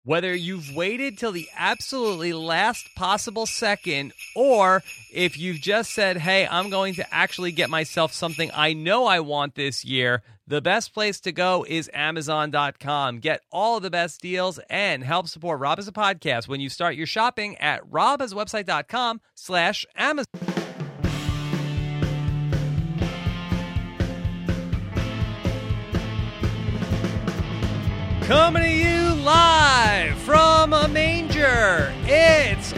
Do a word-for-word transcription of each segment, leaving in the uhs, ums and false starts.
Whether you've waited till the absolutely last possible second, or if you've just said, hey, I'm going to actually get myself something I know I want this year, the best place to go is Amazon dot com. Get all of the best deals and help support Rob Has a Podcast when you start your shopping at rob has a website dot com slash Amazon. Coming to you live from a manger, it's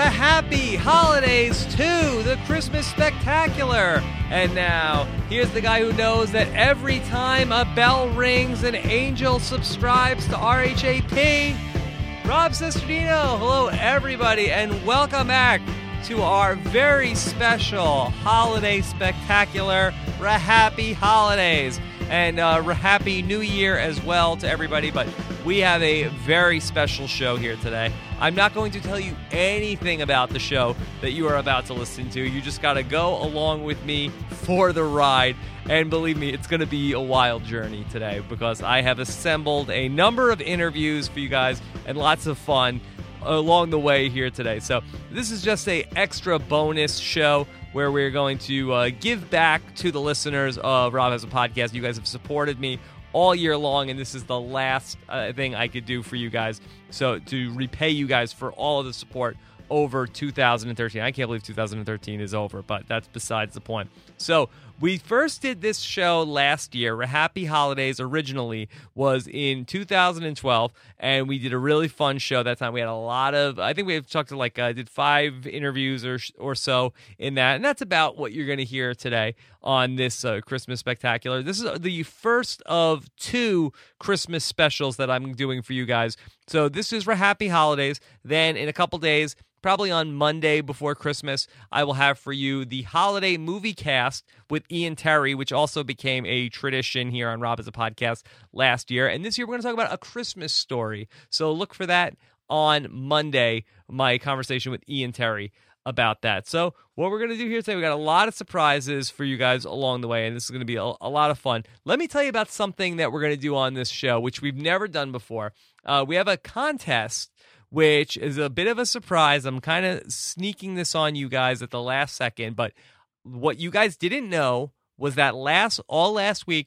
Happy Holidays two, the Christmas Spectacular. And now, here's the guy who knows that every time a bell rings, an angel subscribes to R H A P, Rob Cesternino. Hello, everybody, and welcome back to our very special Holiday Spectacular, Happy Holidays. And uh, Happy New Year as well to everybody, but we have a very special show here today. I'm not going to tell you anything about the show that you are about to listen to. You just got to go along with me for the ride. And believe me, it's going to be a wild journey today because I have assembled a number of interviews for you guys and lots of fun along the way here today. So this is just a extra bonus show where we're going to uh, give back to the listeners of Rob Has a Podcast. You guys have supported me all year long, and this is the last uh, thing I could do for you guys. So to repay you guys for all of the support over two thousand thirteen. I can't believe two thousand thirteen is over, but that's besides the point. So we first did this show last year. Happy Holidays originally was in two thousand twelve, and we did a really fun show that time. We had a lot of, I think we talked to like, I uh, did five interviews or or so in that, and that's about what you're going to hear today on this uh, Christmas Spectacular. This is the first of two Christmas specials that I'm doing for you guys. So this is Happy Holidays. Then in a couple days, probably on Monday before Christmas, I will have for you the Holiday Movie Cast with Ian Terry, which also became a tradition here on Rob Has a Podcast last year. And this year, we're going to talk about A Christmas Story. So look for that on Monday, my conversation with Ian Terry about that. So what we're going to do here today, we got a lot of surprises for you guys along the way, and this is going to be a, a lot of fun. Let me tell you about something that we're going to do on this show, which we've never done before. Uh, we have a contest, which is a bit of a surprise. I'm kind of sneaking this on you guys at the last second, but what you guys didn't know was that last all last week,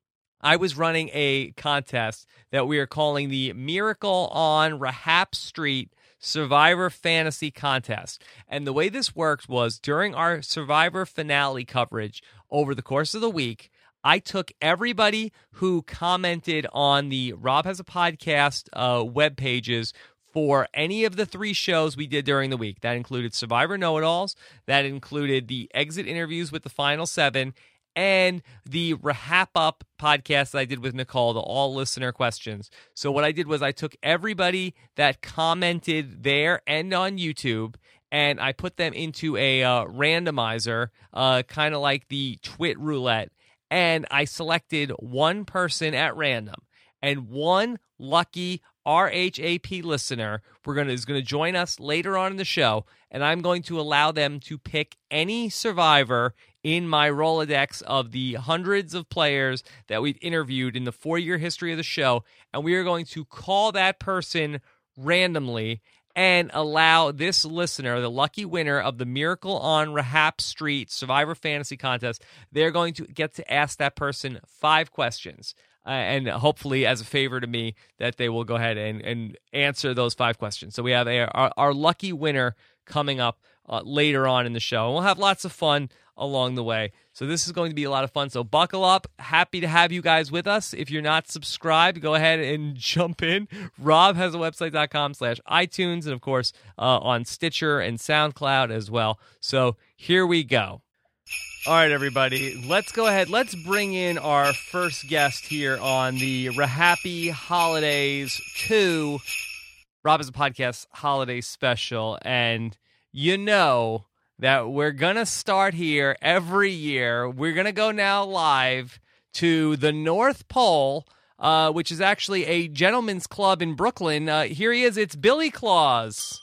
I was running a contest that we are calling the Miracle on Rahap Street Survivor Fantasy Contest. And the way this worked was during our Survivor finale coverage over the course of the week, I took everybody who commented on the Rob Has a Podcast uh, web pages for any of the three shows we did during the week. That included Survivor Know-It-Alls, that included the exit interviews with the Final Seven, and the Rahap Up podcast that I did with Nicole, the all listener questions. So what I did was I took everybody that commented there and on YouTube, and I put them into a uh, randomizer, uh, kind of like the Twit Roulette, and I selected one person at random, and one lucky R H A P listener we're gonna is going to join us later on in the show, and I'm going to allow them to pick any survivor in my Rolodex of the hundreds of players that we've interviewed in the four-year history of the show, and we are going to call that person randomly and allow this listener, the lucky winner of the Miracle on Rahap Street Survivor Fantasy Contest, they're going to get to ask that person five questions. Uh, and hopefully, as a favor to me, that they will go ahead and, and answer those five questions. So we have a, our, our lucky winner coming up uh, later on in the show. And we'll have lots of fun along the way. So this is going to be a lot of fun. So buckle up. Happy to have you guys with us. If you're not subscribed, go ahead and jump in. rob has a website dot com slash iTunes, and of course uh, on Stitcher and SoundCloud as well. So here we go. All right, everybody, let's go ahead. Let's bring in our first guest here on the Happy Holidays two Rob Has a Podcast holiday special. And you know that we're going to start here every year. We're going to go now live to the North Pole, uh, which is actually a gentleman's club in Brooklyn. Uh, here he is. It's Billy Claus.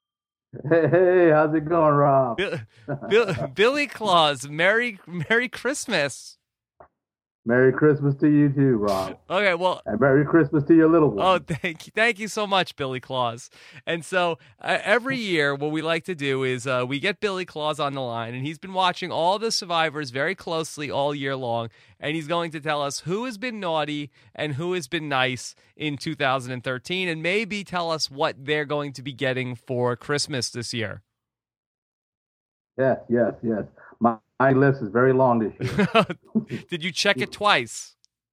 Hey, hey, how's it going, Rob? Bill, Bill, Billy Claus, Merry Merry Christmas. Merry Christmas to you too, Rob. Okay, well, and Merry Christmas to your little one. Oh, thank you, thank you so much, Billy Claus. And so uh, every year, what we like to do is uh, we get Billy Claus on the line, and he's been watching all the survivors very closely all year long, and he's going to tell us who has been naughty and who has been nice in two thousand thirteen, and maybe tell us what they're going to be getting for Christmas this year. Yes, yes, yes. My, my list is very long this year. Did you check it twice?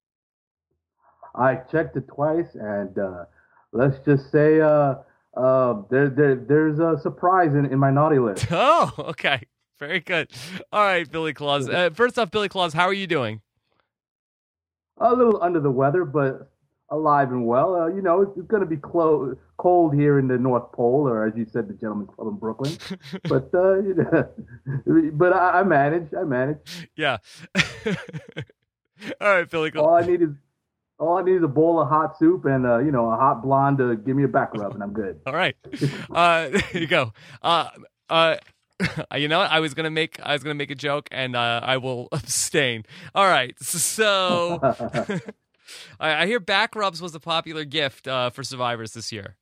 I checked it twice, and uh, let's just say uh, uh, there, there, there's a surprise in, in my naughty list. Oh, okay. Very good. All right, Billy Claus. Uh, first off, Billy Claus, how are you doing? A little under the weather, but alive and well. Uh, you know, it's, it's going to be clo- cold here in the North Pole, or as you said, the Gentleman's Club in Brooklyn. but uh, you know, but I, I manage. I manage. Yeah. All right, Billy Claus. All I need is all I need is a bowl of hot soup and uh, you know, a hot blonde to give me a back rub, and I'm good. All right. Uh, there you go. Uh, uh, you know what? I was gonna make I was gonna make a joke, and uh, I will abstain. All right. So. I, I hear back rubs was a popular gift uh, for survivors this year.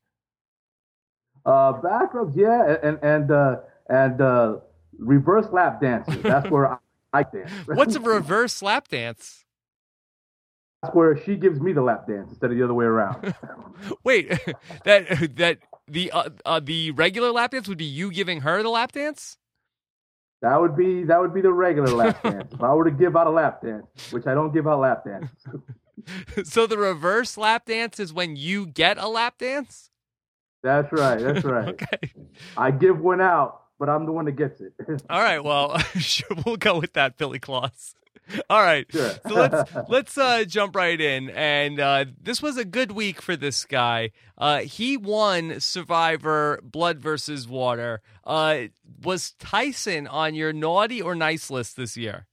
Uh, back rubs, yeah, and and uh, and uh, reverse lap dances. That's where I, I dance. What's a reverse lap dance? That's where she gives me the lap dance instead of the other way around. Wait, that that the uh, uh, the regular lap dance would be you giving her the lap dance? That would be that would be the regular lap dance. If I were to give out a lap dance, which I don't give out lap dances. So the reverse lap dance is when you get a lap dance? That's right. That's right. Okay. I give one out, but I'm the one that gets it. All right. Well, sure, we'll go with that, Billy Claus. All right. Sure. So let's let's uh, jump right in. And uh, this was a good week for this guy. Uh, he won Survivor Blood versus Water. Uh, was Tyson on your naughty or nice list this year?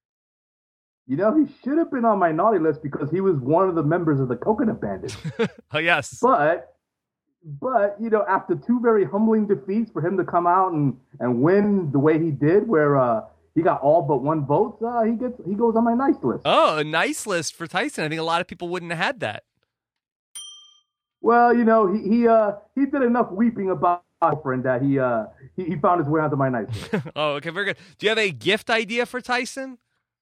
You know, he should have been on my naughty list because he was one of the members of the Coconut Bandits. Oh, yes. But, but you know, after two very humbling defeats, for him to come out and, and win the way he did, where uh, he got all but one vote, uh, he gets he goes on my nice list. Oh, a nice list for Tyson. I think a lot of people wouldn't have had that. Well, you know, he he uh, he did enough weeping about my friend that he uh he, he found his way onto my nice list. Oh, okay, very good. Do you have a gift idea for Tyson?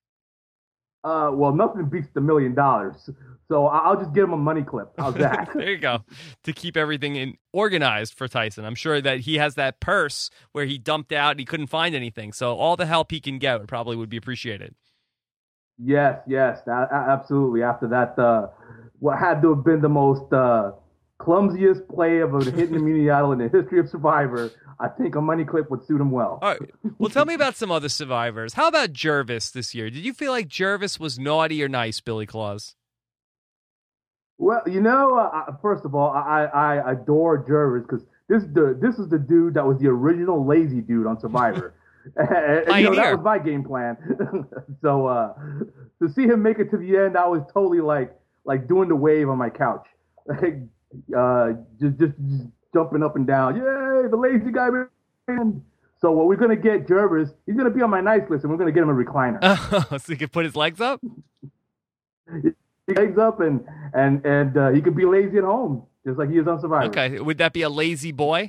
Uh, well, nothing beats the million dollars. So I'll just give him a money clip. How's that? There you go. To keep everything in organized for Tyson. I'm sure that he has that purse where he dumped out and he couldn't find anything. So all the help he can get probably would be appreciated. Yes, yes, a- a- absolutely. After that, uh, what had to have been the most uh, clumsiest play of a hidden immunity idol in the history of Survivor, I think a money clip would suit him well. All right. Well, tell me about some other survivors. How about Jervis this year? Did you feel like Jervis was naughty or nice, Billy Claus? Well, you know, uh, first of all, I, I adore Jervis because this the this is the dude that was the original lazy dude on Survivor. and, you know, that was my game plan. so uh, to see him make it to the end, I was totally like like doing the wave on my couch, like uh, just, just just jumping up and down. Yay, the lazy guy! Man. So what we're gonna get Jervis, he's gonna be on my nice list, and we're gonna get him a recliner. Oh, so he can put his legs up. He legs up and and and uh, he could be lazy at home, just like he is on Survivor. Okay, would that be a lazy boy?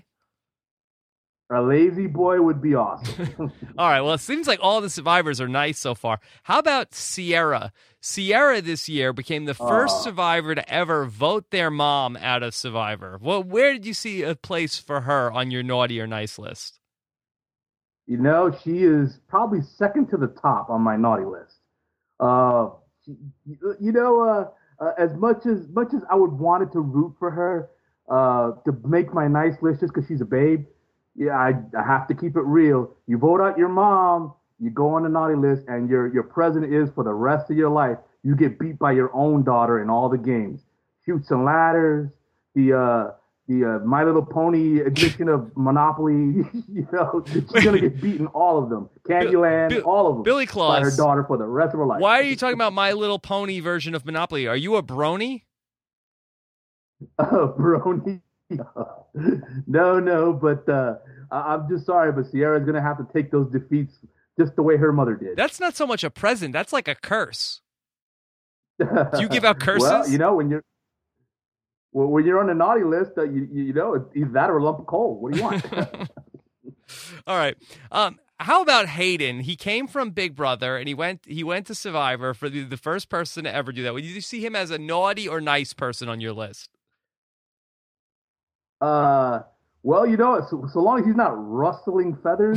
A lazy boy would be awesome. All right, well, it seems like all the survivors are nice so far. How about Sierra? Sierra this year became the first uh, survivor to ever vote their mom out of Survivor. Well, where did you see a place for her on your naughty or nice list? You know, she is probably second to the top on my naughty list. Uh, she, you know, uh, uh, as much as much as I would wanted to root for her uh, to make my nice list just because she's a babe, yeah, I, I have to keep it real. You vote out your mom, you go on the naughty list, and your your present is for the rest of your life. You get beat by your own daughter in all the games. Chutes and Ladders, the uh, the uh, My Little Pony edition of Monopoly. You know, she's gonna get beaten all of them. Candyland, Bill, all of them. Billy Claus, by her daughter for the rest of her life. Why are you talking about My Little Pony version of Monopoly? Are you a brony? Oh, brony. no, no, but uh, I'm just sorry, but Sierra's going to have to take those defeats just the way her mother did. That's not so much a present. That's like a curse. Do you give out curses? Well, you know when you're well, when you're on the naughty list, uh, you you know it's either that or a lump of coal. What do you want? All right. Um, how about Hayden? He came from Big Brother and he went he went to Survivor for the, the first person to ever do that. Would you see him as a naughty or nice person on your list? Uh, well, you know, so, so long as he's not rustling feathers,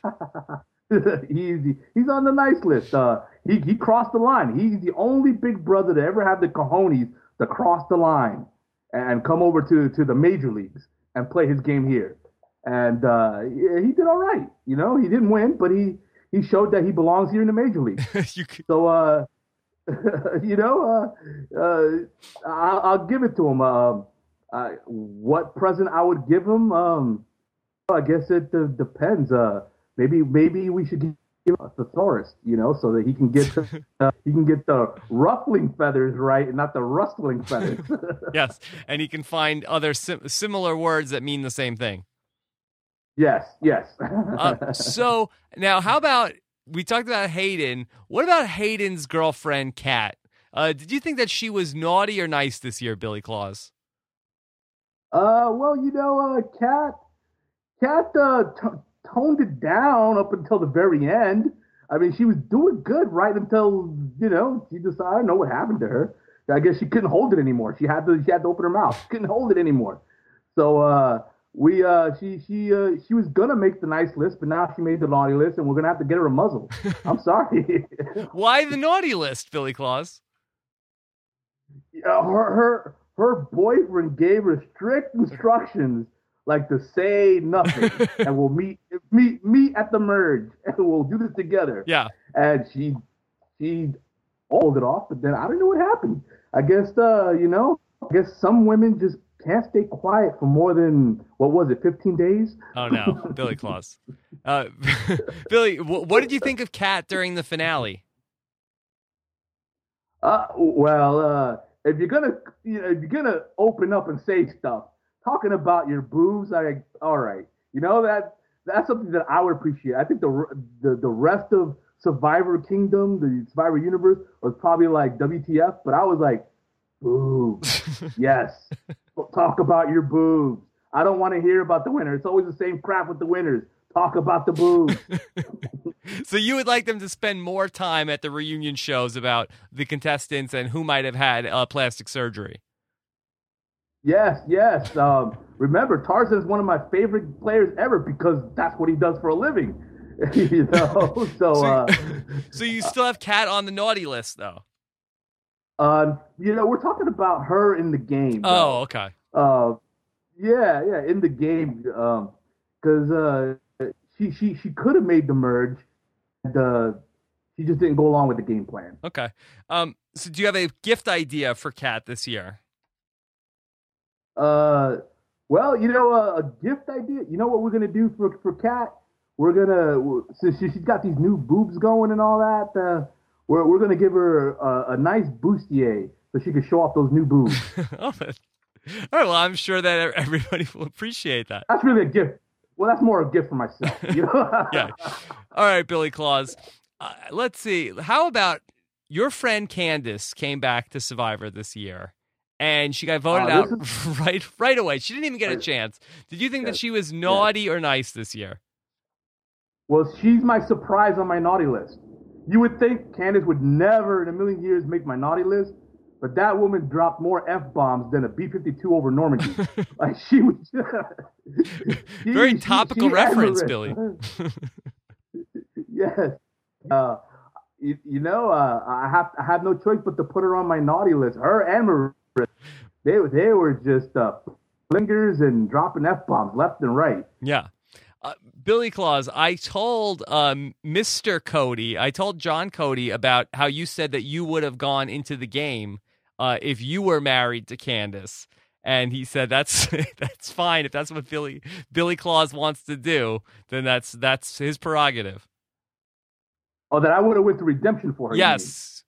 he's he's on the nice list. Uh, he he crossed the line. He's the only Big Brother to ever have the cojones to cross the line and come over to to the major leagues and play his game here. And uh, yeah, he did all right. You know, he didn't win, but he he showed that he belongs here in the major league. you could... So, uh, you know, uh, uh, I'll, I'll give it to him. Uh, uh, what present I would give him? Um, I guess it uh, depends. Uh, maybe maybe we should give him a thesaurus, you know, so that he can get the, uh, he can get the ruffling feathers right and not the rustling feathers. Yes, and he can find other sim- similar words that mean the same thing. Yes, yes. uh, so now, how about we talked about Hayden? What about Hayden's girlfriend, Kat? Uh, did you think that she was naughty or nice this year, Billy Claus? Uh, well, you know, uh, Kat, Kat uh, t- toned it down up until the very end. I mean, she was doing good right until you know she decided. I don't know what happened to her. I guess she couldn't hold it anymore. She had to. She had to open her mouth. She couldn't hold it anymore. So. Uh, We uh she she uh she was gonna make the nice list, but now she made the naughty list, and we're gonna have to get her a muzzle. I'm sorry. Why the naughty list, Billy Claus? Yeah, her her her boyfriend gave her strict instructions, like to say nothing, and we'll meet meet meet at the merge, and we'll do this together. Yeah, and she she pulled it off, but then I don't know what happened. I guess uh you know I guess some women just can't stay quiet for more than, what was it, fifteen days? Oh, no. Billy Claus. Uh, Billy, w- what did you think of Kat during the finale? Uh, well, uh, if you're gonna, you know, if you're gonna open up and say stuff, talking about your boobs, I, all right, you know that that's something that I would appreciate. I think the the the rest of Survivor Kingdom, the Survivor Universe, was probably like W T F, but I was like, boobs, yes. Talk about your boobs. I don't want to hear about the winner. It's always the same crap with the winners. Talk about the boobs. So you would like them to spend more time at the reunion shows about the contestants and who might have had uh, plastic surgery. Yes, yes. Um, remember, Tarzan is one of my favorite players ever because that's what he does for a living. you know, so so, uh, so you still have Kat on the naughty list, though. Uh, you know, we're talking about her in the game. Oh, though. okay. Uh, yeah, yeah, in the game, um, because uh, she she she could have made the merge, and uh, she just didn't go along with the game plan. Okay. Um. So, do you have a gift idea for Kat this year? Uh, well, you know, uh, a gift idea. You know what we're gonna do for for Kat? We're gonna since she's got these new boobs going and all that. Uh, We're we're gonna give her a, a nice bustier so she can show off those new boobs. Oh, all right. Well, I'm sure that everybody will appreciate that. That's really a gift. Well, that's more a gift for myself. You know? Yeah. All right, Billy Claus. Uh, let's see. How about your friend Candace came back to Survivor this year, and she got voted uh, out is... right right away. She didn't even get a chance. Did you think that she was naughty or nice this year? Well, she's my surprise on my naughty list. You would think Candace would never in a million years make my naughty list, but that woman dropped more F-bombs than a B fifty-two over Normandy. Like she was she, very topical she, she reference, Billy. Yes. Uh, you, you know, uh, I have I have no choice but to put her on my naughty list. Her and Marissa, they they were just uh, flingers and dropping F-bombs left and right. Yeah. Uh, Billy Claus, I told um, Mister Cody, I told John Cody about how you said that you would have gone into the game uh, if you were married to Candace, and he said that's that's fine if that's what Billy Billy Claus wants to do, then that's that's his prerogative. Oh, that I would have went to redemption for her. Yes.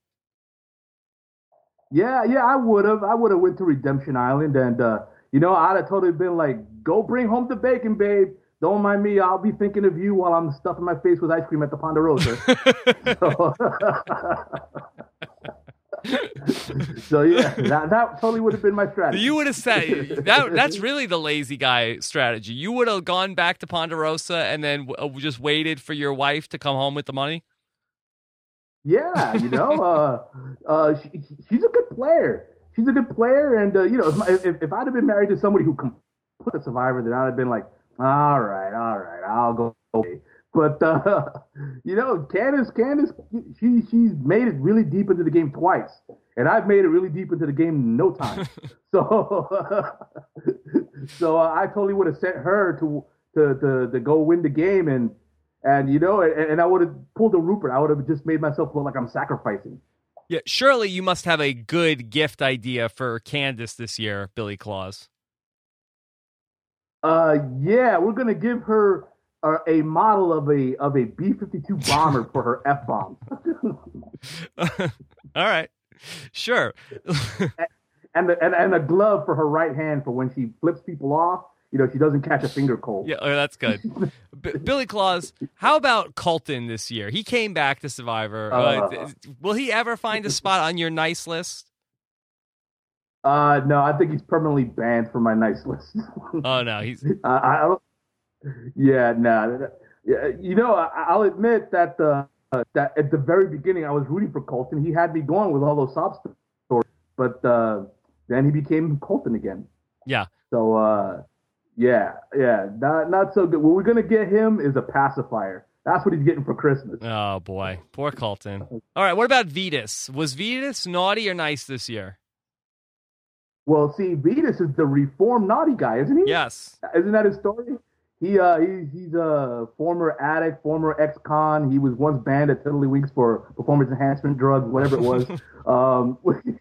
Yeah, yeah, I would have. I would have went to Redemption Island, and uh, you know, I'd have totally been like, "Go bring home the bacon, babe. Don't mind me. I'll be thinking of you while I'm stuffing my face with ice cream at the Ponderosa." so, So yeah, that that totally would have been my strategy. You would have said that. That's really the lazy guy strategy. You would have gone back to Ponderosa and then uh, just waited for your wife to come home with the money. Yeah, you know, uh, uh, she, she's a good player. She's a good player, and uh, you know, if, if, if I'd have been married to somebody who can put a survivor, then I'd have been like, all right, all right, I'll go. Away. But uh, you know, Candace, Candace, she she's made it really deep into the game twice, and I've made it really deep into the game in no time. so, so uh, I totally would have sent her to to to, to go win the game, and and you know, and, and I would have pulled a Rupert. I would have just made myself look like I'm sacrificing. Yeah, surely you must have a good gift idea for Candace this year, Billy Claus. Uh, yeah, we're gonna give her uh, a model of a of a B fifty-two bomber for her F bomb. All right, sure. and, the, and and a glove for her right hand for when she flips people off. You know, she doesn't catch a finger cold. Yeah, oh, that's good. B- Billy Claus, how about Colton this year? He came back to Survivor. Uh, uh, will he ever find a spot on your nice list? Uh, no, I think he's permanently banned from my nice list. Oh no, he's. Uh, I don't. Yeah, no. Nah, you know, I, I'll admit that uh, that at the very beginning I was rooting for Colton. He had me going with all those sob stories, but uh, then he became Colton again. Yeah. So. Uh, Yeah, yeah, not not so good. What we're gonna get him is a pacifier. That's what he's getting for Christmas. Oh boy, poor Colton. All right, what about Vetus? Was Vetus naughty or nice this year? Well, see, Vetus is the reformed naughty guy, isn't he? Yes. Isn't that his story? He uh he, he's a former addict, former ex-con. He was once banned at Tiddlywinks for performance enhancement drugs, whatever it was. um,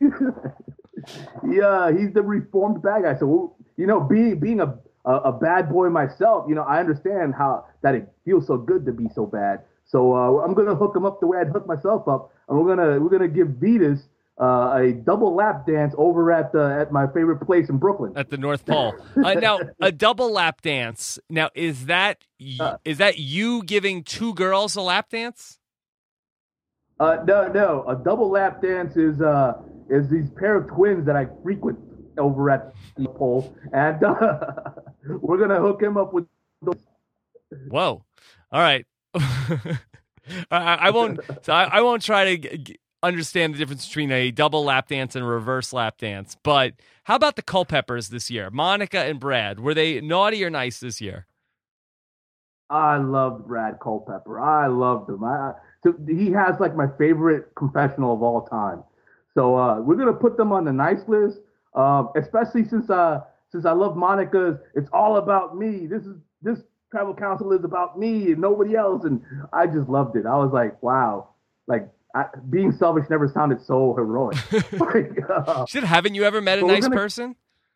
yeah, he's the reformed bad guy. So you know, being being a A, a bad boy myself, you know, I understand how that it feels so good to be so bad. So uh, I'm gonna hook him up the way I'd hook myself up, and we're gonna we're gonna give Vetus uh, a double lap dance over at the at my favorite place in Brooklyn, at the North Pole. Uh, now, a double lap dance. Now, is that uh, is that you giving two girls a lap dance? Uh, no, no. A double lap dance is uh is these pair of twins that I frequent over at the pole, and uh, we're gonna hook him up with those. Whoa! All right, I, I won't. So I, I won't try to g- understand the difference between a double lap dance and a reverse lap dance. But how about the Culpeppers this year? Monica and Brad, were they naughty or nice this year? I loved Brad Culpepper. I loved him. I, so he has like my favorite confessional of all time. So uh, we're gonna put them on the nice list. Um, especially since uh since I love Monica's, it's all about me. This is this tribal council is about me and nobody else, and I just loved it. I was like, wow, like I, being selfish never sounded so heroic. like, uh, Shit, haven't you ever met a nice gonna, person?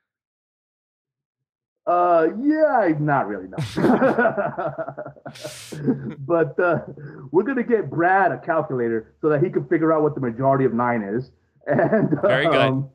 Uh, yeah, not really, no. But uh, we're gonna get Brad a calculator so that he can figure out what the majority of nine is, and very good. Um,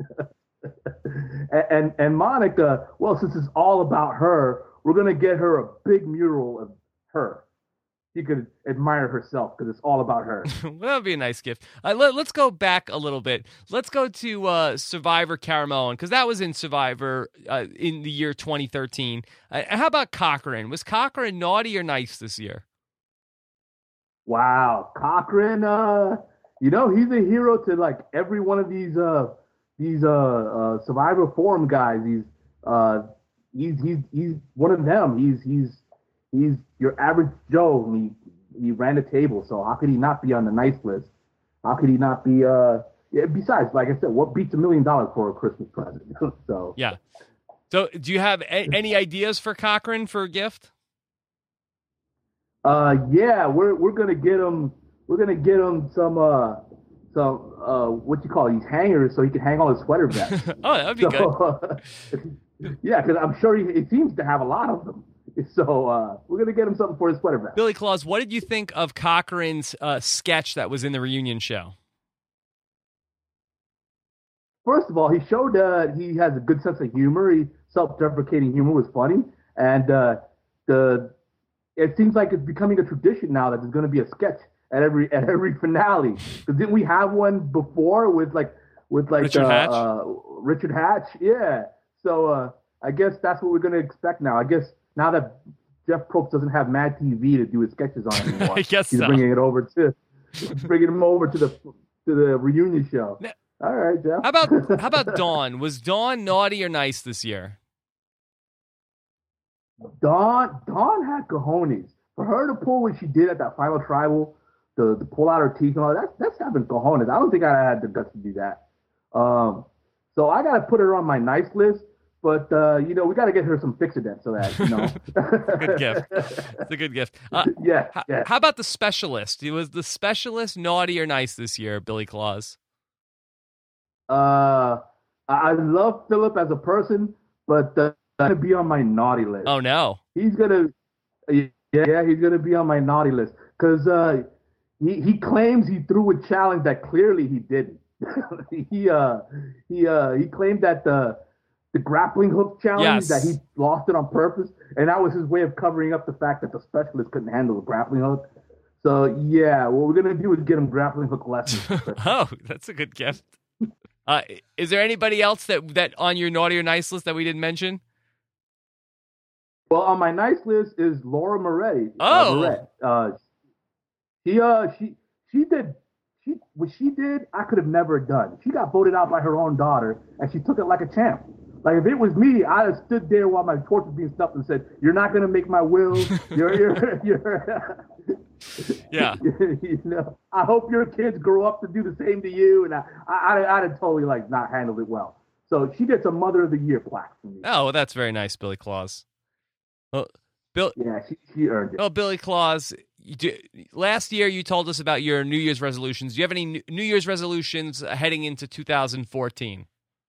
And, and and Monica, well, since it's all about her, we're gonna get her a big mural of her. She could admire herself because it's all about her. Well, that would be a nice gift. Uh, let, let's go back a little bit. Let's go to uh, Survivor Caramello, because that was in Survivor uh, in the year twenty thirteen. Uh, how about Cochran? Was Cochran naughty or nice this year? Wow, Cochran. Uh, you know, he's a hero to like every one of these. Uh, These uh, uh, Survivor Forum guys, he's uh, he's he's he's one of them. He's he's he's your average Joe. He he ran the table, so how could he not be on the nice list? How could he not be? Uh, yeah, besides, like I said, what beats a million dollars for a Christmas present? so yeah. So, do you have a- any ideas for Cochran for a gift? Uh, yeah, we're we're gonna get him. We're gonna get him some. Uh, So, uh, what you call these hangers so he can hang all his sweater vests. Oh, that would be so, good. Uh, yeah, because I'm sure he, he seems to have a lot of them. So uh, we're going to get him something for his sweater vest. Billy Claus, what did you think of Cochran's uh, sketch that was in the reunion show? First of all, he showed that uh, he has a good sense of humor. He self-deprecating humor was funny. And uh, the it seems like it's becoming a tradition now that there's going to be a sketch at every at every finale. Because didn't we have one before with like with like Richard uh, Hatch? Uh, Richard Hatch? Yeah. So uh, I guess that's what we're gonna expect now. I guess now that Jeff Probst doesn't have Mad T V to do his sketches on anymore, I guess he's so. bringing it over to bringing him over to the to the reunion show. Now, all right, Jeff. How about how about Dawn? Was Dawn naughty or nice this year? Dawn Dawn had cojones. For her to pull what she did at that final tribal, to, to pull out her teeth and all that, that's, that's having cojones. I don't think I had the guts to do that. Um, so I got to put her on my nice list, but, uh, you know, we got to get her some Fixodent so that, you know. Good gift. It's a good gift. Uh, yeah, h- yeah. How about the specialist? Was the specialist naughty or nice this year, Billy Claus? Uh, I I love Philip as a person, but uh, going to be on my naughty list. Oh, no. He's going to, yeah, he's going to be on my naughty list because uh, he, he claims he threw a challenge that clearly he didn't. he uh he uh he claimed that the the grappling hook challenge Yes. that he lost it on purpose, and that was his way of covering up the fact that the specialist couldn't handle the grappling hook. So yeah, what we're gonna do is get him grappling hook lessons. Oh, that's a good gift. Uh, is there anybody else that that on your naughty or nice list that we didn't mention? Well, on my nice list is Laura Moret. Oh. uh, Moret. Uh, she uh she she did. She, what she did, I could have never done. She got voted out by her own daughter, and she took it like a champ. Like, if it was me, I'd have stood there while my torch was being stuffed and said, "You're not going to make my will. You're, you're, you're." Yeah. You know, I hope your kids grow up to do the same to you. And I, I, I'd have totally, like, not handled it well. So she gets a Mother of the Year plaque from me. Oh, well, that's very nice, Billy Claus. Well, Bill. Yeah, she, she earned it. Oh, Billy Claus. You do, last year you told us about your New Year's resolutions. Do you have any New New Year's resolutions heading into two thousand fourteen?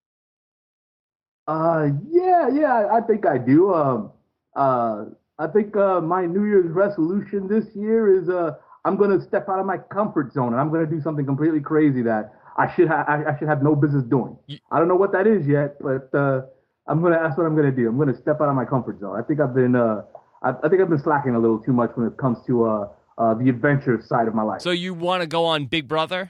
Uh, yeah, yeah, I think I do. Um, uh, I think uh, my New Year's resolution this year is uh, I'm going to step out of my comfort zone and I'm going to do something completely crazy that I should have I, I should have no business doing. You- I don't know what that is yet, but uh, I'm gonna that's what I'm gonna do. I'm gonna step out of my comfort zone. I think I've been uh, I, I think I've been slacking a little too much when it comes to uh, uh, the adventure side of my life. So you want to go on Big Brother?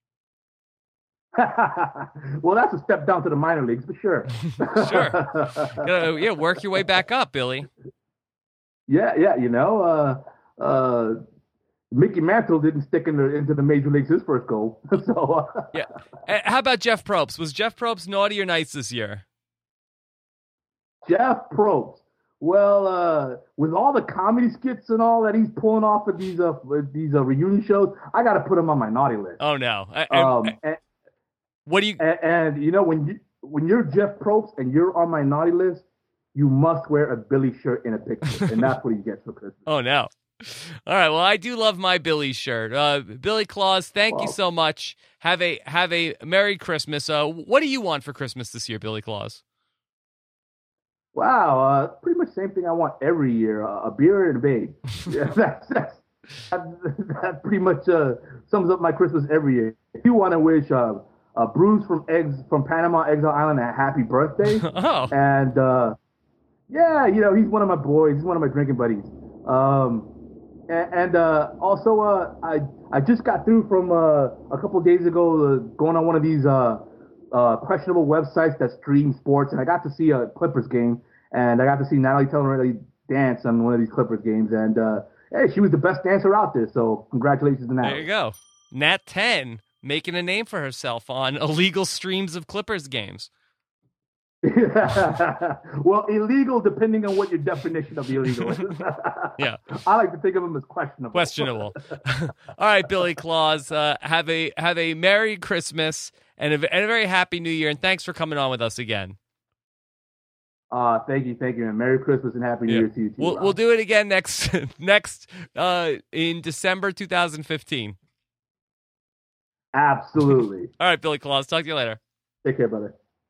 Well, that's a step down to the minor leagues for sure. Sure. Gotta, yeah, work your way back up, Billy. Yeah, yeah, you know, uh, uh, Mickey Mantle didn't stick in the, into the major leagues his first goal. so, uh, Yeah. Uh, How about Jeff Probst? Was Jeff Probst naughty or nice this year? Jeff Probst. Well, uh, with all the comedy skits and all that he's pulling off of these uh, these uh, reunion shows, I got to put him on my naughty list. Oh no. I, I- Um, I- and, what do you? and, and you know when you when you're Jeff Probst and you're on my naughty list, you must wear a Billy shirt in a picture, and that's what he gets for Christmas. Oh no. All right. Well, I do love my Billy shirt. Uh, Billy Claus, thank you Well- so much. Have a have a Merry Christmas. Uh, what do you want for Christmas this year, Billy Claus? Wow, uh, pretty much the same thing I want every year: uh, a beer and a babe. Yeah, that's, that's that, that pretty much uh, sums up my Christmas every year. If you want to wish uh, uh, Bruce from Eggs from Panama Exile Island a happy birthday, Oh. and uh, yeah, you know he's one of my boys. He's one of my drinking buddies. Um, and and uh, also, uh, I I just got through from uh, a couple of days ago uh, going on one of these. Uh, Uh, questionable websites that stream sports, and I got to see a Clippers game, and I got to see Natalie Tellerelli dance on one of these Clippers games, and uh, hey, she was the best dancer out there, so congratulations to There Natalie. you go. Nat ten making a name for herself on illegal streams of Clippers games. Well, illegal depending on what your definition of illegal is. Yeah. I like to think of them as questionable. Questionable. All right, Billy Claus. Uh, have a have a Merry Christmas and a, and a very Happy New Year, and thanks for coming on with us again. Uh, thank you, thank you, and Merry Christmas and Happy New Yeah. Year to you too. We'll Rob. we'll do it again next next uh, in December two thousand fifteen. Absolutely. All right, Billy Claus. Talk to you later. Take care, brother.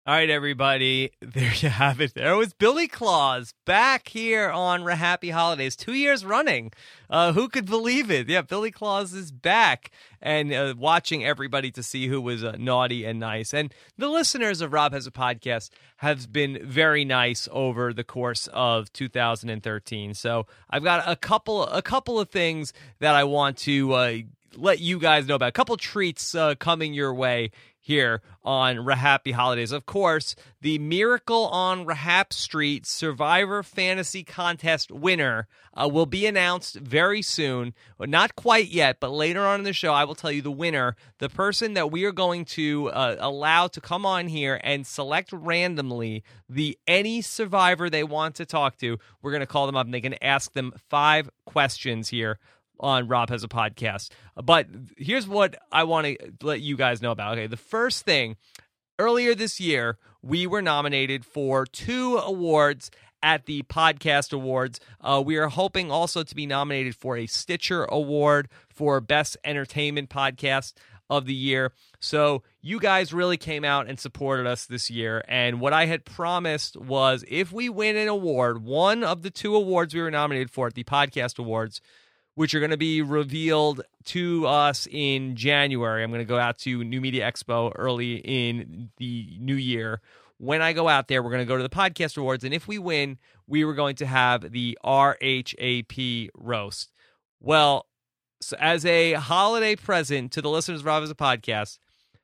All right, everybody, there you have it. There was Billy Claus back here on Happy Holidays, two years running. Uh, who could believe it? Yeah, Billy Claus is back and uh, watching everybody to see who was uh, naughty and nice. And the listeners of Rob Has a Podcast have been very nice over the course of two thousand thirteen. So I've got a couple, a couple of things that I want to uh, let you guys know about. A couple treats uh, coming your way here on Happy Holidays. Of course, the Miracle on Rahap Street Survivor Fantasy Contest winner uh, will be announced very soon. Well, not quite yet, but later on in the show, I will tell you the winner, the person that we are going to uh, allow to come on here and select randomly the any survivor they want to talk to. We're going to call them up and they can ask them five questions here on Rob Has a Podcast. But here's what I want to let you guys know about. Okay, the first thing, earlier this year, we were nominated for two awards at the Podcast Awards. Uh, we are hoping also to be nominated for a Stitcher Award for Best Entertainment Podcast of the Year. So you guys really came out and supported us this year. And what I had promised was if we win an award, one of the two awards we were nominated for at the Podcast Awards, which are going to be revealed to us in January. I'm going to go out to New Media Expo early in the new year. When I go out there, we're going to go to the Podcast Awards, and if we win, we were going to have the R H A P roast. Well, so as a holiday present to the listeners of Rob Has a Podcast,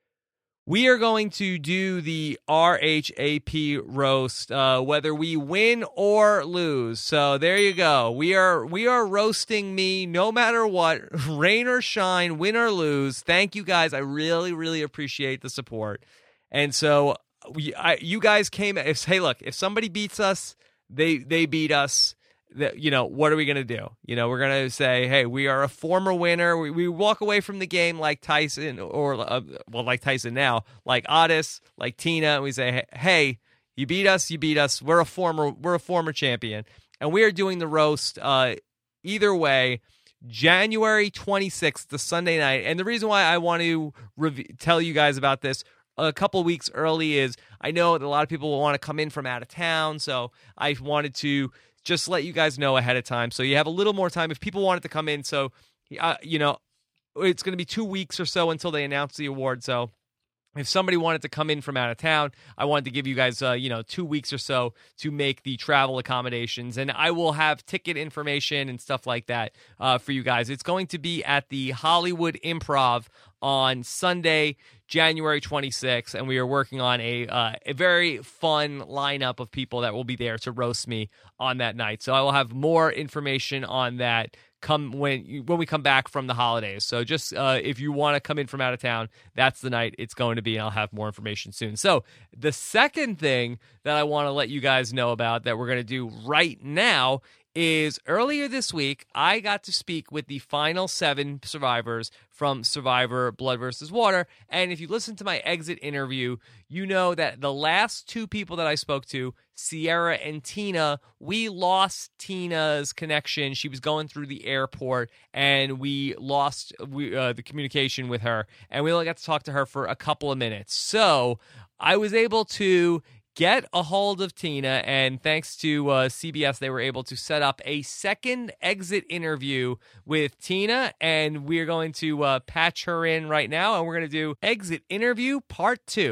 we are going to do the R H A P roast, uh, whether we win or lose. So there you go. We are we are roasting me no matter what, rain or shine, win or lose. Thank you guys. I really, really appreciate the support. And so we, I, you guys came. If hey, look, if somebody beats us, they they beat us. That, you know, what are we going to do? You know, we're going to say, hey, we are a former winner. We, we walk away from the game like Tyson or, uh, well, like Tyson now, like Otis, like Tina. And we say, hey, you beat us, you beat us. We're a former, we're a former champion. And we are doing the roast uh, either way, January twenty-sixth, the Sunday night. And the reason why I want to rev- tell you guys about this a couple weeks early is I know that a lot of people will want to come in from out of town. So I wanted to just let you guys know ahead of time. So you have a little more time if people wanted to come in. So, uh, you know, it's going to be two weeks or so until they announce the award. So if somebody wanted to come in from out of town, I wanted to give you guys, uh, you know, two weeks or so to make the travel accommodations. And I will have ticket information and stuff like that uh, for you guys. It's going to be at the Hollywood Improv on Sunday, January twenty-sixth, and we are working on a uh, a very fun lineup of people that will be there to roast me on that night. So I will have more information on that come when when we come back from the holidays. So just uh, if you want to come in from out of town, that's the night it's going to be, and I'll have more information soon. So the second thing that I want to let you guys know about that we're going to do right now is earlier this week, I got to speak with the final seven survivors from Survivor Blood versus Water. And if you listen to my exit interview, you know that the last two people that I spoke to, Sierra and Tina, we lost Tina's connection. She was going through the airport, and we lost we, uh, the communication with her. And we only got to talk to her for a couple of minutes. So I was able to get a hold of Tina, and thanks to uh, C B S, they were able to set up a second exit interview with Tina, and we're going to uh, patch her in right now, and we're going to do exit interview part two.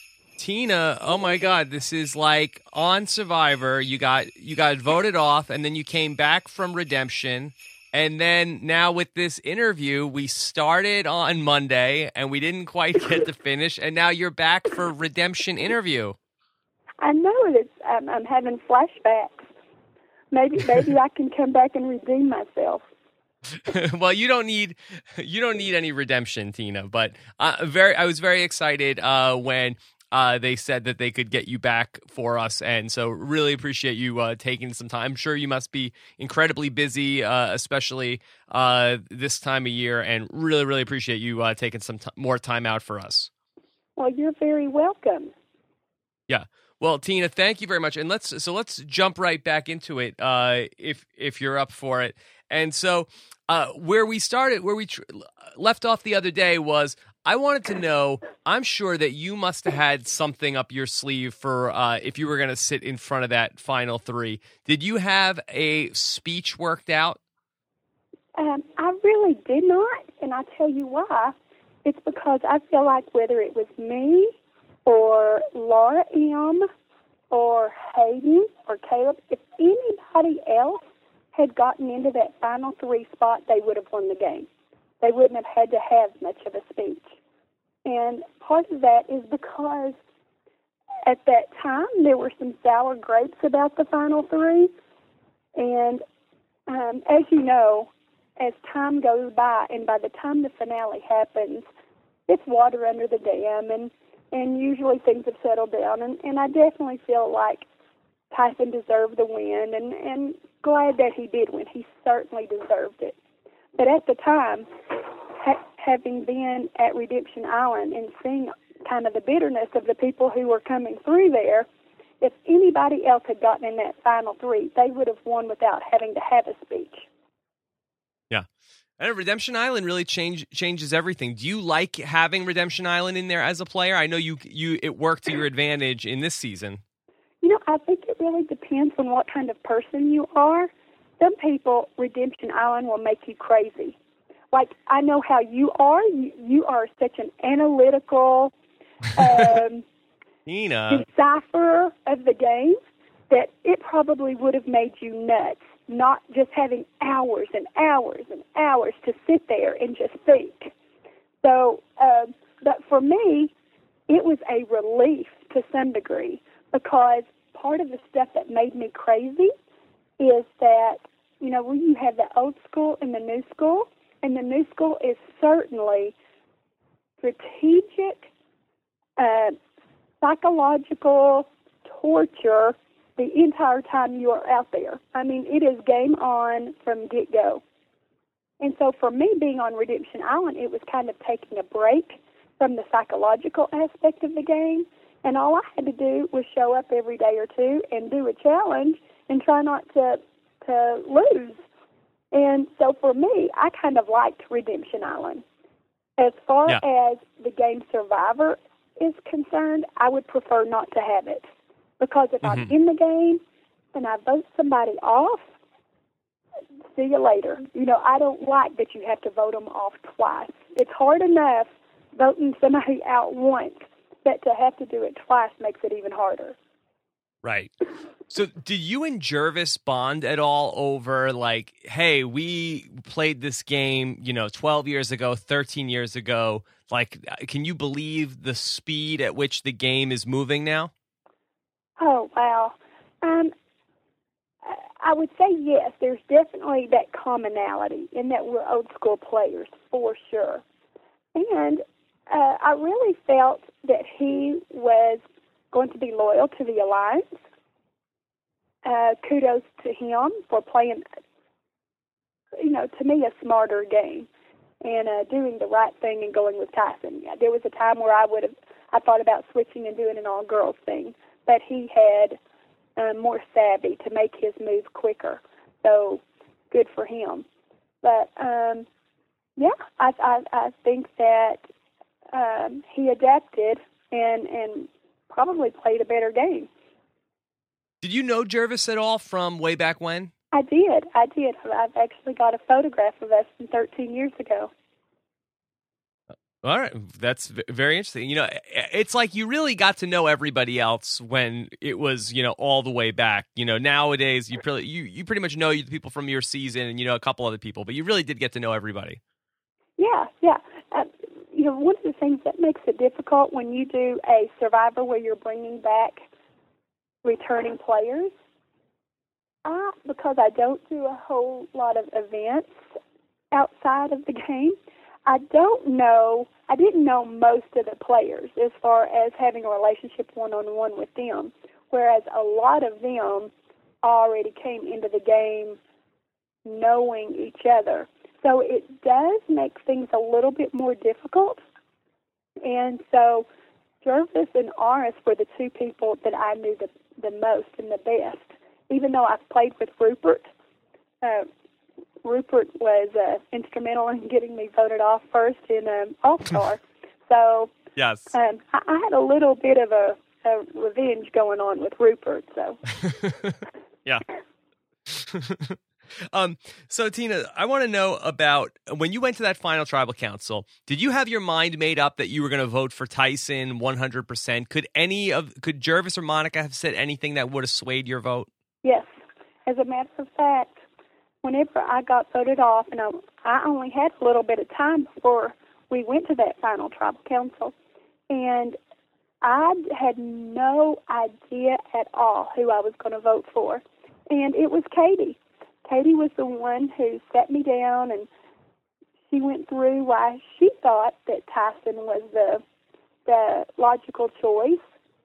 Tina, oh my God, this is like on Survivor. You got you got voted off, and then you came back from Redemption. And then now with this interview, we started on Monday, and we didn't quite get to finish, and now you're back for Redemption interview. I know it. It's, I'm, I'm having flashbacks. Maybe, maybe I can come back and redeem myself. Well, you don't need you don't need any redemption, Tina. But uh, very, I was very excited uh, when uh, they said that they could get you back for us, and so really appreciate you uh, taking some time. I'm sure you must be incredibly busy, uh, especially uh, this time of year, and really, really appreciate you uh, taking some t- more time out for us. Well, you're very welcome. Yeah. Well, Tina, thank you very much. And let's so let's jump right back into it uh, if if you're up for it. And so uh, where we started, where we tr- left off the other day was I wanted to know, I'm sure that you must have had something up your sleeve for uh, if you were going to sit in front of that final three. Did you have a speech worked out? Um, I really did not, and I'll tell you why. It's because I feel like whether it was me or Laura M. or Hayden or Caleb, if anybody else had gotten into that final three spot, they would have won the game. They wouldn't have had to have much of a speech. And part of that is because at that time there were some sour grapes about the final three. And um, as you know, as time goes by and by the time the finale happens, it's water under the dam, and, and usually things have settled down. And, and I definitely feel like Tyson deserved the win, and, and glad that he did win. He certainly deserved it. But at the time, ha- having been at Redemption Island and seeing kind of the bitterness of the people who were coming through there, if anybody else had gotten in that final three, they would have won without having to have a speech. Yeah. And Redemption Island really change, changes everything. Do you like having Redemption Island in there as a player? I know you you it worked to your advantage in this season. You know, I think it really depends on what kind of person you are. Some people, Redemption Island will make you crazy. Like, I know how you are. You, you are such an analytical um, Nina. decipherer of the game that it probably would have made you nuts, not just having hours and hours and hours to sit there and just think. So, um, but for me, it was a relief to some degree, because part of the stuff that made me crazy is that, you know, when you have the old school and the new school, and the new school is certainly strategic, uh, psychological torture the entire time you are out there. I mean, it is game on from get-go. And so for me, being on Redemption Island, it was kind of taking a break from the psychological aspect of the game, and all I had to do was show up every day or two and do a challenge and try not to to lose. And so for me, I kind of liked Redemption Island. As far yeah. as the game Survivor is concerned, I would prefer not to have it. Because if Mm-hmm. I'm in the game and I vote somebody off, see you later. You know, I don't like that you have to vote them off twice. It's hard enough voting somebody out once, but to have to do it twice makes it even harder. Right. So did you and Jervis bond at all over, like, hey, we played this game, you know, twelve years ago, thirteen years ago. Like, can you believe the speed at which the game is moving now? Oh, wow. Um, I would say yes. There's definitely that commonality in that we're old school players, for sure. And uh, I really felt that he was going to be loyal to the Alliance. Uh, kudos to him for playing, you know, to me, a smarter game and uh, doing the right thing and going with Tyson. Yeah, there was a time where I would have, I thought about switching and doing an all-girls thing, but he had um, more savvy to make his move quicker. So good for him. But um, yeah, I, I I think that um, he adapted and and probably played a better game. Did you know Jervis at all from way back when? I did. I did. I've actually got a photograph of us from thirteen years ago. All right. That's very interesting. You know, it's like you really got to know everybody else when it was, you know, all the way back. You know, nowadays you pretty, you, you pretty much know the people from your season and, you know, a couple other people, but you really did get to know everybody. Yeah, yeah. Uh, you know, one of the things that makes it difficult when you do a Survivor where you're bringing back returning players, I, because I don't do a whole lot of events outside of the game, I don't know, I didn't know most of the players as far as having a relationship one-on-one with them, whereas a lot of them already came into the game knowing each other. So it does make things a little bit more difficult. And so Jervis and Aris were the two people that I knew the, the most and the best. Even though I've played with Rupert, uh, Rupert was uh, instrumental in getting me voted off first in um, All-Star. So Yes. um, I, I had a little bit of a, a revenge going on with Rupert. So yeah. um. So Tina, I want to know about when you went to that final tribal council. Did you have your mind made up that you were going to vote for Tyson one hundred percent? Could any of could Jervis or Monica have said anything that would have swayed your vote? Yes. As a matter of fact, whenever I got voted off, and I, I only had a little bit of time before we went to that final tribal council, and I had no idea at all who I was going to vote for. And it was Katie. Katie was the one who sat me down, and she went through why she thought that Tyson was the the logical choice.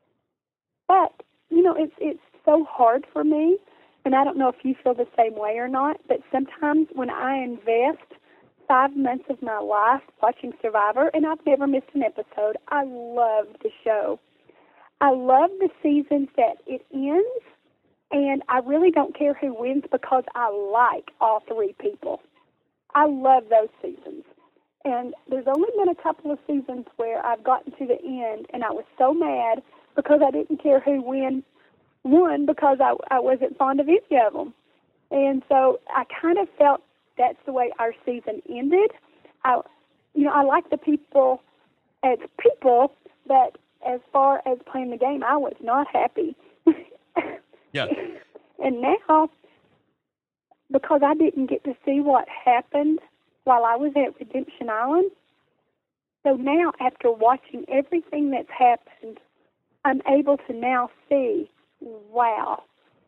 But, you know, it's it's so hard for me, and I don't know if you feel the same way or not, but sometimes when I invest five months of my life watching Survivor, and I've never missed an episode, I love the show. I love the seasons that it ends, and I really don't care who wins because I like all three people. I love those seasons. And there's only been a couple of seasons where I've gotten to the end, and I was so mad because I didn't care who win, won because I, I wasn't fond of any of them. And so I kind of felt that's the way our season ended. I, you know, I like the people as people, but as far as playing the game, I was not happy. Yeah. And now, because I didn't get to see what happened while I was at Redemption Island, so now after watching everything that's happened, I'm able to now see, wow,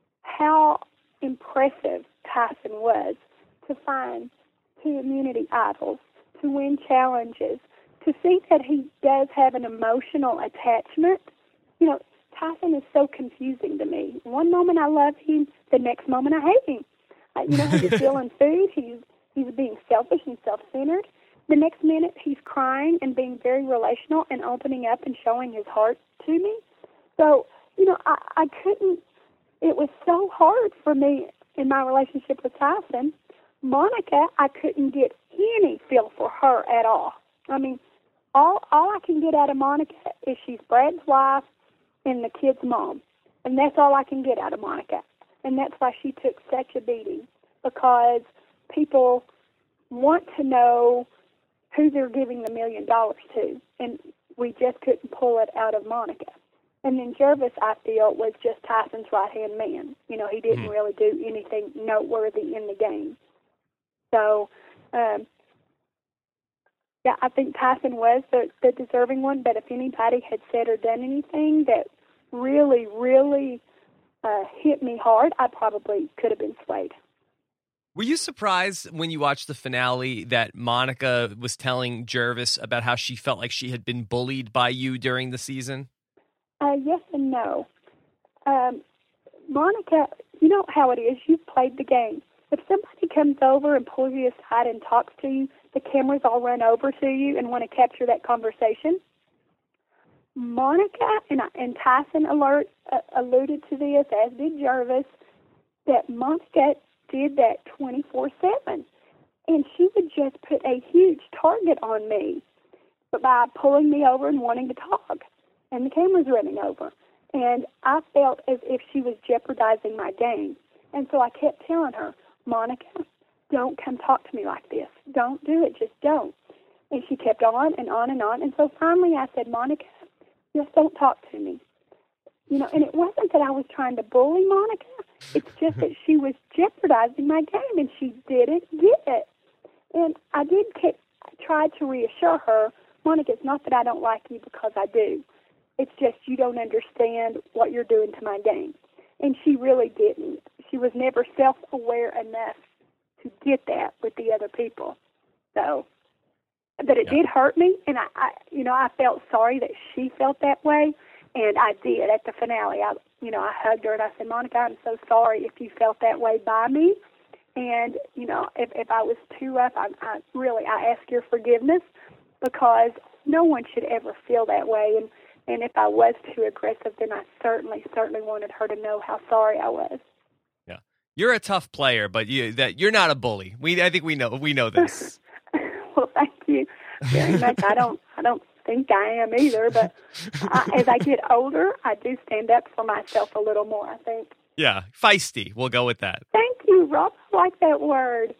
how impressive Tyson was to find two immunity idols, to win challenges, to see that he does have an emotional attachment. You know, Tyson is so confusing to me. One moment I love him, the next moment I hate him. Uh, you know, he's stealing food, he's he's being selfish and self-centered. The next minute he's crying and being very relational and opening up and showing his heart to me. So, you know, I, I couldn't, it was so hard for me in my relationship with Tyson. Monica, I couldn't get any feel for her at all. I mean, all all I can get out of Monica is she's Brad's wife and the kid's mom. And that's all I can get out of Monica. And that's why she took such a beating, because people want to know who they're giving the million dollars to. And we just couldn't pull it out of Monica. And then Jervis, I feel, was just Tyson's right-hand man. You know, he didn't mm-hmm. really do anything noteworthy in the game. So, um, yeah, I think Tyson was the, the deserving one, but if anybody had said or done anything that really, really uh, hit me hard, I probably could have been swayed. Were you surprised when you watched the finale that Monica was telling Jervis about how she felt like she had been bullied by you during the season? Uh, yes and no. Um, Monica, you know how it is. You've played the game. If somebody comes over and pulls you aside and talks to you, the cameras all run over to you and want to capture that conversation. Monica and, and Tyson alert, uh, alluded to this, as did Jervis, that Monica did that twenty-four seven. And she would just put a huge target on me by pulling me over and wanting to talk. And the cameras running over. And I felt as if she was jeopardizing my game. And so I kept telling her, Monica, don't come talk to me like this. Don't do it. Just don't. And she kept on and on and on. And so finally I said, Monica, just don't talk to me. You know, and it wasn't that I was trying to bully Monica. It's just that she was jeopardizing my game, and she didn't get it. And I did keep, try to reassure her, Monica, it's not that I don't like you, because I do. It's just you don't understand what you're doing to my game. And she really didn't. She was never self-aware enough to get that with the other people. So, but it yeah. did hurt me, and I, I, you know, I felt sorry that she felt that way, and I did at the finale. I, you know, I hugged her and I said, Monica, I'm so sorry if you felt that way by me, and you know, if if I was too rough, I, I really I ask your forgiveness, because no one should ever feel that way, and and if I was too aggressive, then I certainly certainly wanted her to know how sorry I was. You're a tough player, but you that you're not a bully. We I think we know we know this. Well, thank you very much. I don't I don't think I am either, but I, as I get older, I do stand up for myself a little more, I think. Yeah, feisty. We'll go with that. Thank you, Rob. I like that word.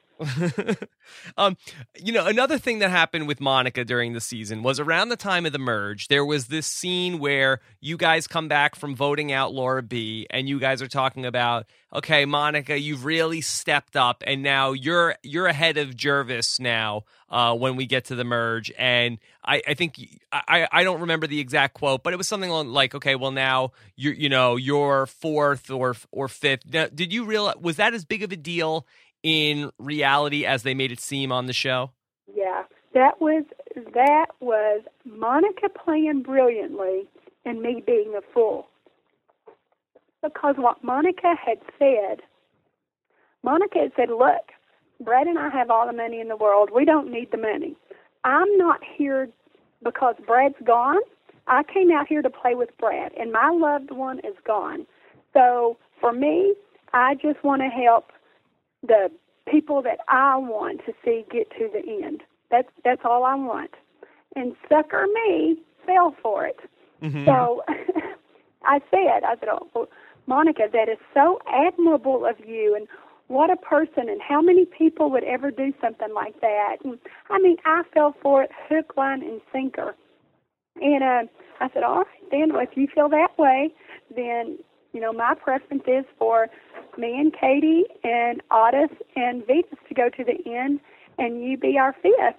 um, you know, another thing that happened with Monica during the season was around the time of the merge, there was this scene where you guys come back from voting out Laura B, and you guys are talking about, okay, Monica, you've really stepped up, and now you're you're ahead of Jervis now uh, when we get to the merge. And I, I think I, I don't remember the exact quote, but it was something like, okay, well now you you know you're fourth or or fifth. Now, did you realize, was that as big of a deal in reality as they made it seem on the show? Yeah, that was that was Monica playing brilliantly and me being a fool. Because what Monica had said, Monica had said, look, Brad and I have all the money in the world. We don't need the money. I'm not here because Brad's gone. I came out here to play with Brad, and my loved one is gone. So for me, I just want to help the people that I want to see get to the end. That's that's all I want. And sucker me fell for it. Mm-hmm. So I said, I said, oh, well, Monica, that is so admirable of you, and what a person, and how many people would ever do something like that? And I mean, I fell for it hook, line, and sinker. And uh, I said, all right, then, well, if you feel that way, then, you know, my preference is for me and Katie and Otis and Vetus to go to the end, and you be our fifth.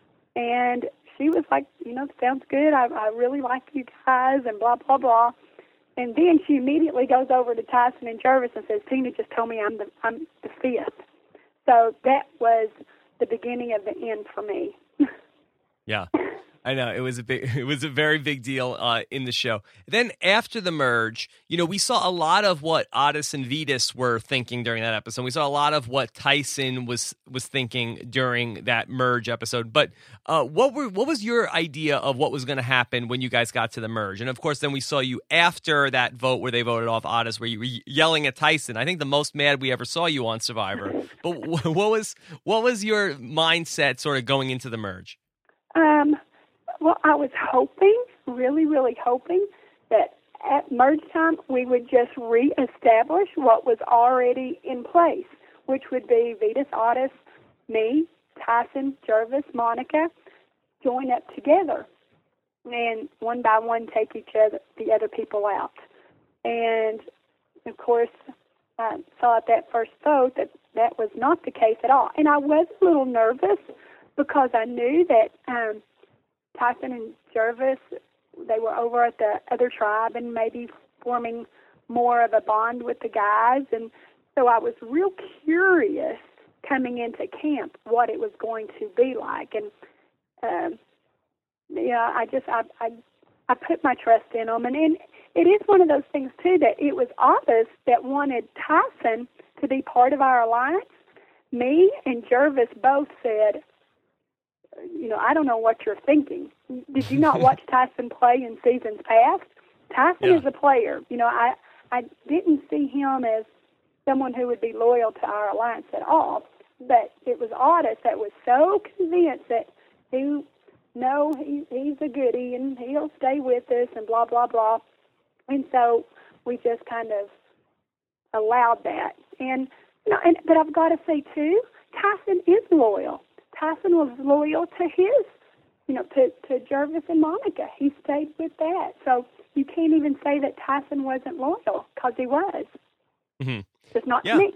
And she was like, you know, sounds good. I, I really like you guys, and blah, blah, blah. And then she immediately goes over to Tyson and Jervis and says, Tina just told me I'm the I'm the fifth. So that was the beginning of the end for me. Yeah. I know it was a big, it was a very big deal uh, in the show. Then after the merge, you know, we saw a lot of what Otis and Vetus were thinking during that episode. We saw a lot of what Tyson was was thinking during that merge episode. But uh, what were what was your idea of what was going to happen when you guys got to the merge? And of course, then we saw you after that vote where they voted off Otis, where you were yelling at Tyson. I think the most mad we ever saw you on Survivor. But what was what was your mindset sort of going into the merge? Um. Well, I was hoping, really, really hoping, that at merge time we would just reestablish what was already in place, which would be Vetus, Otis, me, Tyson, Jervis, Monica, join up together, and one by one take each other, the other people out. And, of course, I saw at that first vote that that was not the case at all. And I was a little nervous because I knew that um, Tyson and Jervis, they were over at the other tribe and maybe forming more of a bond with the guys. And so I was real curious coming into camp what it was going to be like. And, um, yeah, I just, I, I, I put my trust in them. And, and it is one of those things, too, that it was Otis that wanted Tyson to be part of our alliance. Me and Jervis both said, you know, I don't know what you're thinking. Did you not watch Tyson play in seasons past? Tyson yeah. is a player. You know, I I didn't see him as someone who would be loyal to our alliance at all. But it was Otis that was so convinced that he, no, he, he's a goodie and he'll stay with us and blah, blah, blah. And so we just kind of allowed that. And, you know, and but I've got to say, too, Tyson is loyal. Tyson was loyal to his, you know, to, to Jervis and Monica. He stayed with that. So you can't even say that Tyson wasn't loyal, because he was. Mm-hmm. Just not yeah. to me.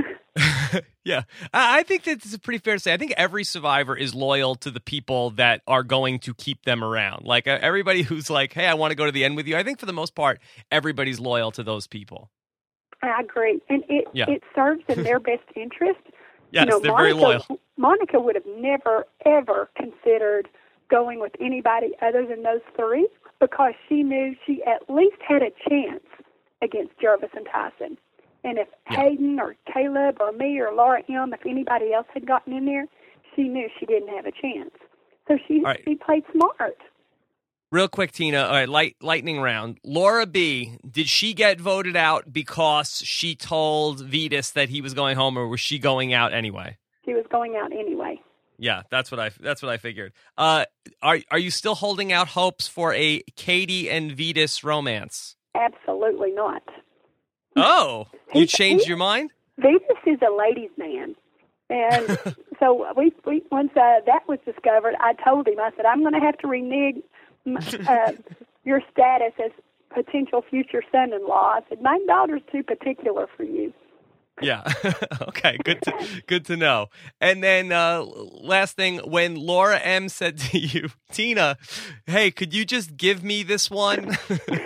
yeah. I, I think that's pretty fair to say. I think every survivor is loyal to the people that are going to keep them around. Like uh, everybody who's like, hey, I want to go to the end with you. I think for the most part, everybody's loyal to those people. I agree. And it, yeah. it serves in their best interest. Yes, you know, they're Monica, very loyal. Monica would have never, ever considered going with anybody other than those three, because she knew she at least had a chance against Jervis and Tyson. And if yeah. Hayden or Caleb or me or Laura M., if anybody else had gotten in there, she knew she didn't have a chance. So she, right. she played smart. Real quick, Tina, all right, light, lightning round. Laura B., did she get voted out because she told Vetus that he was going home, or was she going out anyway? She was going out anyway. Yeah, that's what I that's what I figured. Uh, are are you still holding out hopes for a Katie and Vetus romance? Absolutely not. Oh, you He- changed he- your mind? Vetus is a ladies' man. And so we, we once uh, that was discovered, I told him, I said, I'm going to have to renege m- uh, your status as potential future son-in-law. I said, my daughter's too particular for you. Yeah. Okay. Good to good to know. And then uh, last thing, when Laura M said to you, Tina, hey, could you just give me this one?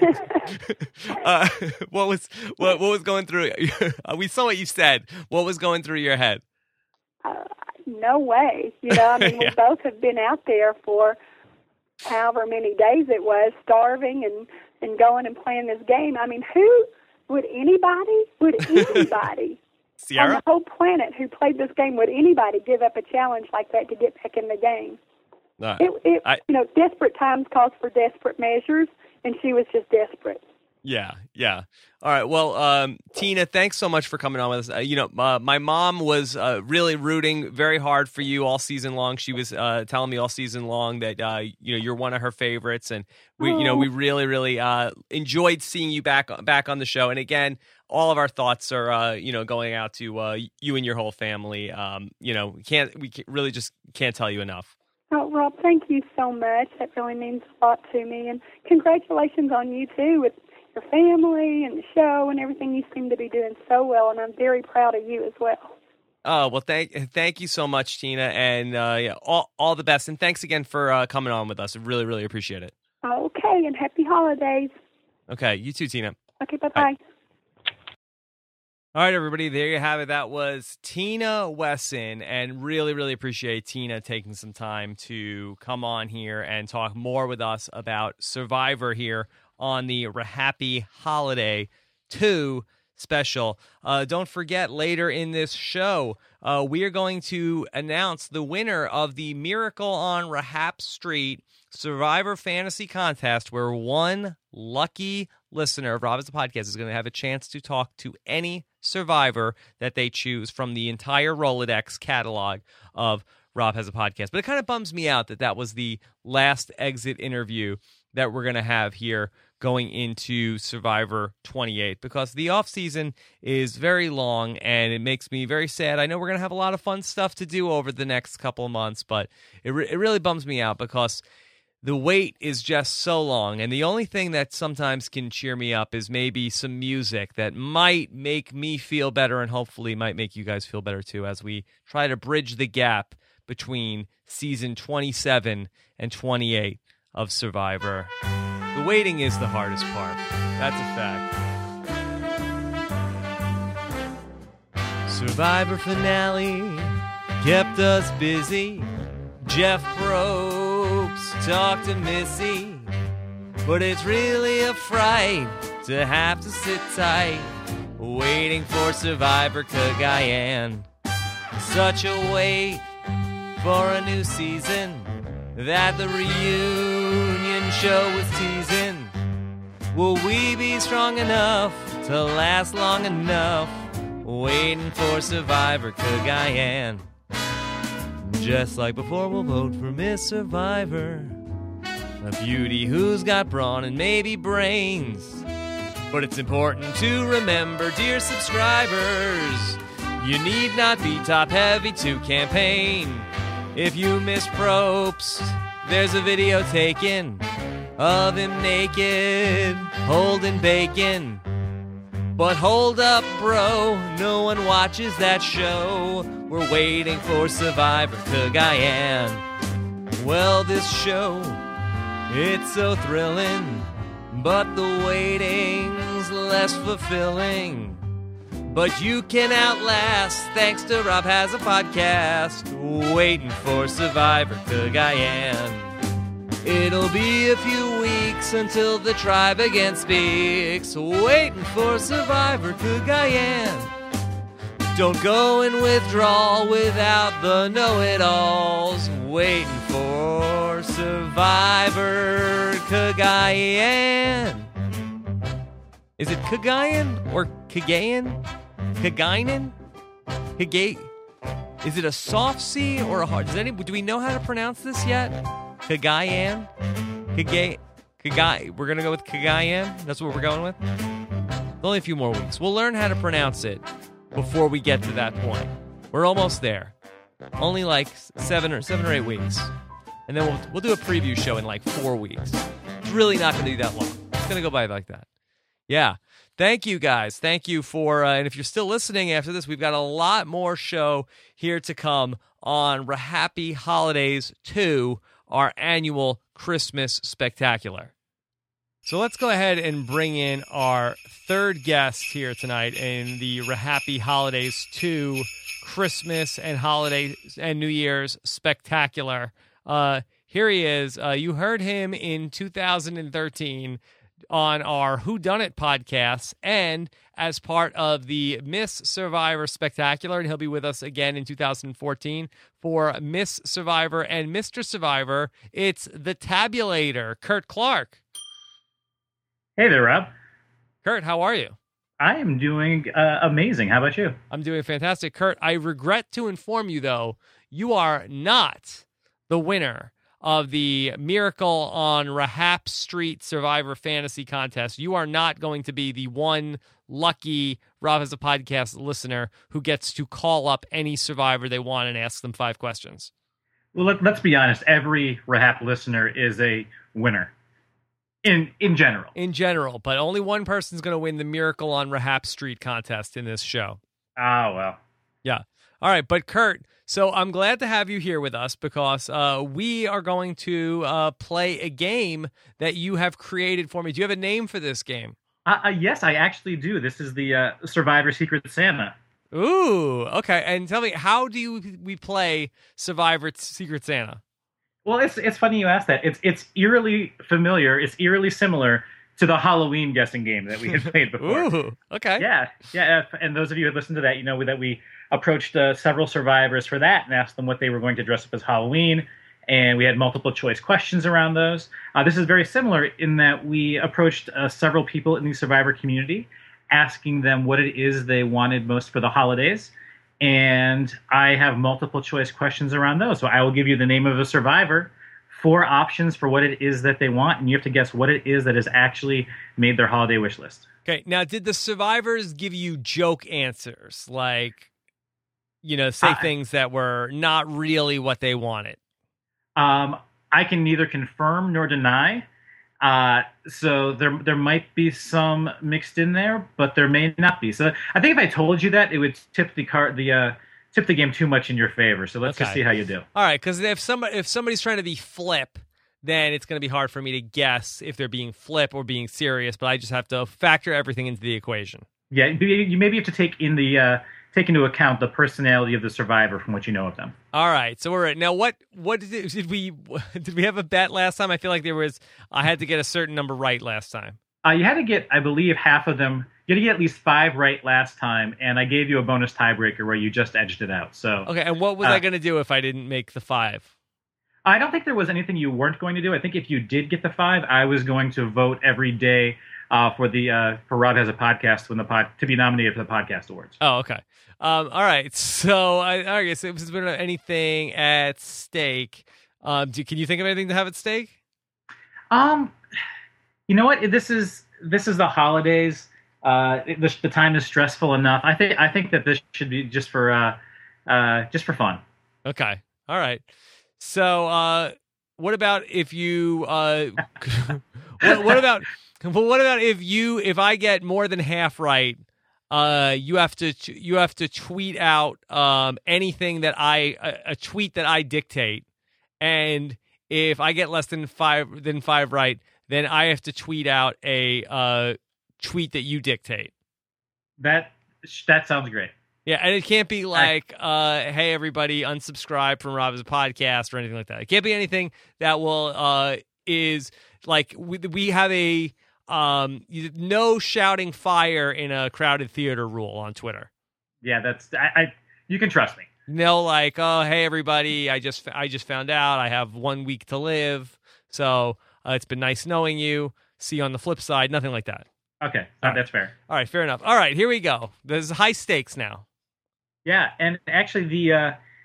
uh, what was what what was going through? We saw what you said. What was going through your head? Uh, no way. You know, I mean, Yeah. we both have been out there for however many days it was, starving and, and going and playing this game. I mean, who would anybody, would anybody on Sierra? the whole planet who played this game, would anybody give up a challenge like that to get back in the game? Uh, It, it I- you know, desperate times calls for desperate measures, and she was just desperate. Yeah, yeah. All right. Well, um, Tina, thanks so much for coming on with us. Uh, you know, uh, my mom was uh, really rooting very hard for you all season long. She was uh, telling me all season long that uh, you know you're one of her favorites, and we, you know, we really, really uh, enjoyed seeing you back back on the show. And again, all of our thoughts are uh, you know going out to uh, you and your whole family. Um, you know, we can't we can't, really just can't tell you enough. Oh, Rob, thank you so much. That really means a lot to me, and congratulations on you too with your family and the show and everything. You seem to be doing so well, and I'm very proud of you as well. Oh, well, thank thank you so much, Tina, and uh, yeah, all all the best, and thanks again for uh, coming on with us. I really, really appreciate it. Okay, and happy holidays. Okay, you too, Tina. Okay, bye-bye. Bye. All right, everybody, there you have it. That was Tina Wesson, and really, really appreciate Tina taking some time to come on here and talk more with us about Survivor here on the Happy Holiday two special. Uh, don't forget, later in this show, uh, we are going to announce the winner of the Miracle on Rahap Street Survivor Fantasy Contest, where one lucky listener of Rob Has a Podcast is going to have a chance to talk to any survivor that they choose from the entire Rolodex catalog of Rob Has a Podcast. But it kind of bums me out that that was the last exit interview that we're going to have here going into Survivor twenty-eight, because the off season is very long and it makes me very sad. I know we're going to have a lot of fun stuff to do over the next couple of months, but it, re- it really bums me out because the wait is just so long, and the only thing that sometimes can cheer me up is maybe some music that might make me feel better and hopefully might make you guys feel better too as we try to bridge the gap between season twenty-seven and twenty-eight of Survivor. The waiting is the hardest part. That's a fact. Survivor finale kept us busy. Jeff Probst talked to Missy, but it's really a fright to have to sit tight waiting for Survivor Cagayan. Such a wait for a new season that the reunion show was teasing. Will we be strong enough to last long enough waiting for Survivor Cagayan? Just like before, we'll vote for Miss Survivor, a beauty who's got brawn and maybe brains. But it's important to remember, dear subscribers, you need not be top-heavy to campaign. If you miss Probst, there's a video taken of him naked, holding bacon. But hold up, bro, no one watches that show. We're waiting for Survivor Cagayan. Well, this show, it's so thrilling, but the waiting's less fulfilling. But you can outlast, thanks to Rob Has a Podcast, waiting for Survivor Cagayan. It'll be a few weeks until the tribe again speaks, waiting for Survivor Cagayan. Don't go in withdrawal without the know-it-alls, waiting for Survivor Cagayan. Is it Cagayan or Cagayan? Cagayan? Cagay? Is it a soft C or a hard? Does any? Do we know how to pronounce this yet? Cagayan? Cagay? Cagay? We're gonna go with Cagayan. That's what we're going with. Only a few more weeks. We'll learn how to pronounce it before we get to that point. We're almost there. Only like seven or seven or eight weeks, and then we'll we'll do a preview show in like four weeks. It's really not going to be that long. It's going to go by like that. Yeah. Thank you, guys. Thank you for, uh, and if you're still listening after this, we've got a lot more show here to come on Happy Holidays two, our annual Christmas spectacular. So let's go ahead and bring in our third guest here tonight in the Happy Holidays two Christmas and Holidays and New Year's spectacular. Uh, here he is. Uh, you heard him in two thousand thirteen on our Who Done It podcast and as part of the Miss Survivor Spectacular. And he'll be with us again in two thousand fourteen for Miss Survivor and Mister Survivor. It's the Tabulator, Kurt Clark. Hey there, Rob. Kurt, how are you? I am doing uh, amazing. How about you? I'm doing fantastic. Kurt, I regret to inform you, though, you are not the winner of the Miracle on Rahap Street Survivor Fantasy Contest. You are not going to be the one lucky Rob Has a Podcast listener who gets to call up any survivor they want and ask them five questions. Well, let, let's be honest. Every Rahap listener is a winner. In in general. In general, but only one person's going to win the Miracle on Rahap Street contest in this show. Ah, well. Yeah. All right, but Kurt, so I'm glad to have you here with us because uh, we are going to uh, play a game that you have created for me. Do you have a name for this game? Uh, uh, yes, I actually do. This is the uh, Survivor Secret Santa. Ooh, okay. And tell me, how do you, we play Survivor Secret Santa? Well, it's it's funny you ask that. It's it's eerily familiar. It's eerily similar to the Halloween guessing game that we had played before. Ooh, okay. Yeah, yeah. And those of you who listened to that, you know that we approached uh, several survivors for that and asked them what they were going to dress up as Halloween. And we had multiple choice questions around those. Uh, this is very similar in that we approached uh, several people in the Survivor community, asking them what it is they wanted most for the holidays. And I have multiple choice questions around those. So I will give you the name of a survivor, four options for what it is that they want, and you have to guess what it is that has actually made their holiday wish list. Okay. Now, did the survivors give you joke answers? Like, you know, say uh, things that were not really what they wanted? Um, I can neither confirm nor deny. Uh, so there there might be some mixed in there, but there may not be. So I think if I told you that, it would tip the card the uh, tip the game too much in your favor. So let's okay. just see how you do. All right, because if somebody if somebody's trying to be flip, then it's going to be hard for me to guess if they're being flip or being serious. But I just have to factor everything into the equation. Yeah, you maybe have to take in the uh, take into account the personality of the survivor from what you know of them. All right, so we're at, now. What what did, it, did we did we have a bet last time? I feel like there was. I had to get a certain number right last time. Uh, you had to get, I believe, half of them. You had to get at least five right last time, and I gave you a bonus tiebreaker where you just edged it out. So okay, and what was uh, I going to do if I didn't make the five? I don't think there was anything you weren't going to do. I think if you did get the five, I was going to vote every day uh, for the uh, for Rob Has a Podcast when the pod to be nominated for the podcast awards. Oh, okay. Um, all right. So I, I guess if there's been anything at stake, um, do, can you think of anything to have at stake? Um, you know what? This is this is the holidays. Uh, the, the time is stressful enough. I think I think that this should be just for uh, uh, just for fun. Okay. All right. So, uh, what about if you? Uh, what, what about? Well, what about if you? If I get more than half right, uh, you have to you have to tweet out um, anything that I a, a tweet that I dictate, and if I get less than five than five right, then I have to tweet out a uh, tweet that you dictate. That that sounds great. Yeah, and it can't be like, uh, hey, everybody, unsubscribe from Rob Has a Podcast or anything like that. It can't be anything that will, uh, is like, we, we have a, um, no shouting fire in a crowded theater rule on Twitter. Yeah, that's, I, I you can trust me. No, like, oh, hey, everybody, I just, I just found out I have one week to live. So uh, it's been nice knowing you. See you on the flip side. Nothing like that. Okay, uh, that's fair. All right, fair enough. All right, here we go. There's high stakes now. Yeah, and actually the uh,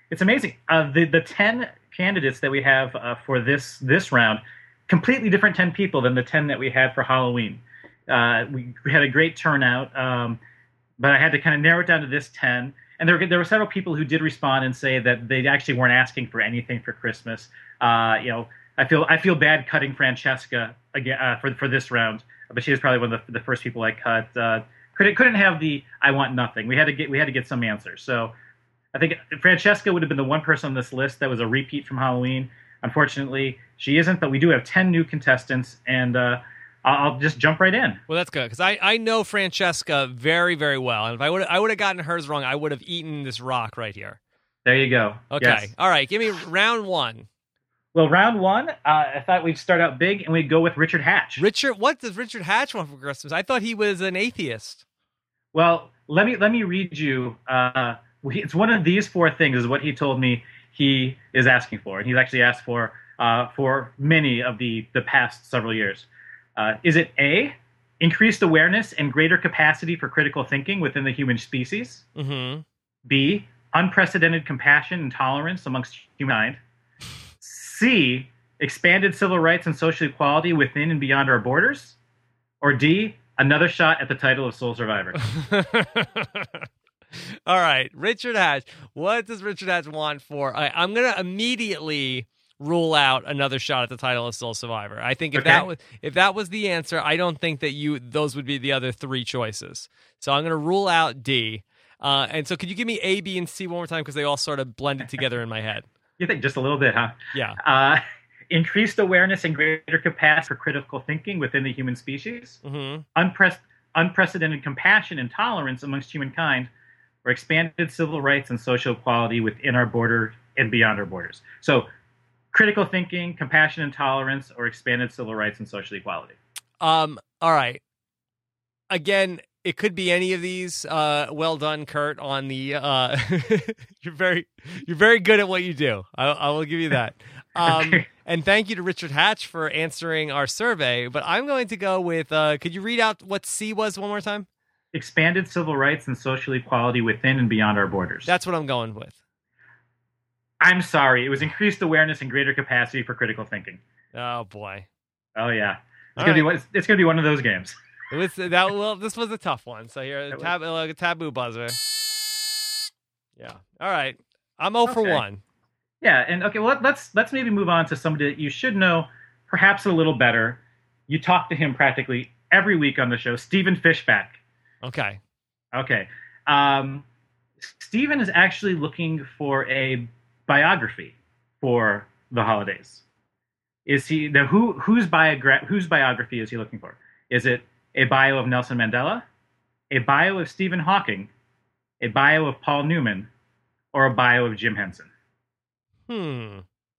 it's amazing. Uh, the the ten candidates that we have uh, for this this round, completely different ten people than the ten that we had for Halloween. Uh, we, we had a great turnout, um, but I had to kind of narrow it down to this ten. And there, there were several people who did respond and say that they actually weren't asking for anything for Christmas. Uh, you know, I feel I feel bad cutting Francesca again uh, for for this round, but she was probably one of the, the first people I cut. Uh, couldn't couldn't have the I want nothing. We had to get we had to get some answers. So I think Francesca would have been the one person on this list that was a repeat from Halloween. Unfortunately, she isn't. But we do have ten new contestants, and uh, I'll just jump right in. Well, that's good because I, I know Francesca very, very well, and if I would I would have gotten hers wrong, I would have eaten this rock right here. There you go. Okay, yes. All right. Give me round one. Well, round one, uh, I thought we'd start out big and we'd go with Richard Hatch. Richard, what does Richard Hatch want for Christmas? I thought he was an atheist. Well, let me let me read you. Uh, it's one of these four things is what he told me he is asking for, and he's actually asked for uh, for many of the the past several years. Uh, is it A, increased awareness and greater capacity for critical thinking within the human species? Mm-hmm. B, unprecedented compassion and tolerance amongst humankind? C, expanded civil rights and social equality within and beyond our borders? Or D, another shot at the title of Sole Survivor? All right, Richard Hatch. What does Richard Hatch want for? I, I'm going to immediately rule out another shot at the title of Sole Survivor. I think if okay. that was if that was the answer, I don't think that you those would be the other three choices. So I'm going to rule out D. Uh, and so, could you give me A, B, and C one more time because they all sort of blended together in my head? You think just a little bit, huh? Yeah. Uh, increased awareness and greater capacity for critical thinking within the human species. Mm-hmm. Unpre- unprecedented compassion and tolerance amongst humankind, or expanded civil rights and social equality within our border and beyond our borders. So, critical thinking, compassion and tolerance, or expanded civil rights and social equality. Um. All right. Again, it could be any of these. Uh, well done, Kurt. On the uh, you're very you're very good at what you do. I, I will give you that. Um, okay. And thank you to Richard Hatch for answering our survey. But I'm going to go with. Uh, could you read out what C was one more time? Expanded civil rights and social equality within and beyond our borders. That's what I'm going with. I'm sorry. It was increased awareness and greater capacity for critical thinking. Oh boy. Oh yeah. It's All gonna right. be one- it's gonna be one of those games. It was that. Well, this was a tough one. So here, tab, uh, taboo buzzer. Yeah. All right. I'm zero for Okay. one. Yeah, and okay, well let's let's maybe move on to somebody that you should know perhaps a little better. You talk to him practically every week on the show, Stephen Fishback. Okay. Okay. Um, Stephen is actually looking for a biography for the holidays. Is he the who whose biogra- whose biography is he looking for? Is it a bio of Nelson Mandela, a bio of Stephen Hawking, a bio of Paul Newman, or a bio of Jim Henson? Hmm.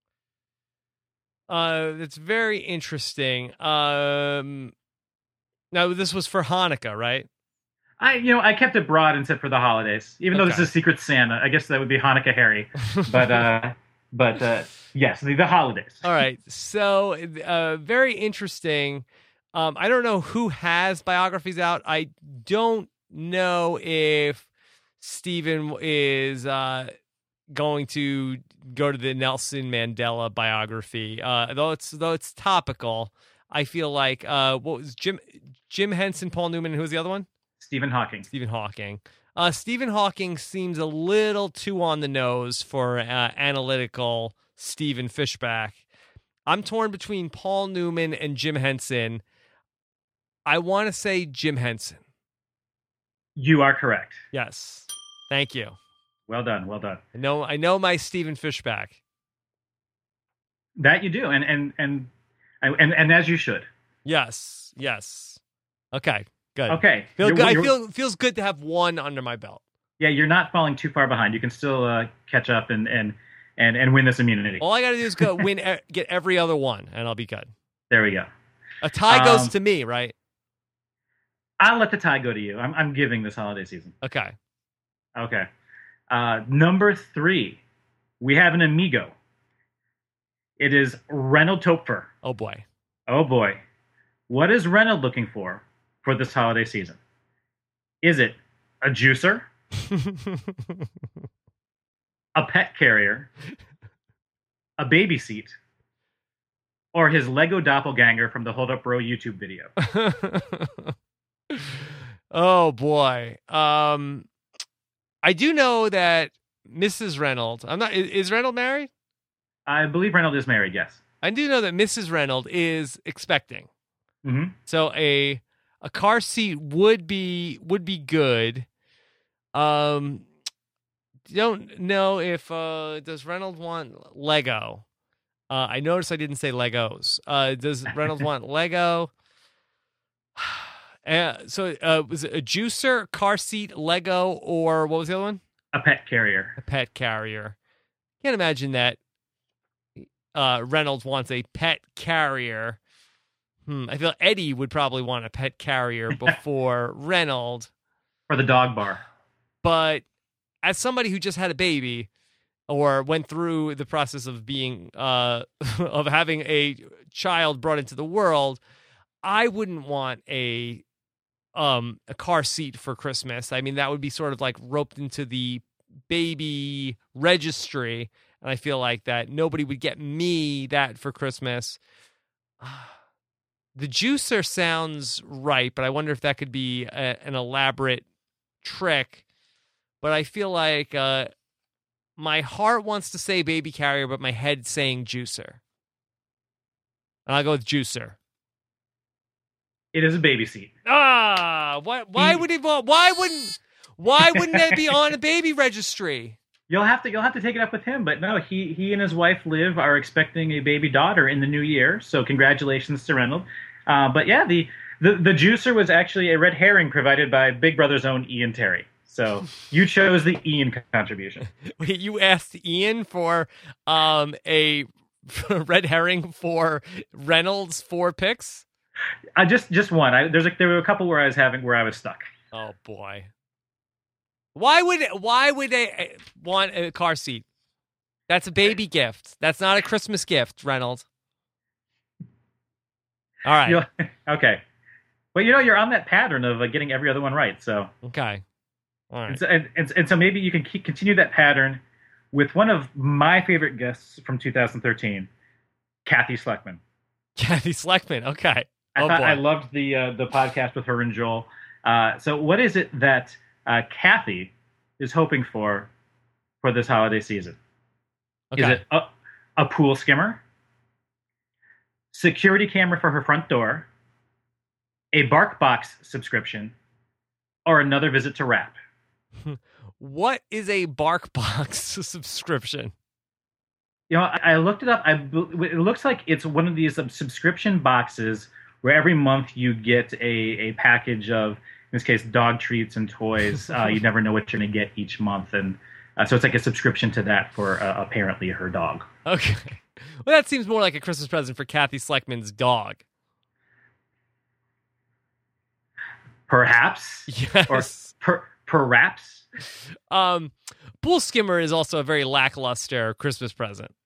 Uh, it's very interesting. Um, now this was for Hanukkah, right? I, you know, I kept it broad and said for the holidays, even though this Okay. is Secret Santa. I guess that would be Hanukkah Harry, but uh, but uh, yes, the, the holidays. All right. So, uh, very interesting. Um, I don't know who has biographies out. I don't know if Stephen is uh, going to go to the Nelson Mandela biography. Uh, though it's though it's topical, I feel like uh, what was Jim Jim Henson, Paul Newman, and who was the other one? Stephen Hawking. Stephen Hawking. Uh, Stephen Hawking seems a little too on the nose for uh, analytical Stephen Fishback. I'm torn between Paul Newman and Jim Henson. I want to say Jim Henson. You are correct. Yes. Thank you. Well done. Well done. I know I know my Stephen Fishback. That you do, and and and and and as you should. Yes. Yes. Okay. Good. Okay. Feel You're- good. I you're- feel feels good to have one under my belt. Yeah, you're not falling too far behind. You can still uh, catch up and and and and win this immunity. All I got to do is go win, e- get every other one, and I'll be good. There we go. A tie goes Um, to me, right? I'll let the tie go to you. I'm I'm giving this holiday season. Okay. Okay. Uh, number three, we have an amigo. It is Reynold Topfer. Oh boy. Oh boy. What is Reynold looking for for this holiday season? Is it a juicer, a pet carrier, a baby seat, or his Lego doppelganger from the Hold Up Bro YouTube video? Oh boy. Um, I do know that Missus Reynolds. I'm not. Is, is Reynolds married? I believe Reynolds is married. Yes. I do know that Missus Reynolds is expecting. Mm-hmm. So a a car seat would be would be good. Um, don't know if uh does Reynolds want Lego. Uh, I noticed I didn't say Legos. Uh, does Reynolds want Lego? Uh, so uh, was it a juicer, car seat, Lego, or what was the other one? A pet carrier. A pet carrier. Can't imagine that uh, Reynolds wants a pet carrier. Hmm, I feel Eddie would probably want a pet carrier before Reynolds. Or the dog bar. But as somebody who just had a baby or went through the process of being uh, of having a child brought into the world, I wouldn't want a um a car seat for Christmas. I mean, that would be sort of like roped into the baby registry, and I feel like that nobody would get me that for Christmas. The juicer sounds right, but I wonder if that could be a, an elaborate trick. But I feel like uh, my heart wants to say baby carrier, but my head's saying juicer. And I'll go with juicer. It is a baby seat. Ah, why? Why would it? Why wouldn't? Why wouldn't it be on a baby registry? You'll have to you'll have to take it up with him. But no, he he and his wife Liv are expecting a baby daughter in the new year. So congratulations to Reynolds. Uh, but yeah, the, the the juicer was actually a red herring provided by Big Brother's own Ian Terry. So you chose the Ian contribution. Wait, you asked Ian for um a red herring for Reynolds four picks? I just just one. I, there's a, there were a couple where I was having where I was stuck. Oh boy, why would why would they want a car seat? That's a baby gift. That's not a Christmas gift, Reynolds. All right. You'll, okay, but you know you're on that pattern of uh, getting every other one right. So okay, all right. And so, and, and, and so maybe you can keep, continue that pattern with one of my favorite guests from two thousand thirteen, Kathy Sleckman. Kathy Sleckman. Okay. I oh thought boy. I loved the uh, the podcast with her and Joel. Uh, so, what is it that uh, Kathy is hoping for for this holiday season? Okay. Is it a, a pool skimmer, security camera for her front door, a BarkBox subscription, or another visit to Wrap? What is a BarkBox subscription? You know, I, I looked it up. I, it looks like it's one of these um, subscription boxes where every month you get a, a package of, in this case, dog treats and toys. Uh, you never know what you're going to get each month. And uh, so it's like a subscription to that for uh, apparently her dog. Okay. Well, that seems more like a Christmas present for Kathy Sleckman's dog. Perhaps. Yes. Or per, perhaps. Um, Pool Skimmer is also a very lackluster Christmas present.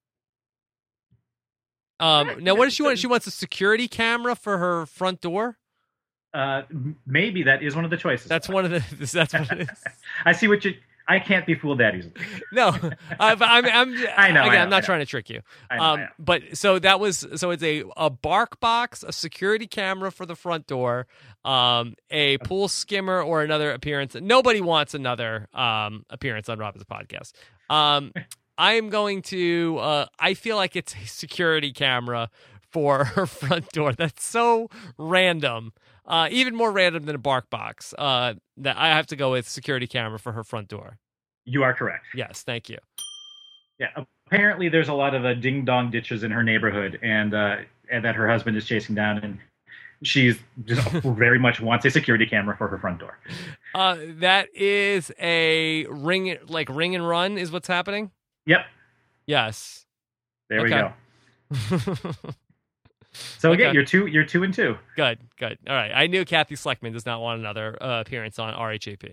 Um, now, what does she want? She wants a security camera for her front door? Uh, maybe that is one of the choices. That's one of the. That's what it is. I see what you. I can't be fooled that easily. No, I've, I'm. I'm. I know. Again, I know, I'm not I know. trying to trick you. I know, Um, I know. but so that was. So it's a a BarkBox, a security camera for the front door, um, a pool skimmer, or another appearance. Nobody wants another um appearance on Robin's podcast. Um, I am going to. Uh, I feel like it's a security camera for her front door. That's so random. Uh, even more random than a BarkBox. Uh, that I have to go with security camera for her front door. You are correct. Yes, thank you. Yeah. Apparently, there's a lot of uh, ding dong ditches in her neighborhood, and uh, and that her husband is chasing down, and she's just very much wants a security camera for her front door. Uh, that is a ring, like ring and run, is what's happening. Yep. Yes. There we Okay. go. So again, Okay. you're two. You're two and two. Good, good. All right. I knew Kathy Sleckman does not want another uh, appearance on R H A P.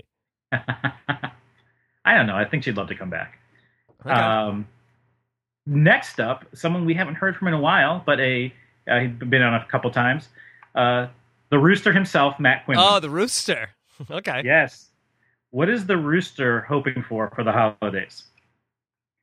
I don't know. I think she'd love to come back. Okay. Um, next up, someone we haven't heard from in a while, but a uh, he's been on a couple times. Uh, the Rooster himself, Matt Quinlan. Oh, the rooster. Okay. Yes. What is the Rooster hoping for for the holidays?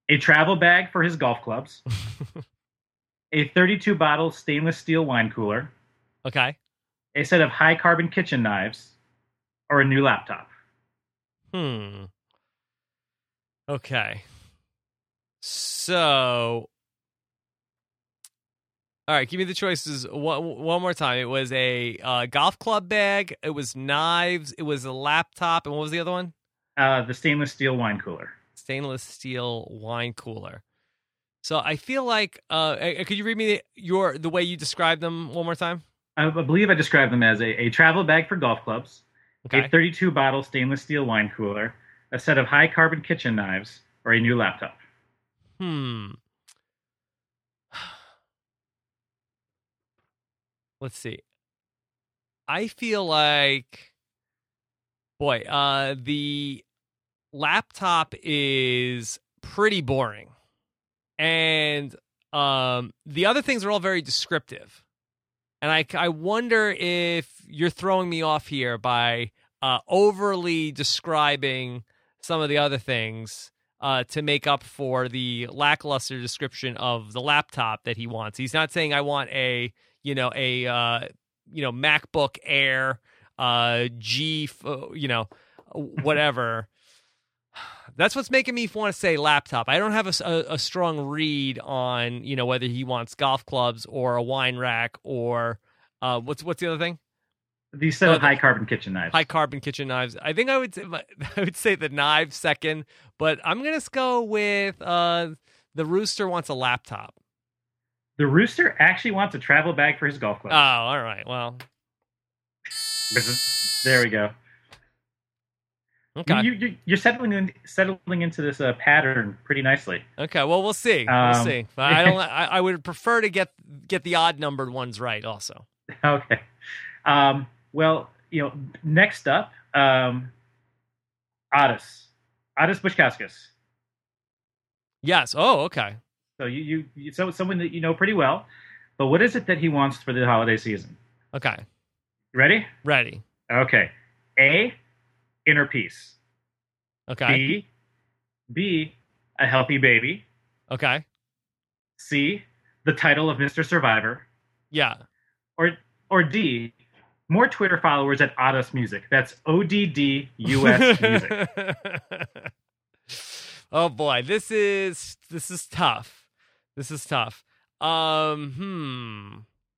a travel bag for his golf clubs, a thirty-two bottle stainless steel wine cooler, Okay. a set of high carbon kitchen knives, or a new laptop. Hmm. Okay. So, all right, give me the choices one, one more time. It was a uh, golf club bag, it was knives, it was a laptop, and what was the other one? Uh, the stainless steel wine cooler. Stainless steel wine cooler. So I feel like, uh, uh, could you read me your the way you described them one more time? I believe I described them as a, a travel bag for golf clubs, Okay. a thirty-two bottle stainless steel wine cooler, a set of high carbon kitchen knives, or a new laptop. Hmm. Let's see. I feel like, boy, uh, the laptop is pretty boring. And um, the other things are all very descriptive. And I, I wonder if you're throwing me off here by uh, overly describing some of the other things uh, to make up for the lackluster description of the laptop that he wants. He's not saying I want a, you know, a, uh, you know, MacBook Air, uh, G, you know, whatever. That's what's making me want to say laptop. I don't have a, a, a strong read on, you know, whether he wants golf clubs or a wine rack or uh, what's what's the other thing? The set Oh, of the- high carbon kitchen knives. High carbon kitchen knives. I think I would say, I would say the knives second, but I'm gonna go with uh, the rooster wants a laptop. The rooster actually wants a travel bag for his golf Oh, club. all right. Well, There we go. okay. You, you, you're settling in, settling into this uh, pattern pretty nicely. Okay. Well, we'll see. We'll Um, see. But I don't. I, I would prefer to get get the odd numbered ones right. Also. Okay. Um, well, you know, next up, um, Otis. Otis Bushkauskas. Yes. Oh, okay. So you, you, you so someone that you know pretty well. But what is it that he wants for the holiday season? Okay. Ready? Ready. Okay. A, inner peace. Okay. B, B, a healthy baby. Okay. C, the title of Mister Survivor. Yeah. Or or D, more Twitter followers at Otis Music. That's O D D U S Music. Oh boy, this is this is tough. This is tough. Um, hmm.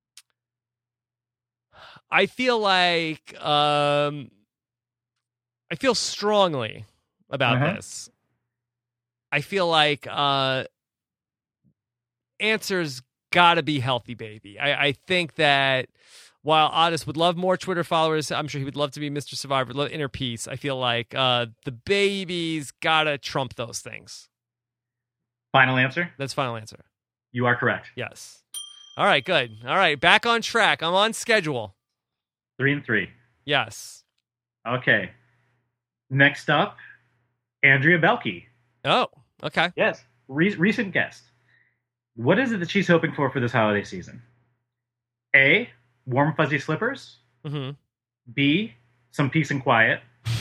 I feel like um, I feel strongly about Uh-huh. this. I feel like uh, answer's got to be healthy baby. I, I think that while Otis would love more Twitter followers, I'm sure he would love to be Mister Survivor, love inner peace. I feel like uh, the baby's got to trump those things. Final answer? That's final answer. You are correct. Yes. All right, good. All right, back on track. I'm on schedule. Three and three. Yes. Okay. Next up, Andrea Belke. Oh, okay. Yes. Re- recent guest. What is it that she's hoping for for this holiday season? A, warm fuzzy slippers. Mm-hmm. B, some peace and quiet.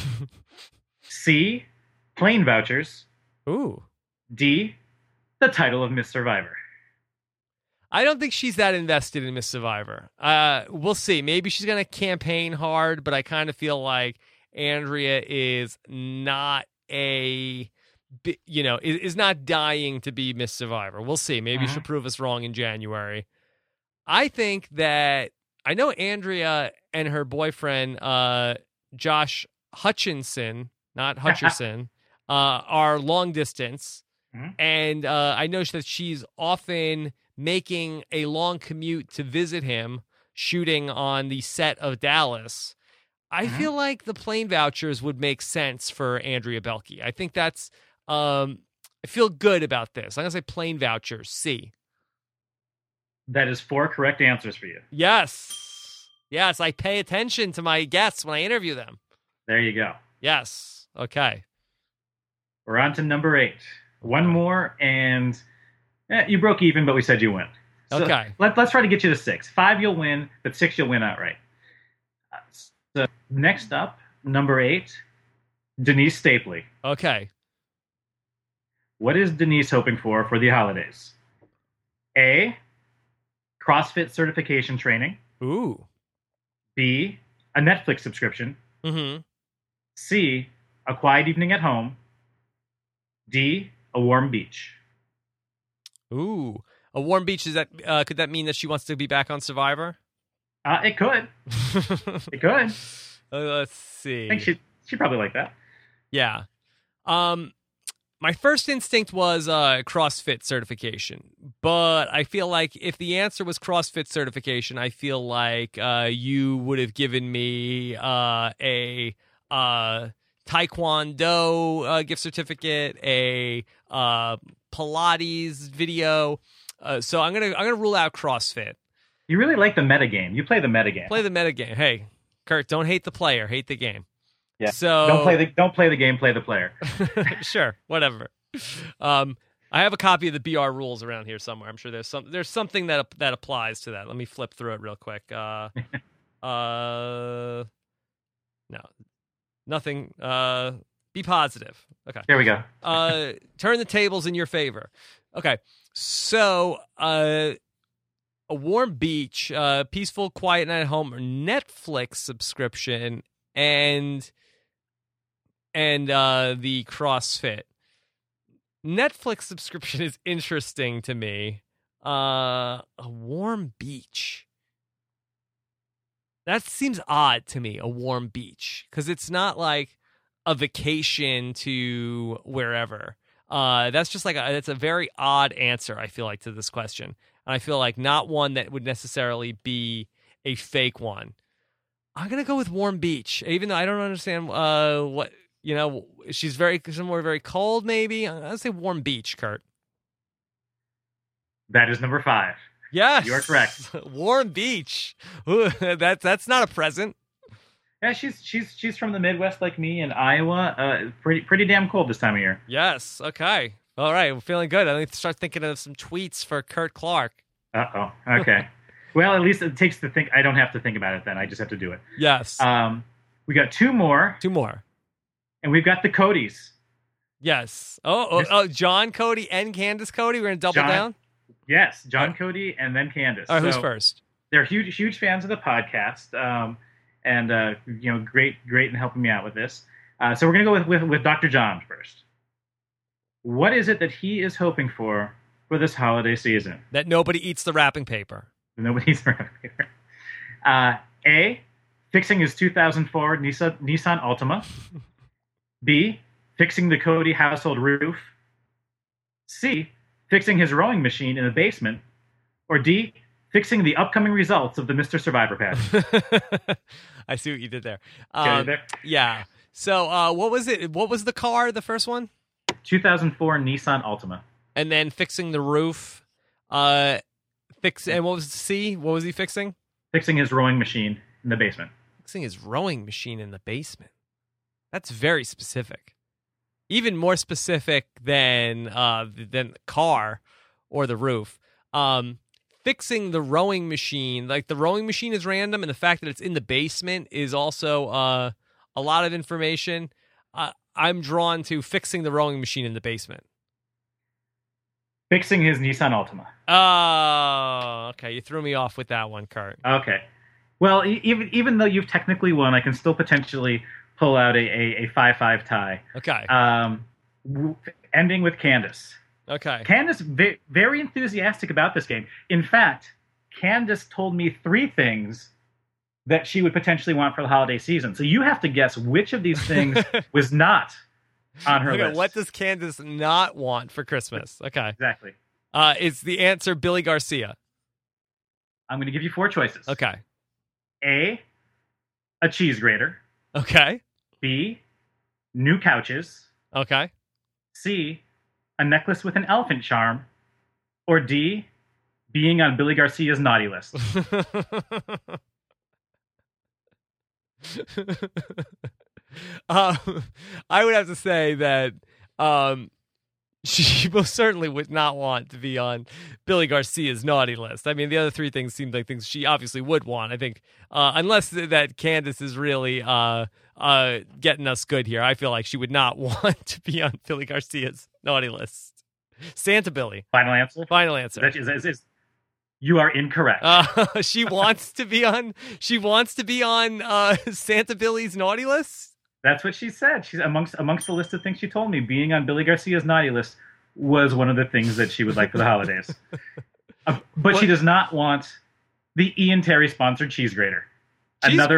C, plane vouchers. Ooh. D, the title of Miss Survivor. I don't think she's that invested in Miss Survivor. Uh, we'll see. Maybe she's going to campaign hard, but I kind of feel like Andrea is not a, bi- you know, is, is not dying to be Miss Survivor. We'll see. Maybe Mhm. she'll prove us wrong in January. I think that I know Andrea and her boyfriend, uh, Josh Hutchinson, not Hutcherson, uh, are long distance. Mhm. And uh, I know that she's often making a long commute to visit him, shooting on the set of Dallas. I Mhm. feel like the plane vouchers would make sense for Andrea Belke. I think that's, um, I feel good about this. I'm going to say plane vouchers, C. That is four correct answers for you. Yes. Yes, I pay attention to my guests when I interview them. There you go. Yes. Okay. We're on to number eight. One more, and eh, you broke even, but we said you win. So Okay. Let, let's try to get you to six. Five, you'll win, but six, you'll win outright. Uh, So next up, number eight, Denise Stapley. Okay. What is Denise hoping for for the holidays? A, CrossFit certification training. Ooh. B, a Netflix subscription. Mm-hmm. C, a quiet evening at home. D, a warm beach. Ooh. A warm beach, is that uh, could that mean that she wants to be back on Survivor? Uh, it could. It could. Uh, let's see. I think she she probably like that. Yeah. Um, my first instinct was uh, CrossFit certification, but I feel like if the answer was CrossFit certification, I feel like uh, you would have given me uh, a uh, Taekwondo uh, gift certificate, a uh, Pilates video. Uh, so I'm gonna I'm gonna rule out CrossFit. You really like the metagame. You play the metagame. Play the metagame. Hey, Kurt, don't hate the player, hate the game. Yeah. So don't play the don't play the game, play the player. Sure, whatever. Um, I have a copy of the B R rules around here somewhere. I'm sure there's some there's something that that applies to that. Let me flip through it real quick. Uh, uh, no, nothing. Uh, be positive. Okay. Here we go. uh, turn the tables in your favor. Okay, so uh, a warm beach, uh, peaceful, quiet night at home, or Netflix subscription, and and uh, the CrossFit. Netflix subscription is interesting to me. Uh, a warm beach. That seems odd to me, a warm beach, because it's not like a vacation to wherever. Uh, that's just like a, that's a very odd answer, I feel like, to this question. And I feel like not one that would necessarily be a fake one. I'm going to go with warm beach, even though I don't understand uh, what, you know, she's very, somewhere very cold, maybe. I'm going to say warm beach, Kurt. That is number five. Yes. You're correct. Warm beach. Ooh, that, that's not a present. Yeah, she's she's she's from the Midwest like me in Iowa. Uh, pretty pretty damn cold this time of year. Yes. Okay. All right. I'm feeling good. I need to start thinking of some tweets for Kurt Clark. Uh oh. Okay. Well, at least it takes to think. I don't have to think about it then. I just have to do it. Yes. Um, we got two more. Two more. And we've got the Codys. Yes. Oh, oh, oh John Cody and Candace Cody. We're gonna double John, down. Yes, John right. Cody and then Candace. All right. So who's first? They're huge huge fans of the podcast. Um, and uh, you know, great great in helping me out with this. Uh, so we're gonna go with, with with Doctor John first. What is it that he is hoping for for this holiday season? That nobody eats the wrapping paper. Nobody eats the wrapping paper. Uh, A, fixing his two thousand four Nissan, Nissan Altima. B, fixing the Cody household roof. C, fixing his rowing machine in the basement. Or D, fixing the upcoming results of the Mister Survivor pageant. I see what you did there. Um, um, there? Yeah. So uh, what was it? What was the car, the first one? two thousand four Nissan Altima. And then fixing the roof. Uh, fix And what was C? What was he fixing? Fixing his rowing machine in the basement. Fixing his rowing machine in the basement. That's very specific. Even more specific than uh, than the car or the roof. Um, fixing the rowing machine, like the rowing machine is random, and the fact that it's in the basement is also uh, a lot of information. Uh, I'm drawn to fixing the rowing machine in the basement. Fixing his Nissan Altima. Oh, okay. You threw me off with that one, Kurt. Okay. Well, e- even even though you've technically won, I can still potentially pull out a a five five tie. Okay. Um, w- ending with Candace. Okay. Candace v- very enthusiastic about this game. In fact, Candace told me three things that she would potentially want for the holiday season. So you have to guess which of these things was not on her okay, list. what does Candace not want for Christmas? Okay. Exactly. Uh, is the answer Billy Garcia? I'm going to give you four choices. Okay. A, a cheese grater. Okay. B, new couches. Okay. C, a necklace with an elephant charm. Or D, being on Billy Garcia's naughty list. um, I would have to say that um, She most certainly would not want to be on Billy Garcia's naughty list. I mean, the other three things seem like things she obviously would want. I think, uh, unless that Candace is really uh, uh, getting us good here, I feel like she would not want to be on Billy Garcia's naughty list. Santa Billy. Final answer? Final answer. That is, is, is, you are incorrect. Uh, she wants to be on. She wants to be on uh, Santa Billy's naughty list. That's what she said. She's amongst amongst the list of things she told me. Being on Billy Garcia's naughty list was one of the things that she would like for the holidays. uh, but what? She does not want the Ian Terry sponsored cheese grater. Cheese... Another.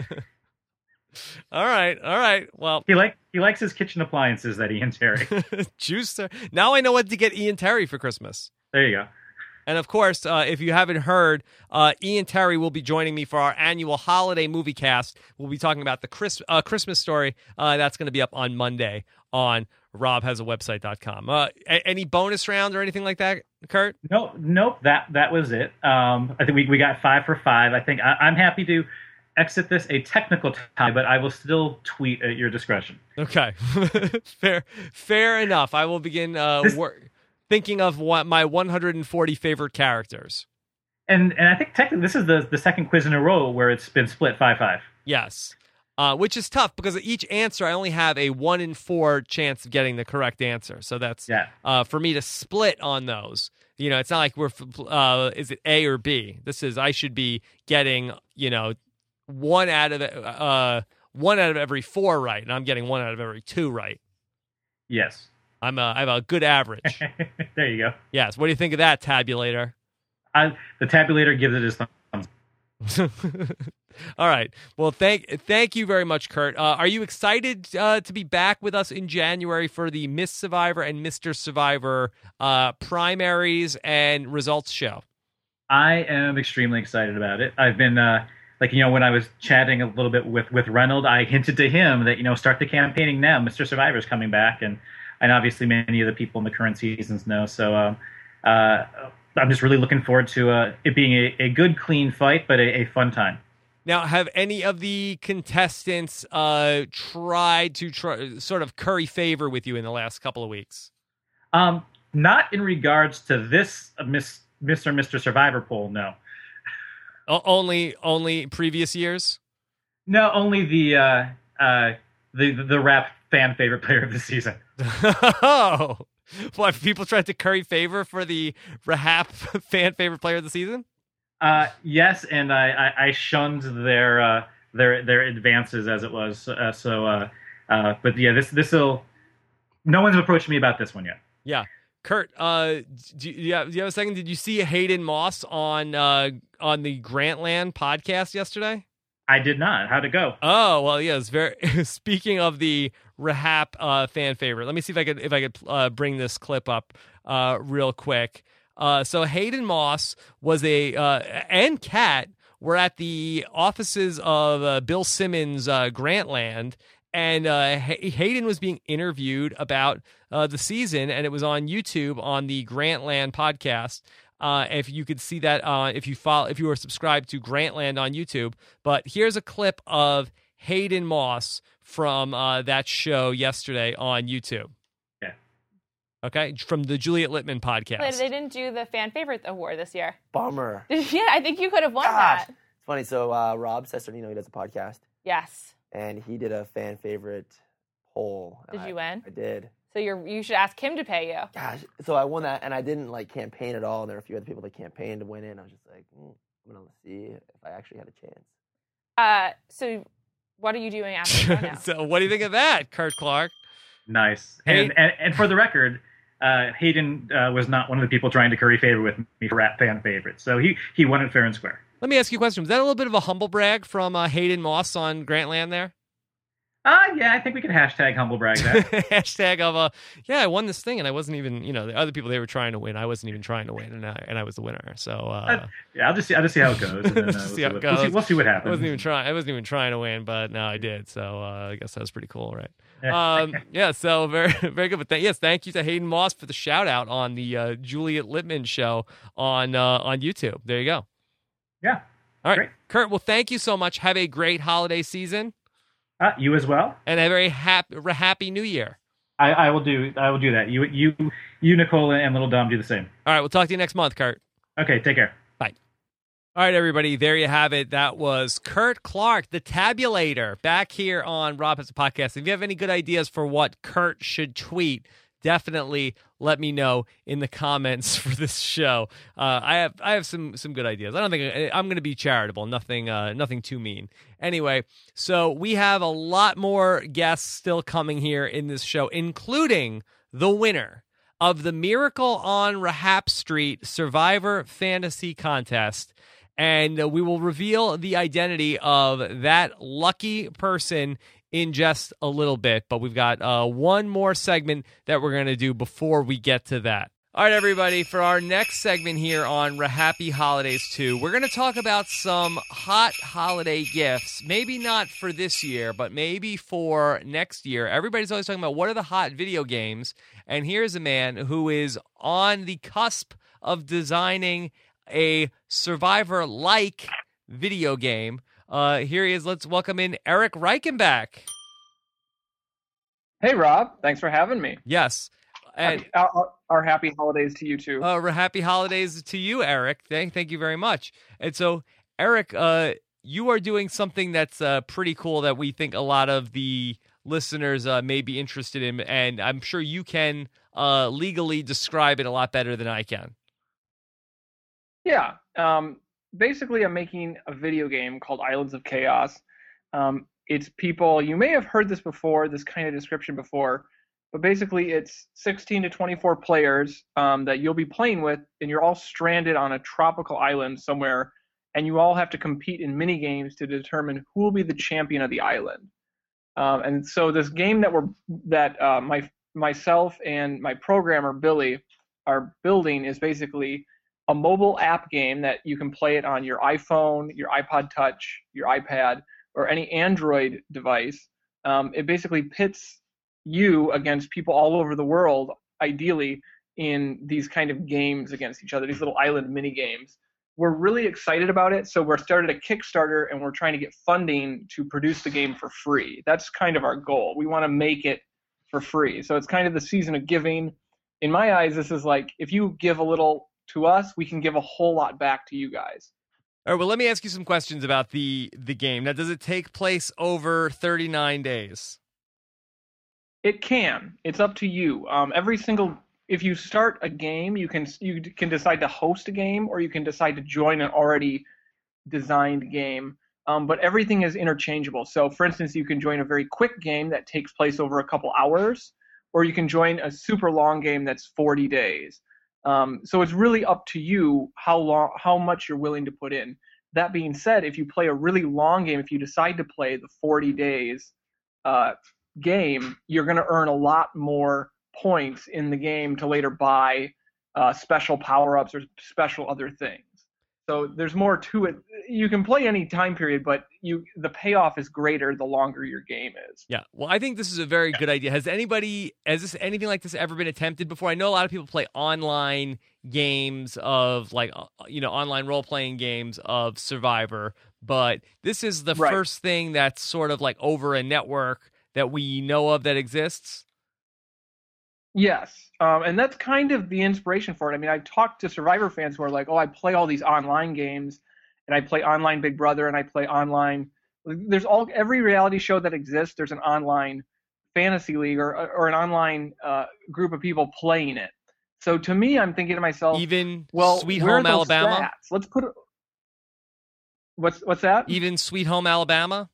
all right, all right. Well, he like he likes his kitchen appliances. That Ian Terry juicer. Now I know what to get Ian Terry for Christmas. There you go. And of course, uh, if you haven't heard, uh, Ian Terry will be joining me for our annual holiday movie cast. We'll be talking about the Chris, uh, Christmas Story. Uh, that's going to be up on Monday on rob has a website dot com. Uh, a- any bonus rounds or anything like that, Kurt? No, nope. That that was it. Um, I think we, we got five for five. I think I, I'm happy to exit this a technical tie, but I will still tweet at your discretion. Okay. fair, fair enough. I will begin uh, this- work. Thinking of what my one hundred forty favorite characters. And and I think technically this is the, the second quiz in a row where it's been split five five. Yes, uh, which is tough because each answer I only have a one in four chance of getting the correct answer. So that's yeah. uh, for me to split on those. You know, it's not like we're, uh, is it A or B? This is, I should be getting, you know, one out of, uh, one out of every four right, and I'm getting one out of every two right. Yes. I'm a, I have a good average. There you go. Yes. What do you think of that, tabulator? I, the tabulator gives it his thumbs. All right. Well, thank thank you very much, Kurt. Uh, are you excited uh, to be back with us in January for the Miss Survivor and Mister Survivor uh, primaries and results show? I am extremely excited about it. I've been, uh, like, you know, when I was chatting a little bit with, with Reynold, I hinted to him that, you know, start the campaigning now. Mister Survivor is coming back, and And obviously many of the people in the current seasons know. So um, uh, I'm just really looking forward to uh, it being a, a good, clean fight, but a, a fun time. Now, have any of the contestants uh, tried to try, sort of curry favor with you in the last couple of weeks? Um, not in regards to this uh, Miss, Mister Mister Survivor poll, no. O- only only previous years? No, only the, uh, uh, the, the, the rap fan favorite player of the season. Oh, what, people tried to curry favor for the Rahap fan favorite player of the season? Uh, yes, and I, I, I shunned their uh, their their advances as it was. Uh, so, uh, uh, but yeah, this this will. No one's approached me about this one yet. Yeah, Kurt. Uh, do you, do you have a second? Did you see Hayden Moss on uh, on the Grantland podcast yesterday? I did not. How'd it go? Oh, well, yeah. It's very. Speaking of the Rahap uh, fan favorite, let me see if I could if I could uh, bring this clip up uh, real quick. Uh, so Hayden Moss was a uh, and Kat were at the offices of uh, Bill Simmons uh, Grantland, and uh, Hay- Hayden was being interviewed about uh, the season, and it was on YouTube on the Grantland podcast. Uh, if you could see that, uh, if you follow, if you were subscribed to Grantland on YouTube. But here's a clip of Hayden Moss from uh, that show yesterday on YouTube. Yeah. Okay, from the Juliet Littman podcast. They didn't do the fan favorite award this year. Bummer. Yeah, I think you could have won Gosh. that. It's funny. So uh, Rob Sesternino, he does a podcast, Yes. and he did a fan favorite poll. Did I, you win? I did. So you're you should ask him to pay you. Gosh, so I won that, and I didn't like campaign at all. And there were a few other people that campaigned to win it. And I was just like, mm, I'm gonna see if I actually had a chance. Uh, so what are you doing after the show now? So what do you think of that, Kurt Clark? Nice. Hey- And, and and for the record, uh, Hayden uh, was not one of the people trying to curry favor with me for rap fan favorites. So he he won it fair and square. Let me ask you a question. Was that a little bit of a humble brag from uh, Hayden Moss on Grantland there? Uh, yeah, I think we could hashtag humble brag that. Hashtag of a yeah, I won this thing, and I wasn't even, you know, the other people, they were trying to win. I wasn't even trying to win, and I and I was the winner. So uh, yeah, I'll just see. I'll just see how it goes. And then, uh, we'll, See see how it what, we'll, see, goes. we'll see what happens. I wasn't even trying. I wasn't even trying to win, but no, I did. So uh, I guess that was pretty cool, right? um, yeah. So very very good. But th- yes, thank you to Hayden Moss for the shout out on the uh, Juliet Littman show on uh, on YouTube. There you go. Yeah. All right, Great. Kurt. Well, thank you so much. Have a great holiday season. Uh, you as well. And a very happy, happy New Year. I, I will do. I will do that. You, you, you, Nicole, and Little Dom do the same. All right, we'll talk to you next month, Kurt. Okay, take care. Bye. All right, everybody, there you have it. That was Kurt Clark, the Tabulator, back here on Rob Has a Podcast. If you have any good ideas for what Kurt should tweet, definitely let me know in the comments for this show. Uh, I have I have some some good ideas. I don't think I'm going to be charitable. Nothing uh, nothing too mean. Anyway, so we have a lot more guests still coming here in this show, including the winner of the Miracle on Rahap Street Survivor Fantasy Contest. And uh, we will reveal the identity of that lucky person in just a little bit. But we've got uh, one more segment that we're going to do before we get to that. All right, everybody, for our next segment here on Happy Holidays two, we're going to talk about some hot holiday gifts. Maybe not for this year, but maybe for next year. Everybody's always talking about what are the hot video games. And here's a man who is on the cusp of designing a Survivor-like video game. Uh, here he is. Let's welcome in Eric Reichenbach. Hey, Rob. Thanks for having me. Yes. And happy, uh, our happy holidays to you, too. Uh, happy holidays to you, Eric. Thank, thank you very much. And so, Eric, uh, you are doing something that's uh, pretty cool that we think a lot of the listeners uh, may be interested in, and I'm sure you can uh, legally describe it a lot better than I can. Yeah. Um, basically, I'm making a video game called Islands of Chaos. Um, it's people, you may have heard this before, this kind of description before, but basically it's sixteen to twenty-four players um, that you'll be playing with, and you're all stranded on a tropical island somewhere, and you all have to compete in mini games to determine who will be the champion of the island. Um, and so this game that we're that uh, my myself and my programmer Billy are building is basically a mobile app game that you can play it on your iPhone, your iPod Touch, your iPad, or any Android device. Um, it basically pits you against people all over the world, ideally, in these kind of games against each other, these little island mini games. We're really excited about it, so we're started a Kickstarter, and we're trying to get funding to produce the game for free. That's kind of our goal. We want to make it for free. So it's kind of the season of giving. In my eyes, this is like, if you give a little to us, we can give a whole lot back to you guys. All right, well, let me ask you some questions about the the game. Now, does it take place over thirty-nine days? It can. It's up to you. Um, every single, if you start a game, you can you can decide to host a game, or you can decide to join an already designed game. Um, but everything is interchangeable. So, for instance, you can join a very quick game that takes place over a couple hours, or you can join a super long game that's forty days. Um, so it's really up to you how long, how much you're willing to put in. That being said, if you play a really long game, if you decide to play the forty days uh, game, you're going to earn a lot more points in the game to later buy uh, special power-ups or special other things. So there's more to it. You can play any time period, but you the payoff is greater the longer your game is. Yeah. Well, I think this is a very good idea. Has anybody, has this anything like this ever been attempted before? I know a lot of people play online games of like, you know, online role-playing games of Survivor, but this is the Right. first thing that's sort of like over a network that we know of that exists. Yes, um, and that's kind of the inspiration for it. I mean, I've talked to Survivor fans who are like, oh, I play all these online games, and I play online Big Brother, and I play online. There's all every reality show that exists, there's an online fantasy league or or an online uh, group of people playing it. So to me, I'm thinking to myself, Even well, Sweet where are Home those Alabama? stats? Let's put it. What's what's that? Even Sweet Home Alabama?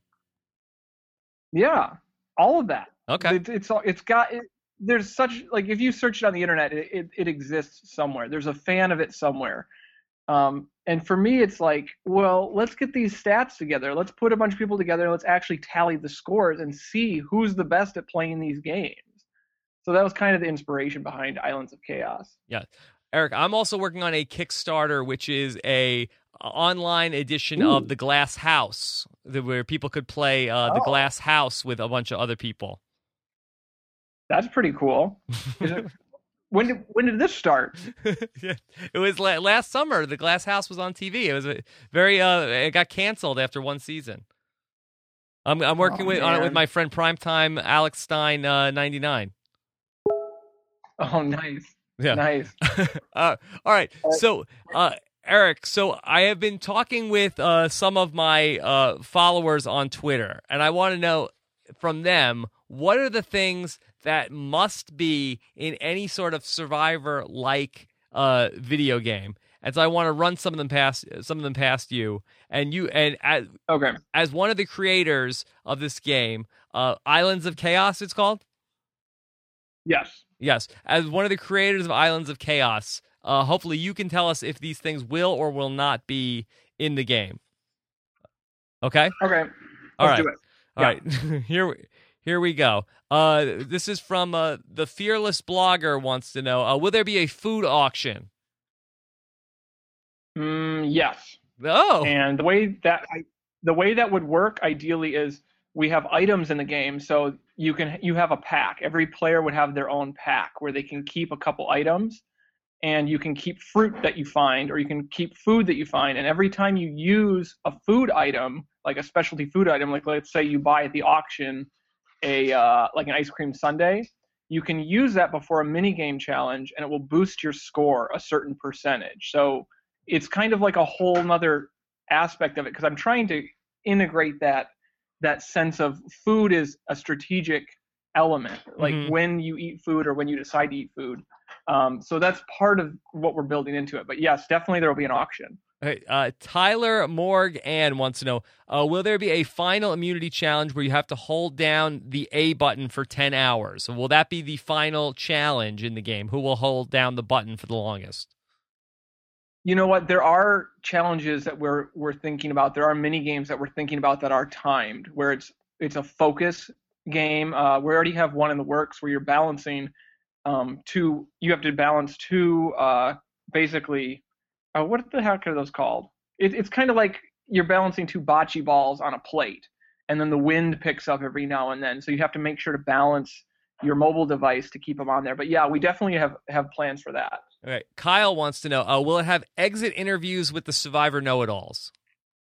Yeah, all of that. Okay. It's it's all it's got. It, there's such like if you search it on the internet, it, it it exists somewhere. There's a fan of it somewhere. Um, and for me, it's like, well, let's get these stats together. Let's put a bunch of people together. And let's actually tally the scores and see who's the best at playing these games. So that was kind of the inspiration behind Islands of Chaos. Yeah. Eric, I'm also working on a Kickstarter, which is a online edition Ooh. of The Glass House, where people could play uh, The Oh. Glass House with a bunch of other people. That's pretty cool. Is it, when did when did this start? Yeah. It was la- last summer. The Glass House was on T V. It was a very. Uh, it got canceled after one season. I'm I'm working Oh, with on it with man. my friend Primetime Alex Stein uh, ninety-nine. Oh, nice. Yeah. Nice. uh, all right. So, uh, Eric, so I have been talking with uh, some of my uh, followers on Twitter, and I want to know from them, what are the things that must be in any sort of Survivor-like uh, video game? And so I want to run some of them past some of them past you, and you and as, Okay. as one of the creators of this game, uh, Islands of Chaos, it's called. Yes. Yes, as one of the creators of Islands of Chaos, uh, hopefully you can tell us if these things will or will not be in the game. Okay? Okay. All Let's right. do it. All right. here, we- here we go. Uh, this is from uh, the Fearless Blogger wants to know, uh, will there be a food auction? Mm, yes. Oh. And the way that I, the way that would work ideally is we have items in the game, so you can you have a pack. Every player would have their own pack where they can keep a couple items, and you can keep fruit that you find, or you can keep food that you find. And every time you use a food item, like a specialty food item, like let's say you buy at the auction a uh, like an ice cream sundae, you can use that before a mini game challenge, and it will boost your score a certain percentage. So it's kind of like a whole nother aspect of it, because I'm trying to integrate that that sense of food is a strategic element, like Mhm. when you eat food or when you decide to eat food. Um, so that's part of what we're building into it. But yes, definitely there will be an auction. Okay, uh, Tyler Morg Ann wants to know, uh, will there be a final immunity challenge where you have to hold down the A button for ten hours? Will that be the final challenge in the game? Who will hold down the button for the longest? You know what? There are challenges that we're we're thinking about. There are mini games that we're thinking about that are timed, where it's it's a focus game. Uh, we already have one in the works where you're balancing um, two. You have to balance two, uh, basically. Uh, what the heck are those called? It, it's kind of like you're balancing two bocce balls on a plate, and then the wind picks up every now and then. So you have to make sure to balance your mobile device to keep them on there. But yeah, we definitely have have plans for that. All right. Kyle wants to know, uh, will it have exit interviews with the Survivor know-it-alls?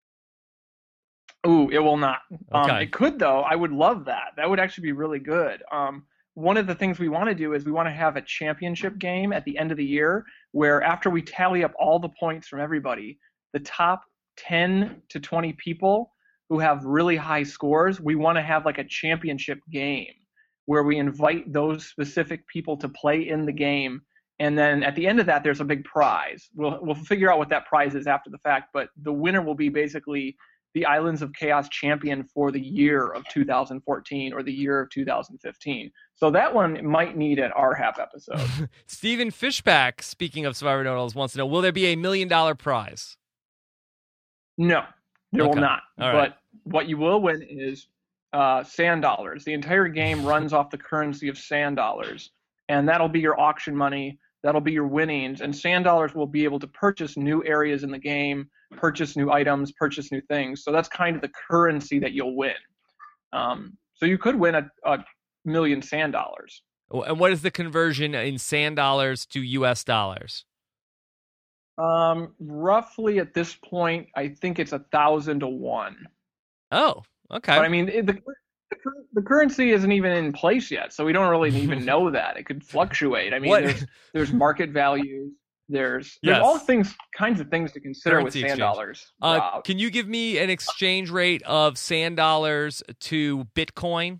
Ooh, it will not. Um, Okay. it could, though. I would love that. That would actually be really good. Um, one of the things we want to do is we want to have a championship game at the end of the year where after we tally up all the points from everybody, the top ten to twenty people who have really high scores, we want to have like a championship game where we invite those specific people to play in the game. And then at the end of that, there's a big prize. We'll we'll figure out what that prize is after the fact, but the winner will be basically the Islands of Chaos champion for the year of two thousand fourteen or the year of two thousand fifteen. So that one might need an R HAP episode. Stephen Fishback, speaking of Survivor know-it-alls, wants to know, will there be a million dollar prize? No, there Okay. will not. All right. But what you will win is uh, sand dollars. The entire game runs off the currency of sand dollars, and that'll be your auction money. That'll be your winnings, and sand dollars will be able to purchase new areas in the game, purchase new items, purchase new things. So that's kind of the currency that you'll win. Um, so you could win a, a million sand dollars. And what is the conversion in sand dollars to U S dollars? Um, roughly at this point, I think it's a thousand to one. Oh, okay. But I mean, it, the, the cur- the currency isn't even in place yet, so we don't really even know that. It could fluctuate. I mean, What- there's there's market values. There's there's Yes. all things kinds of things to consider Currency with sand exchange. dollars. Uh, Rob. can you give me an exchange rate of sand dollars to Bitcoin?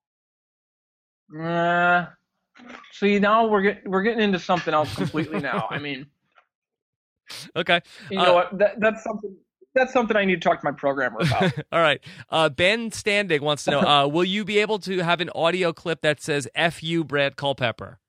Uh, see, now we're get, we're getting into something else completely now. I mean, Okay. you Uh, know what? That, that's something that's something I need to talk to my programmer about. All right. Uh, Ben Standig wants to know, uh, will you be able to have an audio clip that says F you, Brad Culpepper?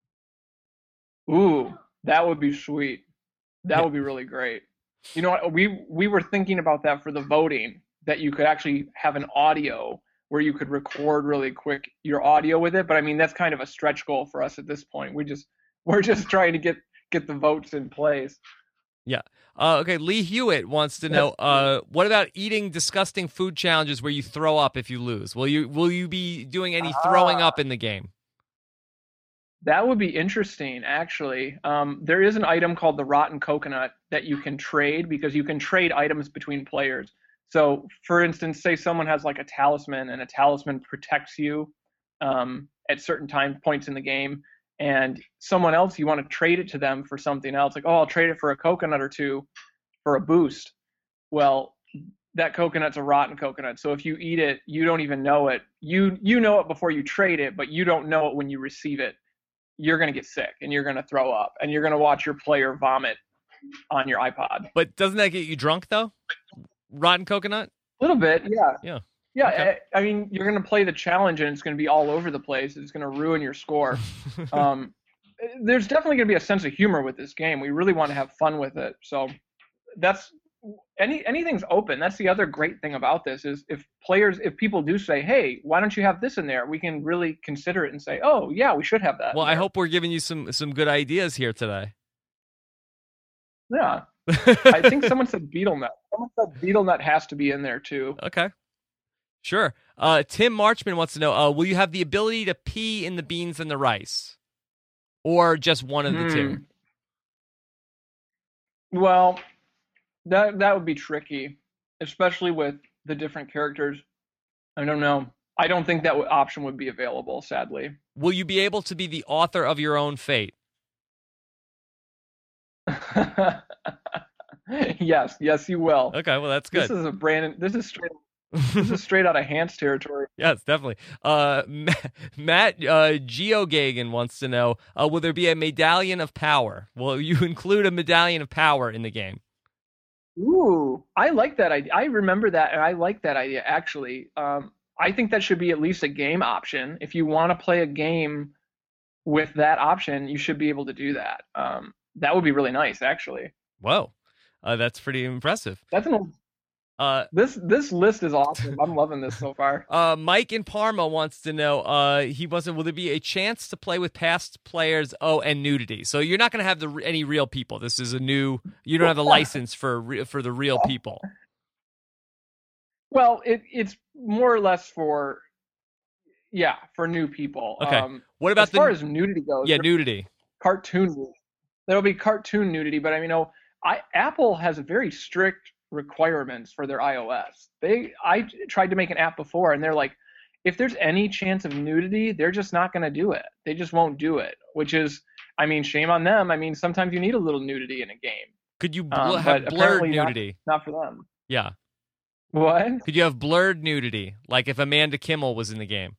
Ooh, that would be sweet. That Yeah. would be really great. You know what? We we were thinking about that for the voting, that you could actually have an audio where you could record really quick your audio with it. But I mean, that's kind of a stretch goal for us at this point. We just we're just trying to get get the votes in place. Yeah. Uh, okay. Lee Hewitt wants to know, uh, what about eating disgusting food challenges where you throw up if you lose? Will you will you be doing any throwing Ah. up in the game? That would be interesting, actually. Um, there is an item called the rotten coconut that you can trade, because you can trade items between players. So, for instance, say someone has like a talisman, and a talisman protects you um, at certain time points in the game, and someone else, you want to trade it to them for something else, like, oh, I'll trade it for a coconut or two for a boost. Well, that coconut's a rotten coconut. So if you eat it, you don't even know it. You you know it before you trade it, but you don't know it when you receive it. You're going to get sick and you're going to throw up and you're going to watch your player vomit on your iPod. But doesn't that get you drunk, though? Rotten coconut? A little bit, yeah. Yeah. Yeah, Okay. I, I mean, you're going to play the challenge and it's going to be all over the place. It's going to ruin your score. um, there's definitely going to be a sense of humor with this game. We really want to have fun with it. So that's any anything's open. That's the other great thing about this is if players, if people do say, hey, why don't you have this in there? We can really consider it and say, oh, yeah, we should have that. Well, in I there. hope we're giving you some some good ideas here today. Yeah. I think someone said beetle nut. Someone said beetle nut has to be in there too. Okay. Sure. Uh, Tim Marchman wants to know, uh, will you have the ability to pee in the beans and the rice? Or just one of the two? Hmm. Well, that that would be tricky, especially with the different characters. I don't know. I don't think that w- option would be available, sadly. Will you be able to be the author of your own fate? yes, yes, you will. Okay, well, that's good. This is a Brandon. This is straight. This is straight out of Hans territory. Yes, definitely. Uh, Matt uh, GeoGagan wants to know, uh, will there be a medallion of power? Will you include a medallion of power in the game? Ooh, I like that idea. I remember that, and I like that idea, actually. Um, I think that should be at least a game option. If you want to play a game with that option, you should be able to do that. Um, that would be really nice, actually. Whoa, uh, that's pretty impressive. That's an Uh, This this list is awesome. I'm loving this so far. uh, Mike in Parma wants to know, uh, he wasn't, will there be a chance to play with past players? Oh, and nudity. So you're not going to have the any real people. This is a new, you don't have the license for re- for the real people. Well, it it's more or less for, yeah, for new people. Okay. Um, What about as far the, as nudity goes? yeah, there- nudity. cartoon. There'll be cartoon nudity, but I mean, you know, I Apple has very strict requirements for their iOS. They I tried to make an app before, and they're like, if there's any chance of nudity, they're just not going to do it. They just won't do it. Which is, I mean, shame on them. I mean, sometimes you need a little nudity in a game. Could you bl- Um, have but blurred apparently not- nudity? Not for them. Yeah. What? Could you have blurred nudity? Like if Amanda Kimmel was in the game?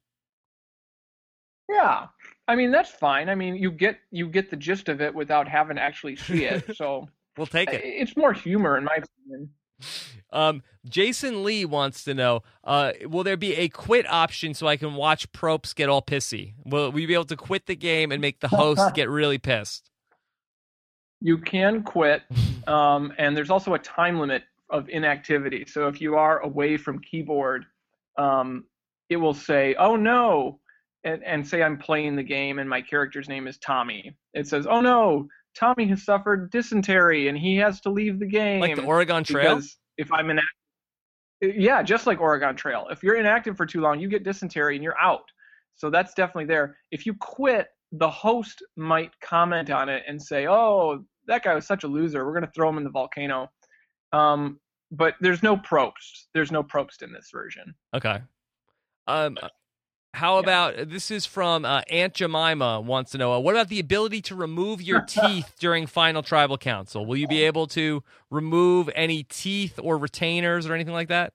Yeah. I mean, that's fine. I mean, you get you get the gist of it without having to actually see it. So We'll take it. it's more humor, in my opinion. Um, Jason Lee wants to know, uh, will there be a quit option so I can watch Propes get all pissy? Will we be able to quit the game and make the host get really pissed? You can quit, um, and there's also a time limit of inactivity. So if you are away from keyboard, um, it will say, oh no, and, and say I'm playing the game and my character's name is Tommy. It says, oh no, Tommy has suffered dysentery and he has to leave the game. Like the Oregon Trail? Because if I'm inactive, yeah, just like Oregon Trail. If you're inactive for too long, you get dysentery and you're out. So that's definitely there. If you quit, the host might comment on it and say, oh, that guy was such a loser. We're going to throw him in the volcano. Um, but there's no Probst. There's no Probst in this version. Okay. Um, how about, this is from uh, Aunt Jemima wants to know, uh, what about the ability to remove your teeth during Final Tribal Council? Will you be able to remove any teeth or retainers or anything like that?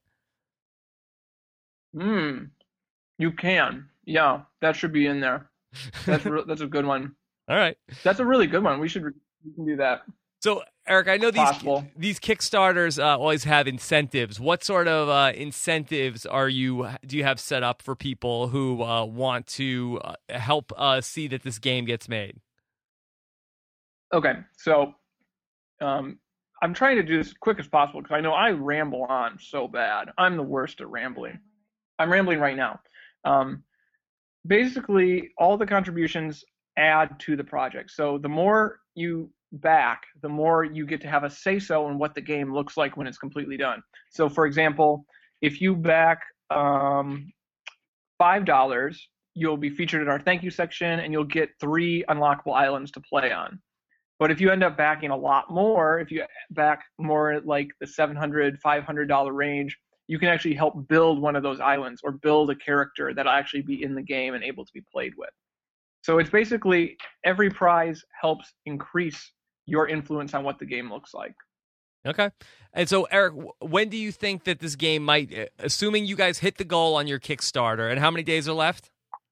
Hmm. You can. Yeah, that should be in there. That's re- that's a good one. All right. That's a really good one. We should re- we can do that. So, Eric, I know these Possible. these Kickstarters uh, always have incentives. What sort of uh, incentives are you do you have set up for people who uh, want to uh, help uh, see that this game gets made? Okay, so um, I'm trying to do this as quick as possible because I know I ramble on so bad. I'm the worst at rambling. I'm rambling right now. Um, basically, all the contributions add to the project. So the more you back, the more you get to have a say-so in what the game looks like when it's completely done. So, for example, if you back um, five dollars, you'll be featured in our thank you section, and you'll get three unlockable islands to play on. But if you end up backing a lot more, if you back more at like the seven hundred dollars, five hundred dollars range, you can actually help build one of those islands or build a character that'll actually be in the game and able to be played with. So it's basically every prize helps increase your influence on what the game looks like. Okay. And so, Eric, when do you think that this game might, assuming you guys hit the goal on your Kickstarter, and how many days are left?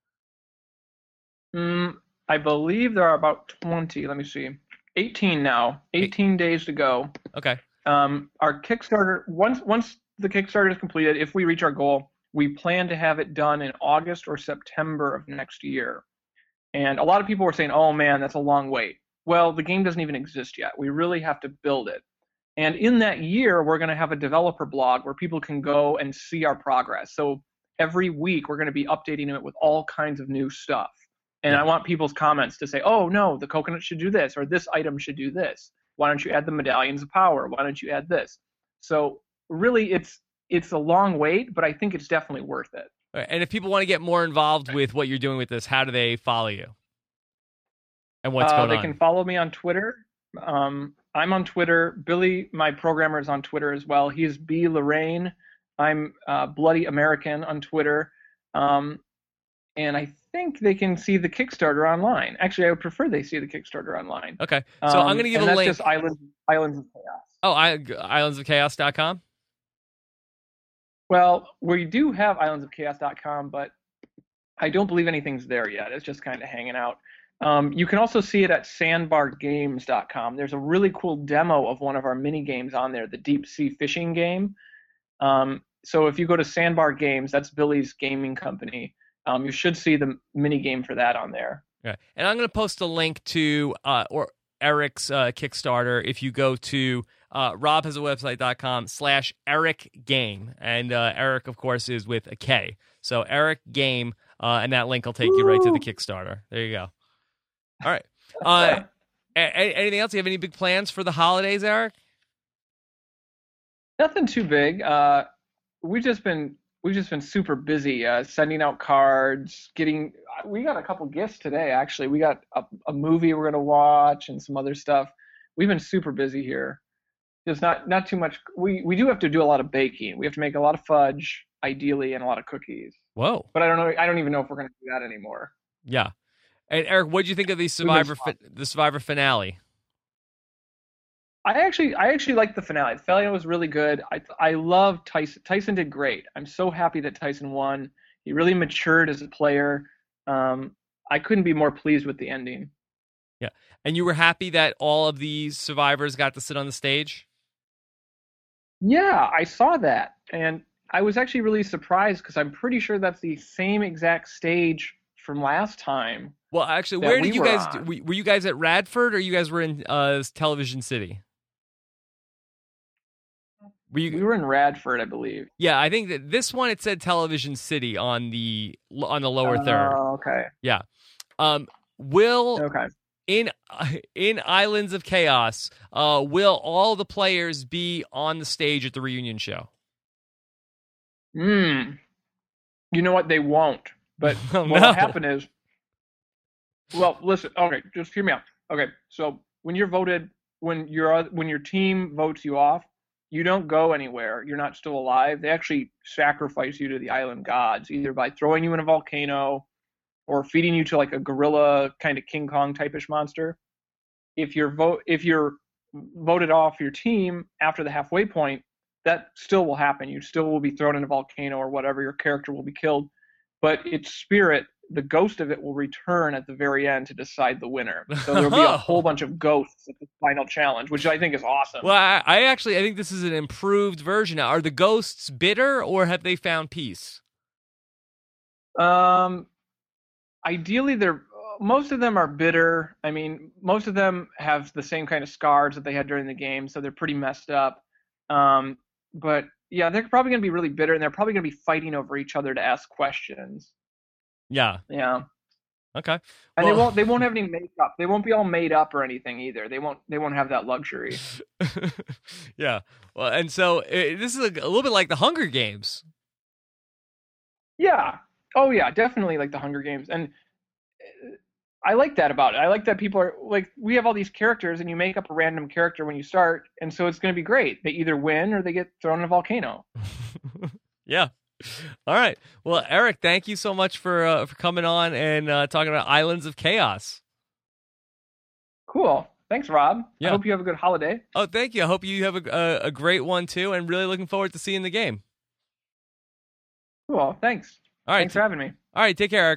Mm, I believe there are about twenty. Let me see. eighteen now. eighteen Eight. days to go. Okay. Um, our Kickstarter, once once the Kickstarter is completed, if we reach our goal, we plan to have it done in August or September of next year. And a lot of people were saying, oh man, that's a long wait. Well, the game doesn't even exist yet. We really have to build it. And in that year, we're going to have a developer blog where people can go and see our progress. So every week, we're going to be updating it with all kinds of new stuff. And I want people's comments to say, oh, no, the coconut should do this, or this item should do this. Why don't you add the medallions of power? Why don't you add this? So really, it's it's a long wait, but I think it's definitely worth it. And if people want to get more involved with what you're doing with this, how do they follow you? And what's uh, going they on? They can follow me on Twitter. Um, I'm on Twitter. Billy, my programmer, is on Twitter as well. He's B. Lorraine. I'm uh, Bloody American on Twitter. Um, and I think they can see the Kickstarter online. Actually, I would prefer they see the Kickstarter online. Okay. So um, I'm going to give and a that's link. Just Islands, Islands of Chaos. Oh, I, islands of chaos dot com? Well, we do have islands of chaos dot com, but I don't believe anything's there yet. It's just kind of hanging out. Um, you can also see it at sandbar games dot com. There's a really cool demo of one of our mini games on there, the deep sea fishing game. Um, so if you go to Sandbar Games, that's Billy's gaming company, um, you should see the mini game for that on there. Yeah. And I'm going to post a link to uh, or Eric's uh, Kickstarter if you go to uh, rob has a website dot com slash Eric Game. And uh, Eric, of course, is with a K. So Eric Game, uh, and that link will take you right to the Kickstarter. There you go. All right. Uh, a- anything else? Do you have any big plans for the holidays, Eric? Nothing too big. Uh, we've just been we've just been super busy uh, sending out cards, getting. We got a couple gifts today. Actually, we got a, a movie we're gonna watch and some other stuff. We've been super busy here. There's not not too much. We we do have to do a lot of baking. We have to make a lot of fudge, ideally, and a lot of cookies. Whoa! But I don't know. I don't even know if we're gonna do that anymore. Yeah. And Eric, what did you think of the Survivor fi- the Survivor finale? I actually, I actually liked the finale. The finale was really good. I, I love Tyson. Tyson did great. I'm so happy that Tyson won. He really matured as a player. Um, I couldn't be more pleased with the ending. Yeah, and you were happy that all of the survivors got to sit on the stage? Yeah, I saw that, and I was actually really surprised because I'm pretty sure that's the same exact stage from last time. Well, actually, where did we you were guys? on. Do, were you guys at Radford, or you guys were in uh, Television City? Were you, we were in Radford, I believe. Yeah, I think that this one it said Television City on the on the lower uh, third. Okay. Yeah. Um. Will Okay. in in Islands of Chaos, uh, will all the players be on the stage at the reunion show? Hmm. You know what? They won't. But Oh, what no. will happen is, well, listen. Okay, just hear me out. Okay, so when you're voted, when your when your team votes you off, you don't go anywhere. You're not still alive. They actually sacrifice you to the island gods, either by throwing you in a volcano or feeding you to like a gorilla kind of King Kong type-ish monster. If you're vote if you're voted off your team after the halfway point, that still will happen. You still will be thrown in a volcano or whatever. Your character will be killed, but its spirit, the ghost of it, will return at the very end to decide the winner. So there'll be a whole bunch of ghosts at the final challenge, which I think is awesome. Well, I, I actually I think this is an improved version. Are the ghosts bitter, or have they found peace? Um, ideally, they're most of them are bitter. I mean, most of them have the same kind of scars that they had during the game, so they're pretty messed up. Um, but yeah, they're probably going to be really bitter, and they're probably going to be fighting over each other to ask questions. Yeah. Yeah. Okay. And Well- they won't they won't have any makeup. They won't be all made up or anything either. They won't they won't have that luxury. Yeah. Well, and so uh, this is a, a little bit like the Hunger Games. Yeah. Oh yeah, definitely like the Hunger Games. And uh, I like that about it. I like that people are like, we have all these characters and you make up a random character when you start, and so it's going to be great. They either win or they get thrown in a volcano. Yeah. All right. Well, Eric, thank you so much for uh, for coming on and uh, talking about Islands of Chaos. Cool. Thanks, Rob. Yeah. I hope you have a good holiday. Oh, thank you. I hope you have a, a, a great one, too, and really looking forward to seeing the game. Cool. Thanks. All right. Thanks for having me. All right. Take care, Eric.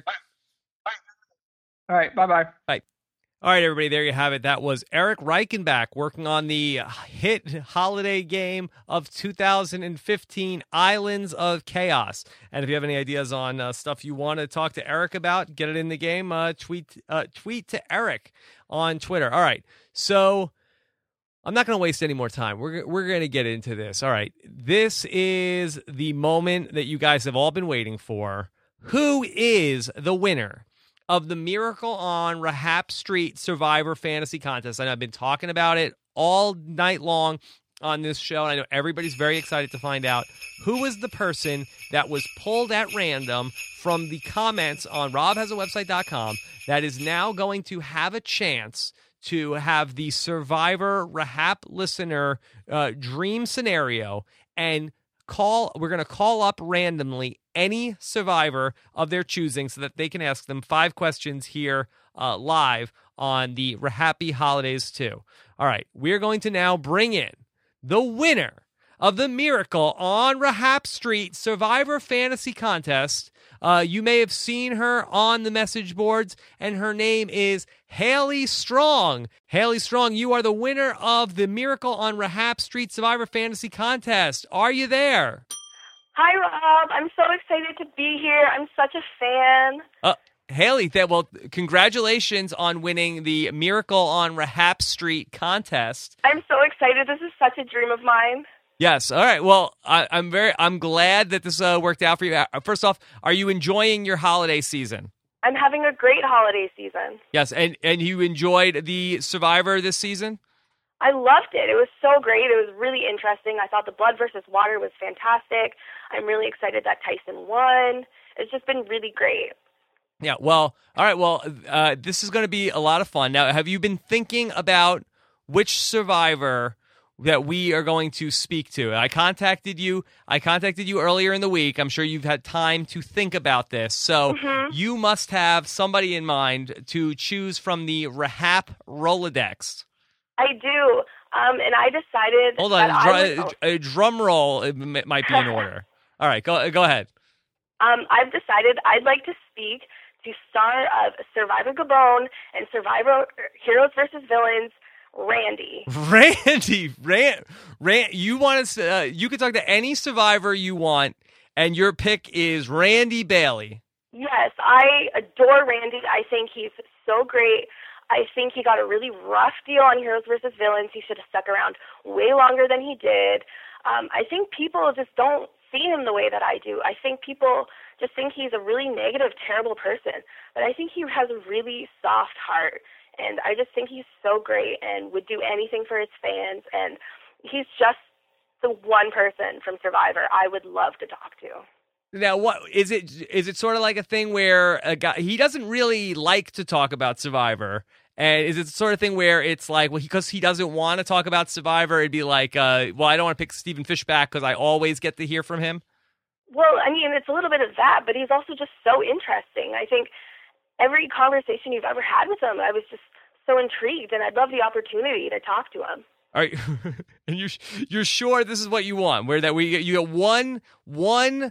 All right. Bye-bye. Bye. All right, everybody, there you have it. That was Eric Reichenbach working on the hit holiday game of two thousand fifteen, Islands of Chaos. And if you have any ideas on uh, stuff you want to talk to Eric about, get it in the game, uh, tweet uh, tweet to Eric on Twitter. All right, so I'm not going to waste any more time. We're, we're going to get into this. All right, this is the moment that you guys have all been waiting for. Who is the winner of the Miracle on Rahap Street Survivor Fantasy Contest? And I've been talking about it all night long on this show, and I know everybody's very excited to find out who was the person that was pulled at random from the comments on rob has a website dot com that is now going to have a chance to have the Survivor Rahap listener uh, dream scenario and call. We're going to call up randomly any survivor of their choosing so that they can ask them five questions here uh, live on the Rahappy Holidays two. All right, we're going to now bring in the winner of the Miracle on Rahap Street Survivor Fantasy Contest. Uh, you may have seen her on the message boards, and her name is Haley Strong. Haley Strong, you are the winner of the Miracle on Rahap Street Survivor Fantasy Contest. Are you there? Hi, Rob. I'm so excited to be here. I'm such a fan. Uh, Haley, th- well, congratulations on winning the Miracle on Rahap Street contest. I'm so excited. This is such a dream of mine. Yes. All right. Well, I, I'm very, I'm glad that this uh, worked out for you. Uh, First off, are you enjoying your holiday season? I'm having a great holiday season. Yes, and and you enjoyed the Survivor this season? I loved it. It was so great. It was really interesting. I thought the blood versus water was fantastic. I'm really excited that Tyson won. It's just been really great. Yeah, well, all right, well, uh, this is going to be a lot of fun. Now, have you been thinking about which survivor that we are going to speak to? I contacted you. I contacted you earlier in the week. I'm sure you've had time to think about this. So Mm-hmm. you must have somebody in mind to choose from the Rahap Rolodex. I do. Um, and I decided Hold that on, I dr- would, a drum roll it m- might be in order. All right, go go ahead. um, I've decided I'd like to speak to star of Survivor Gabon and Survivor Heroes versus Villains, Randy. Randy, Rand, Rand, you want to? Uh, you can talk to any survivor you want, and your pick is Randy Bailey. Yes, I adore Randy. I think he's so great. I think he got a really rough deal on Heroes versus Villains. He should have stuck around way longer than he did. Um, I think people just don't see him the way that I do. I think people just think he's a really negative, terrible person. But I think he has a really soft heart. And I just think he's so great and would do anything for his fans. And he's just the one person from Survivor I would love to talk to. Now, what is it? Is it sort of like a thing where a guy he doesn't really like to talk about Survivor, and is it the sort of thing where it's like, well, because he, he doesn't want to talk about Survivor, it'd be like, uh, well, I don't want to pick Stephen Fishbach because I always get to hear from him. Well, I mean, it's a little bit of that, but he's also just so interesting. I think every conversation you've ever had with him, I was just so intrigued, and I'd love the opportunity to talk to him. All right, and you you're sure this is what you want? Where that we you get one one.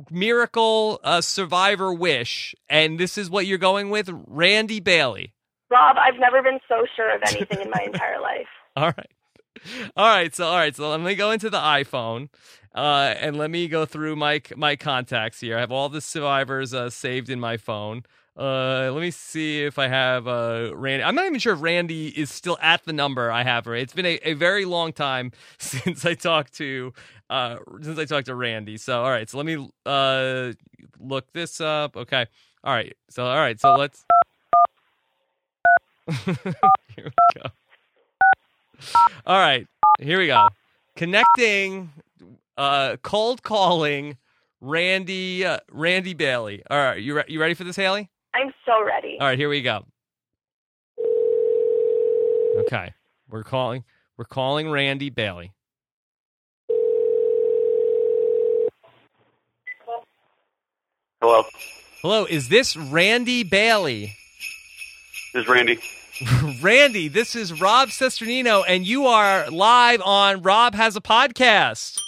Miracle uh, survivor wish, and this is what you're going with, Randy Bailey. Rob, I've never been so sure of anything in my entire life. All right. All right, so all right, so let me go into the iPhone, uh, and let me go through my my contacts here. I have all the survivors uh, saved in my phone. Uh, let me see if I have uh, Randy. I'm not even sure if Randy is still at the number I have. It's been a, a very long time since I talked to uh, since I talked to Randy. So all right, so let me uh, look this up. Okay, all right. So all right, so let's. Here we go. All right, here we go. Connecting, uh, cold calling, Randy uh, Randy Bailey. All right, you re- you ready for this, Haley? I'm so ready. All right, here we go. Okay, we're calling. We're calling Randy Bailey. Hello. Hello, is this Randy Bailey? This is Randy. Randy, this is Rob Cesternino, and you are live on Rob Has a Podcast.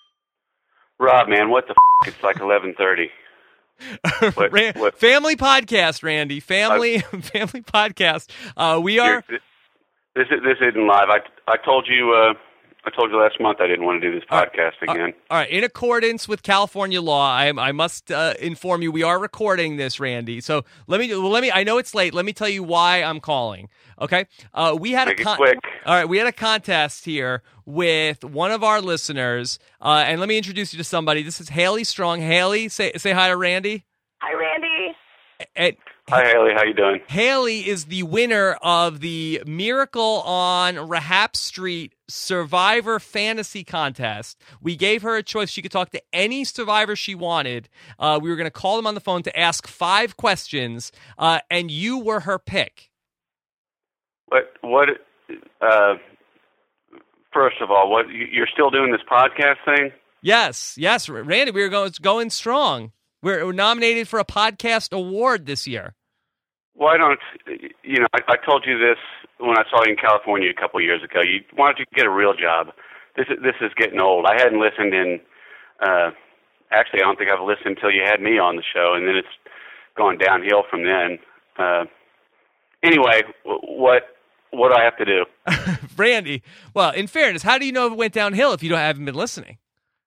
Rob, man, what the f***? It's like eleven thirty. What, Ran- what? Family podcast, Randy. Family, uh, family podcast. Uh, we are. This this isn't live. I I told you. Uh, I told you last month I didn't want to do this podcast uh, again. Uh, all right. In accordance with California law, I I must uh, inform you we are recording this, Randy. So let me well, let me. I know it's late. Let me tell you why I'm calling. Okay. Uh, we had Make a con- it quick. All right. We had a contest here with one of our listeners, uh, and let me introduce you to somebody. This is Haley Strong. Haley, say say hi to Randy. Hi, Randy. And Hi, Haley. How you doing? Haley is the winner of the Miracle on Rahap Street Survivor Fantasy Contest. We gave her a choice. She could talk to any survivor she wanted. Uh, we were going to call them on the phone to ask five questions, uh, and you were her pick. What what? Uh, first of all, what you're still doing this podcast thing? Yes, yes, Randy. We were going going strong. We're, we're nominated for a podcast award this year. Why don't you know? I, I told you this when I saw you in California a couple of years ago. You why don't you get a real job? This is this is getting old. I hadn't listened in. Uh, actually, I don't think I've listened until you had me on the show, and then it's gone downhill from then. Uh, anyway, what what do I have to do? Randy, well, in fairness, how do you know if it went downhill if you don't haven't been listening?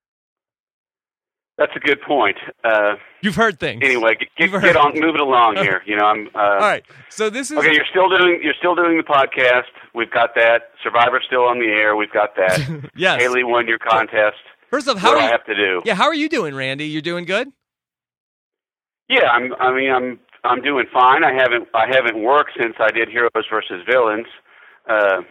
That's a good point. Uh, You've heard things. Anyway, get, get, get on, move it along here. You know, I'm. Uh, All right. So this is okay. You're still doing. You're still doing the podcast. We've got that. Survivor's still on the air. We've got that. Yes. Haley won your contest. First off, how what are do you, I have to do? Yeah. How are you doing, Randy? You're doing good. Yeah. I'm. I mean, I'm. I'm doing fine. I haven't. I haven't worked since I did Heroes versus Villains. Uh,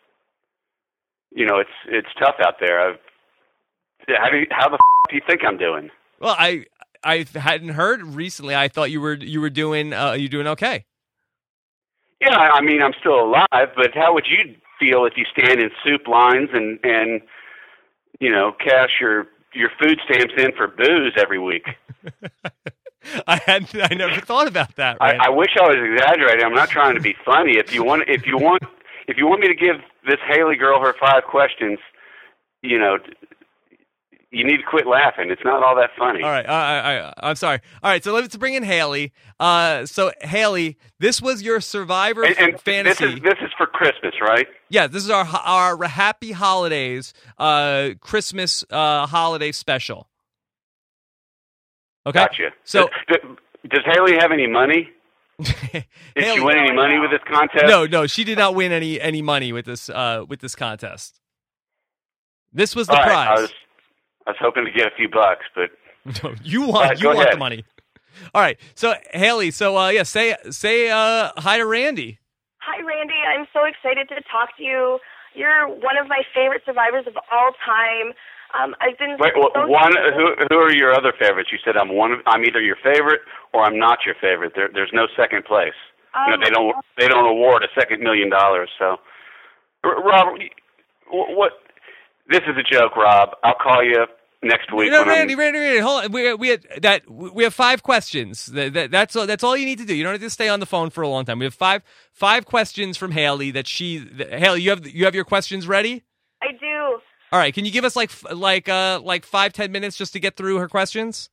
you know, it's it's tough out there. I've. How do you, how the f- do you think I'm doing? Well, I I hadn't heard recently. I thought you were you were doing uh, you doing okay. Yeah, I mean I'm still alive, but how would you feel if you stand in soup lines and and you know cash your your food stamps in for booze every week? I had I never thought about that. I, I wish I was exaggerating. I'm not trying to be funny. If you want if you want if you want me to give this Haley girl her five questions, you know. You need to quit laughing. It's not all that funny. All right, I, I, I'm sorry. All right, so let's bring in Haley. Uh, so Haley, this was your Survivor and, and fantasy. This is this is for Christmas, right? Yeah, this is our our Happy Holidays uh, Christmas uh, holiday special. Okay. Gotcha. So does, does Haley have any money? Did Haley, she win any money with this contest? No, no, she did not win any any money with this uh, with this contest. This was the all right, prize. I was, I was hoping to get a few bucks, but you want right, you want ahead. the money. All right, so Haley, so uh, yeah, say say uh, hi to Randy. Hi, Randy. I'm so excited to talk to you. You're one of my favorite survivors of all time. Um, I've been wait. so One. Who, who are your other favorites? You said I'm one. Of, I'm either your favorite or I'm not your favorite. There, there's no second place. Um, you know, they don't. They don't award a second million dollars. So, Rob, what? This is a joke, Rob. I'll call you next week. No, when Randy, I'm... Randy, Randy, hold on. We we had that we have five questions. That, that, that's all. That's all you need to do. You don't have to stay on the phone for a long time. We have five five questions from Haley. That she that, Haley, you have you have your questions ready? I do. All right. Can you give us like like uh like five ten minutes just to get through her questions?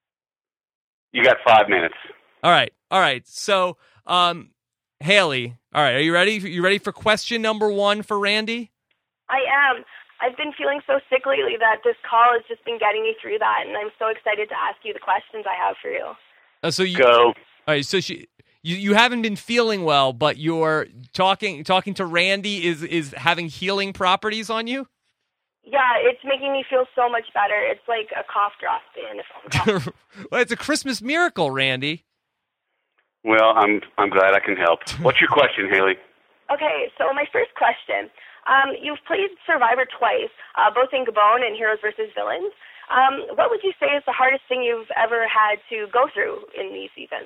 You got five minutes. All right. All right. So, um, Haley. All right. Are you ready? You ready for question number one for Randy? I am. I've been feeling so sick lately that this call has just been getting me through that, and I'm so excited to ask you the questions I have for you. Uh, so you go. All right. So she, you, you haven't been feeling well, but you're talking talking to Randy is is having healing properties on you. Yeah, it's making me feel so much better. It's like a cough drop in a phone call. Well, it's a Christmas miracle, Randy. Well, I'm I'm glad I can help. What's your question, Haley? Okay, so my first question. Um, you've played Survivor twice, uh, both in Gabon and Heroes versus Villains. Um, what would you say is the hardest thing you've ever had to go through in these seasons?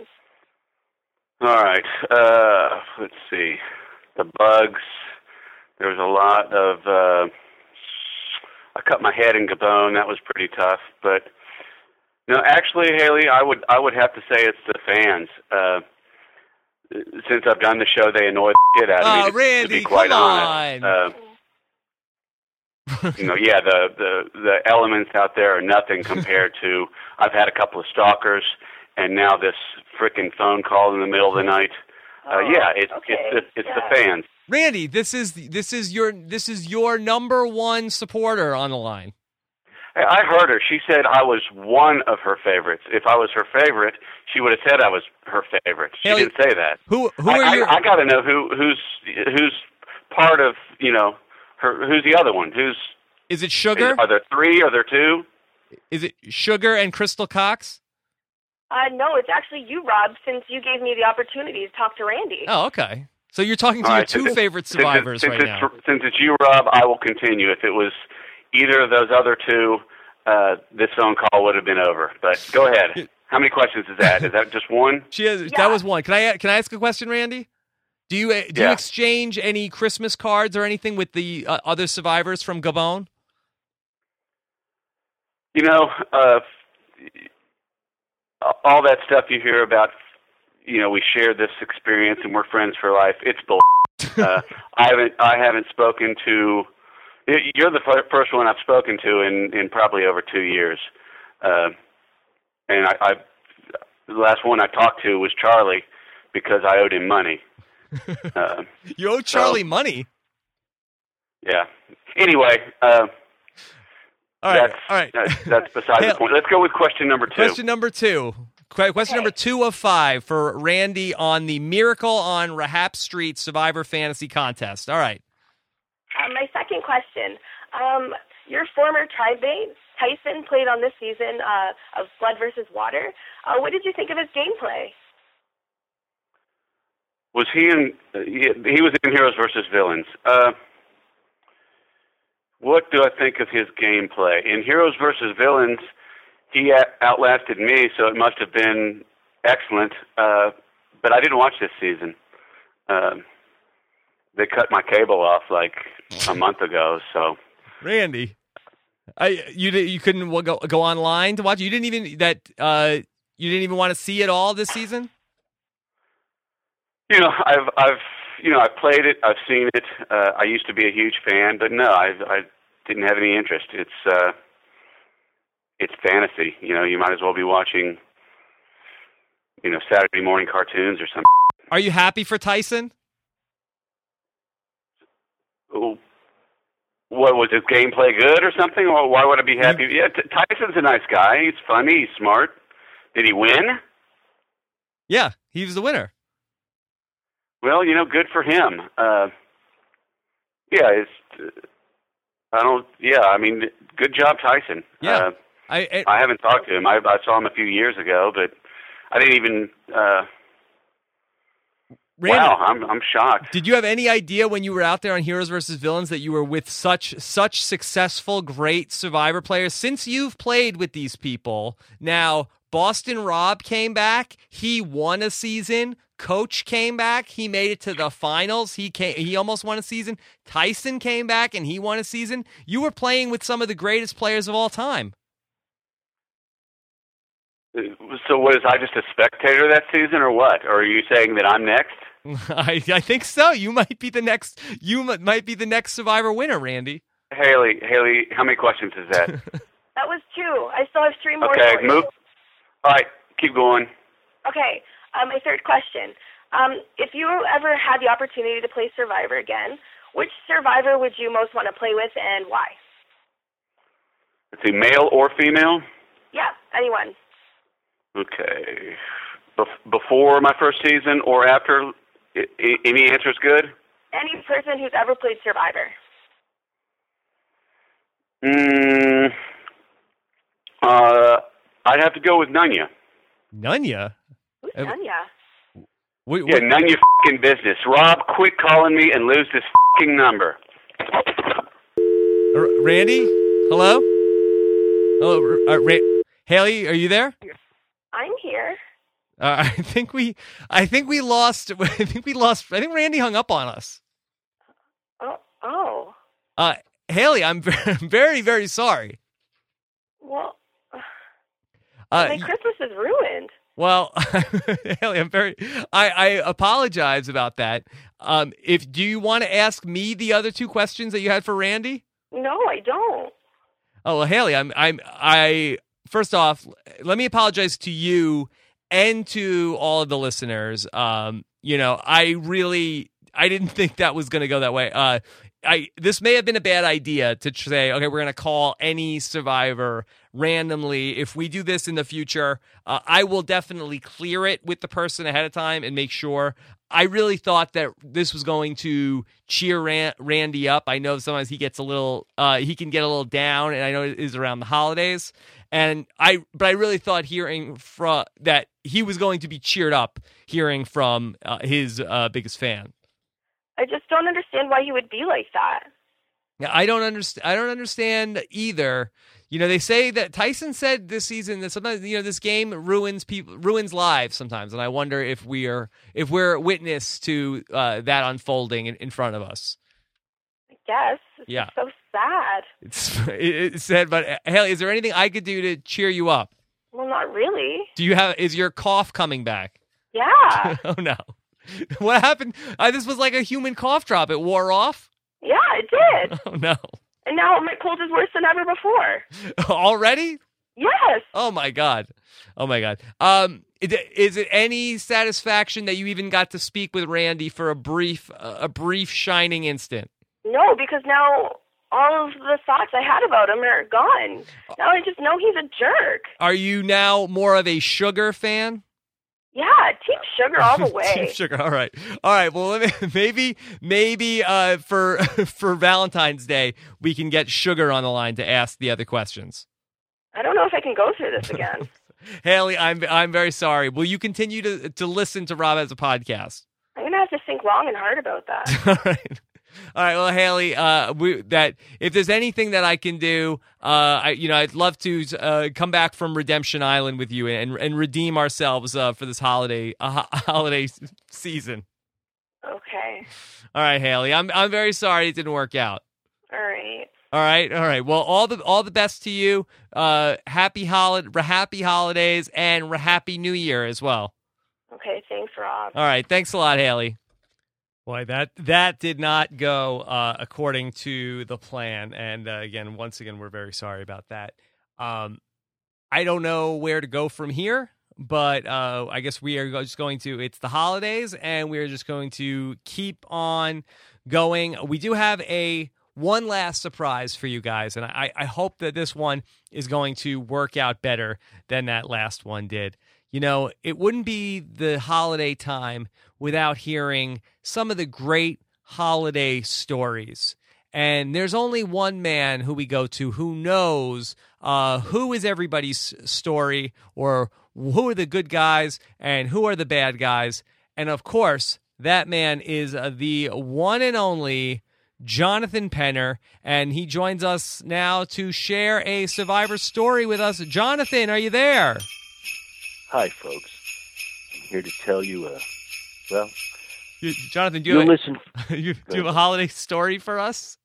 All right. Uh, let's see. The bugs. There was a lot of... Uh, I cut my head in Gabon. That was pretty tough. But No, actually, Haley, I would I would have to say it's the fans. Uh, since I've done the show, they annoy the shit out of Oh, me. To, Randy, to be quite come honest, on. Uh, you know, yeah, the, the the elements out there are nothing compared to. I've had a couple of stalkers, and now this frickin' phone call in the middle of the night. Uh, Oh, yeah, it's okay. it's the, it's Yeah. the fans. Randy, this is this is your this is your number one supporter on the line. Hey, I heard her. She said I was one of her favorites. If I was her favorite, she would have said I was her favorite. She Haley, didn't say that. Who who I, are I, your I got to know who who's who's part of you know her. Who's the other one? Who's Is it Sugar? Is, are there three? Are there two? Is it Sugar and Crystal Cox? Uh, no, it's actually you, Rob, since you gave me the opportunity to talk to Randy. Oh, okay. So you're talking to All your right, two since- favorite since it's- survivors since right it's, now. Since it's you, Rob, I will continue. If it was either of those other two, uh, this phone call would have been over. But go ahead. How many questions is that? Is that just one? She has, Yeah. That was one. Can I can I ask a question, Randy? Do you uh, do you Yeah. exchange any Christmas cards or anything with the uh, other survivors from Gabon? You know, uh, all that stuff you hear about, you know, we share this experience and we're friends for life. It's bull. uh, I haven't, I haven't spoken to. You're the fir- first one I've spoken to in, in probably over two years, uh, and I, I, the last one I talked to was Charlie because I owed him money. Uh, You owe Charlie so- money. yeah. Anyway, uh, All right, that's all right. that's, that's beside Hey, the point. Let's go with question number two. Question number two. Qu- Question number two of five for Randy on the Miracle on Rahap Street Survivor Fantasy Contest. All right. Um, my second question. Um, your former tribe mate, Tyson, played on this season uh, of Blood versus Water. Uh, what did you think of his gameplay? Was he in? Uh, he, he was in Heroes versus Villains. Uh, what do I think of his gameplay in Heroes versus Villains? He a- outlasted me, so it must have been excellent. Uh, but I didn't watch this season. Uh, they cut my cable off like a month ago. So Randy, I you di- you couldn't w- go go online to watch. You didn't even that uh you didn't even want to see it all this season. you know, I've I've you know I've played it. I've seen it. Uh, I used to be a huge fan, but no, I I didn't have any interest. It's uh, it's fantasy. You know, you might as well be watching, you know, Saturday morning cartoons or something. Are you happy for Tyson? What was his gameplay good or something? Or why would I be happy? Yeah, T- Tyson's a nice guy. He's funny. He's smart. Did he win? Yeah, he was the winner. Well, you know, good for him. Uh, yeah, it's. Uh, I don't. Yeah, I mean, good job, Tyson. Yeah, Uh, I, it, I haven't talked to him. I, I saw him a few years ago, but I didn't even. Uh, Randy, wow, I'm I'm shocked. did you have any idea when you were out there on Heroes versus Villains that you were with such such successful, great Survivor players? Since you've played with these people, now Boston Rob came back. He won a season. Coach came back. He made it to the finals. He came, he almost won a season. Tyson came back and he won a season. You were playing with some of the greatest players of all time. So, what is I just a spectator that season, or what? Or are you saying that I'm next? I, I think so. You might be the next. You m- might be the next Survivor winner, Randy. Haley, Haley, how many questions is that? That was two. I still have three more. Okay, for you. move. All right, keep going. Okay, um, my third question. Um, if you ever had the opportunity to play Survivor again, which Survivor would you most want to play with and why? Let's see, male or female? Yeah, anyone. Okay. Bef- before my first season or after? I- I- any answer is good? Any person who's ever played Survivor. Mm, uh, I'd have to go with Nunya. Nunya? Who's Uh, Nunya? Wait, Yeah, wait, none your fucking business. Rob, quit calling me and lose this fucking number. R- Randy? Hello? Hello, uh, Ra- Haley, are you there? I'm here. Uh, I think we, I think we lost. I think we lost. I think Randy hung up on us. Oh, oh. Uh, Haley, I'm very, very, very sorry. Well, Uh, My Christmas is ruined. Well, Haley, I'm very. I, I apologize about that. Um, if do you want to ask me the other two questions that you had for Randy? No, I don't. Oh well, Haley, I'm. I'm. I first off, let me apologize to you and to all of the listeners. Um, you know, I really, I didn't think that was going to go that way. Uh, I this may have been a bad idea to say, okay, we're going to call any survivor randomly. If we do this in the future, uh, I will definitely clear it with the person ahead of time and make sure. I really thought that this was going to cheer Ran- Randy up. I know sometimes he gets a little, uh, he can get a little down, and I know it is around the holidays. And I, but I really thought hearing from that he was going to be cheered up hearing from uh, his uh, biggest fan. I just don't understand why he would be like that. Yeah, I don't understand. I don't understand either. You know, they say that Tyson said this season that sometimes, you know, this game ruins people, ruins lives sometimes, and I wonder if we are, if we're witness to uh, that unfolding in, in front of us. I guess. It's Yeah. just so sad. It's it's sad, but Haley, is there anything I could do to cheer you up? Well, not really. Do you have? Is your cough coming back? Yeah. Oh no! What happened? Uh, this was like a human cough drop. It wore off. Yeah, it did. Oh no! And now my cold is worse than ever before. Already? Yes. Oh my god! Oh my god! Um, is it, is it any satisfaction that you even got to speak with Randy for a brief, uh, a brief shining instant? No, because now all of the thoughts I had about him are gone. Now I just know he's a jerk. Are you now more of a Sugar fan? Yeah, Team Sugar all the way. Team Sugar. All right. All right. Well, let me, maybe maybe uh, for for Valentine's Day we can get Sugar on the line to ask the other questions. I don't know if I can go through this again. Haley, I'm I'm very sorry. Will you continue to to listen to Rob as a podcast? I'm gonna have to think long and hard about that. All right. All right, well, Haley, uh, we, that if there's anything that I can do, uh, I, you know, I'd love to uh, come back from Redemption Island with you and and redeem ourselves uh, for this holiday uh, holiday season. Okay. All right, Haley, I'm I'm very sorry it didn't work out. All right. All right, all right. Well, all the all the best to you. Uh, happy holiday, happy holidays, and happy New Year as well. Okay. Thanks, Rob. All right. Thanks a lot, Haley. Boy, that that did not go uh, according to the plan. And uh, again, once again, we're very sorry about that. Um, I don't know where to go from here, but uh, I guess we are just going to, it's the holidays, and we're just going to keep on going. We do have a one last surprise for you guys, and I, I hope that this one is going to work out better than that last one did. You know, it wouldn't be the holiday time without hearing some of the great holiday stories. And there's only one man who we go to who knows uh, who is everybody's story, or who are the good guys and who are the bad guys. And of course, that man is uh, the one and only Jonathan Penner. And he joins us now to share a Survivor story with us. Jonathan, are you there? Hi, folks. I'm here to tell you, uh, well... You, Jonathan, do you, have, listen. you, do you have a holiday story for us?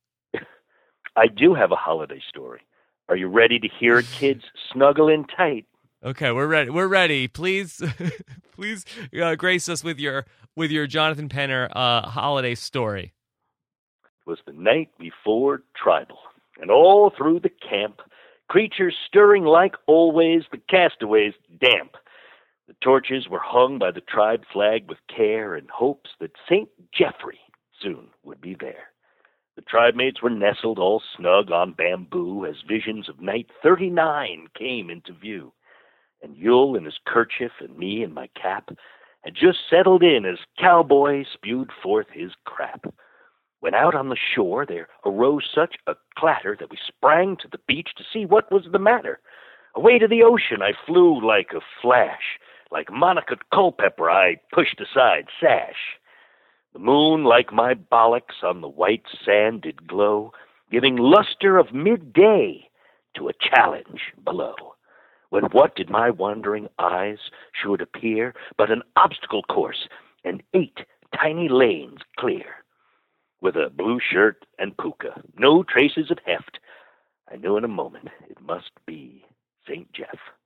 I do have a holiday story. Are you ready to hear it, kids? Snuggle in tight. Okay, we're ready. We're ready. Please, please uh, grace us with your with your Jonathan Penner uh, holiday story. It was the night before Tribal, and all through the camp, creatures stirring like always, the castaways damp. The torches were hung by the tribe flag with care and hopes that Saint Jeffrey soon would be there. The tribe mates were nestled all snug on bamboo as visions of night thirty-nine came into view. And Yule in his kerchief and me in my cap had just settled in as Cowboy spewed forth his crap. When out on the shore there arose such a clatter that we sprang to the beach to see what was the matter. Away to the ocean I flew like a flash. Like Monica Culpepper, I pushed aside sash. The moon, like my bollocks, on the white sand did glow, giving luster of midday to a challenge below. When what did my wandering eyes should appear but an obstacle course and eight tiny lanes clear? With a blue shirt and puka, no traces of heft, I knew in a moment it must be Saint Jeff.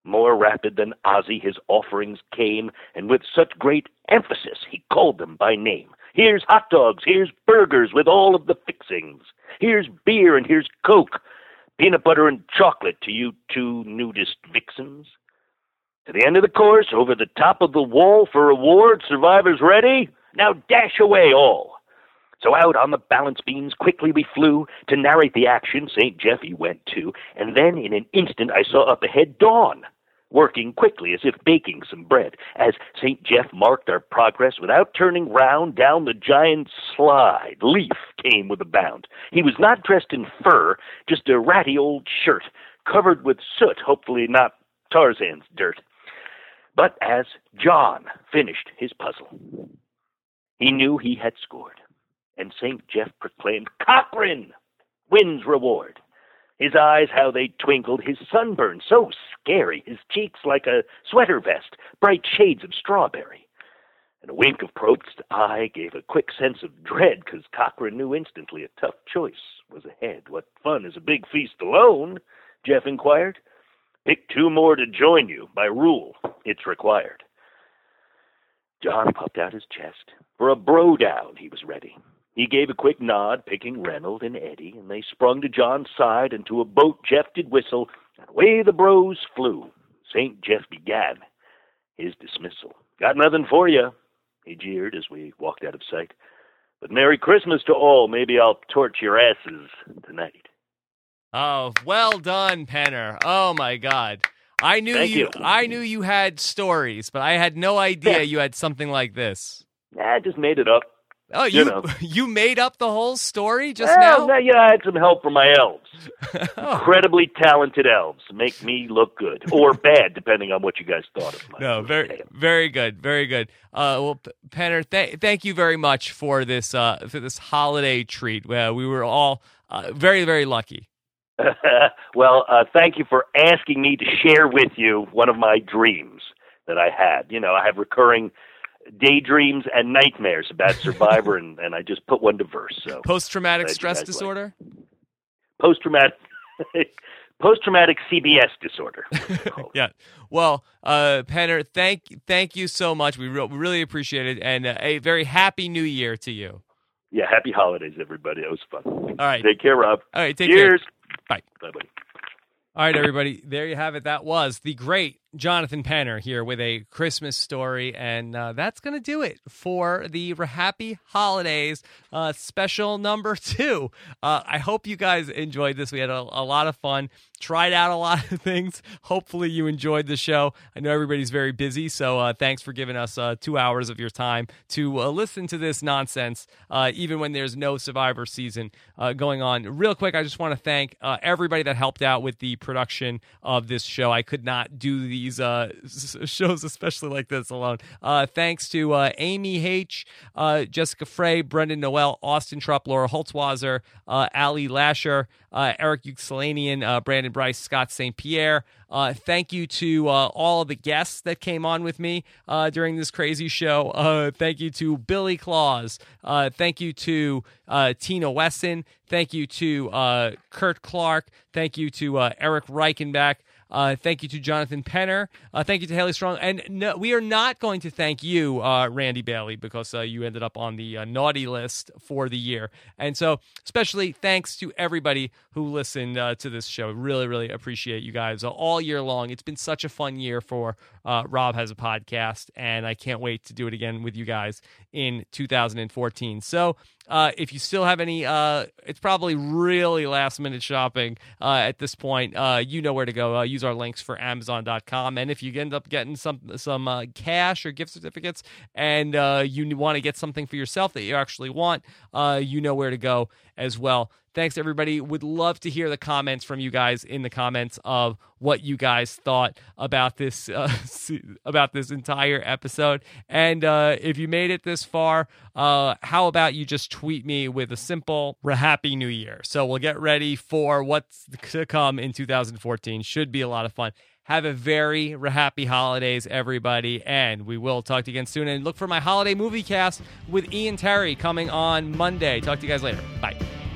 More rapid than Ozzy his offerings came, and with such great emphasis he called them by name. Here's hot dogs, here's burgers with all of the fixings. Here's beer and here's Coke, peanut butter and chocolate to you two nudist vixens. To the end of the course, over the top of the wall for reward, survivors ready? Now dash away all. So out on the balance beams quickly we flew. To narrate the action, Saint Jeffy went too, and then in an instant I saw up ahead Dawn, working quickly as if baking some bread, as Saint Jeff marked our progress without turning round. Down the giant slide Leaf came with a bound. He was not dressed in fur, just a ratty old shirt, covered with soot, hopefully not Tarzan's dirt. But as John finished his puzzle, he knew he had scored, and Saint Jeff proclaimed, "Cochrane wins reward." His eyes, how they twinkled, his sunburn so scary, his cheeks like a sweater vest, bright shades of strawberry. And a wink of Probst's eye gave a quick sense of dread, 'cause Cochrane knew instantly a tough choice was ahead. "What fun is a big feast alone?" Jeff inquired. "Pick two more to join you. By rule, it's required." John puffed out his chest. For a bro-down he was ready. He gave a quick nod, picking Reynold and Eddie, and they sprung to John's side, and to a boat Jeff did whistle, and away the bros flew. Saint Jeff began his dismissal. "Got nothing for you," he jeered as we walked out of sight. "But Merry Christmas to all. Maybe I'll torch your asses tonight." Oh, well done, Penner. Oh my God. I knew Thank you, you. I knew you had stories, but I had no idea you had something like this. I just made it up. Oh, you You know. you made up the whole story just Well, now? no, yeah, I had some help from my elves. Oh. Incredibly talented elves. Make me look good. Or bad, depending on what you guys thought of my No, very, tale. very good, very good. Uh, well, P- Penner, th- thank you very much for this uh, for this holiday treat. Uh, we were all uh, very, very lucky. Well, uh, thank you for asking me to share with you one of my dreams that I had. You know, I have recurring daydreams and nightmares about Survivor, and, and I just put one to verse. So Post-traumatic glad you stress guys disorder? post-traumatic post-traumatic C B S disorder. Yeah. Well, uh, Penner, thank thank you so much. We, re- we really appreciate it, and uh, a very happy New Year to you. Yeah, happy holidays, everybody. It was fun. All right. Take care, Rob. All right, take Cheers. care. Bye. Bye-bye. All right, everybody. There you have it. That was the great Jonathan Penner here with a Christmas story. And uh, that's going to do it for the Happy Holidays uh, special number two. Uh, I hope you guys enjoyed this. We had a, a lot of fun. Tried out a lot of things. Hopefully you enjoyed the show. I know everybody's very busy, so uh, thanks for giving us uh, two hours of your time to uh, listen to this nonsense, uh, even when there's no Survivor season uh, going on. Real quick, I just want to thank uh, everybody that helped out with the production of this show. I could not do these uh, shows, especially like this, alone. Uh, thanks to uh, Amy H., uh, Jessica Frey, Brendan Noel, Austin Trupp, Laura Holtzwasser, uh, Ali Lasher, uh, Eric Uxalanian, uh, Brandon Bryce, Scott Saint Pierre. Uh, thank you to uh, all of the guests that came on with me uh, during this crazy show. Uh, thank you to Billy Claus. Uh, thank you to uh, Tina Wesson. Thank you to uh, Kurt Clark. Thank you to uh, Eric Reichenbach. Uh, thank you to Jonathan Penner. Uh, thank you to Haley Strong. And no, we are not going to thank you, uh, Randy Bailey, because uh, you ended up on the uh, naughty list for the year. And so, especially thanks to everybody who listened uh, to this show. Really, really appreciate you guys uh, all year long. It's been such a fun year for uh, Rob Has a Podcast, and I can't wait to do it again with you guys in two thousand fourteen. So, Uh, if you still have any, uh, it's probably really last minute shopping uh, at this point. Uh, you know where to go. Uh, use our links for Amazon dot com. And if you end up getting some some uh, cash or gift certificates and uh, you want to get something for yourself that you actually want, uh, you know where to go as well. Thanks, everybody. Would love to hear the comments from you guys in the comments of what you guys thought about this uh, about this entire episode. And uh, if you made it this far, uh, how about you just tweet me with a simple Happy New Year? So we'll get ready for what's to come in two thousand fourteen. Should be a lot of fun. Have a very happy holidays, everybody, and we will talk to you again soon. And look for my holiday movie cast with Ian Terry coming on Monday. Talk to you guys later. Bye.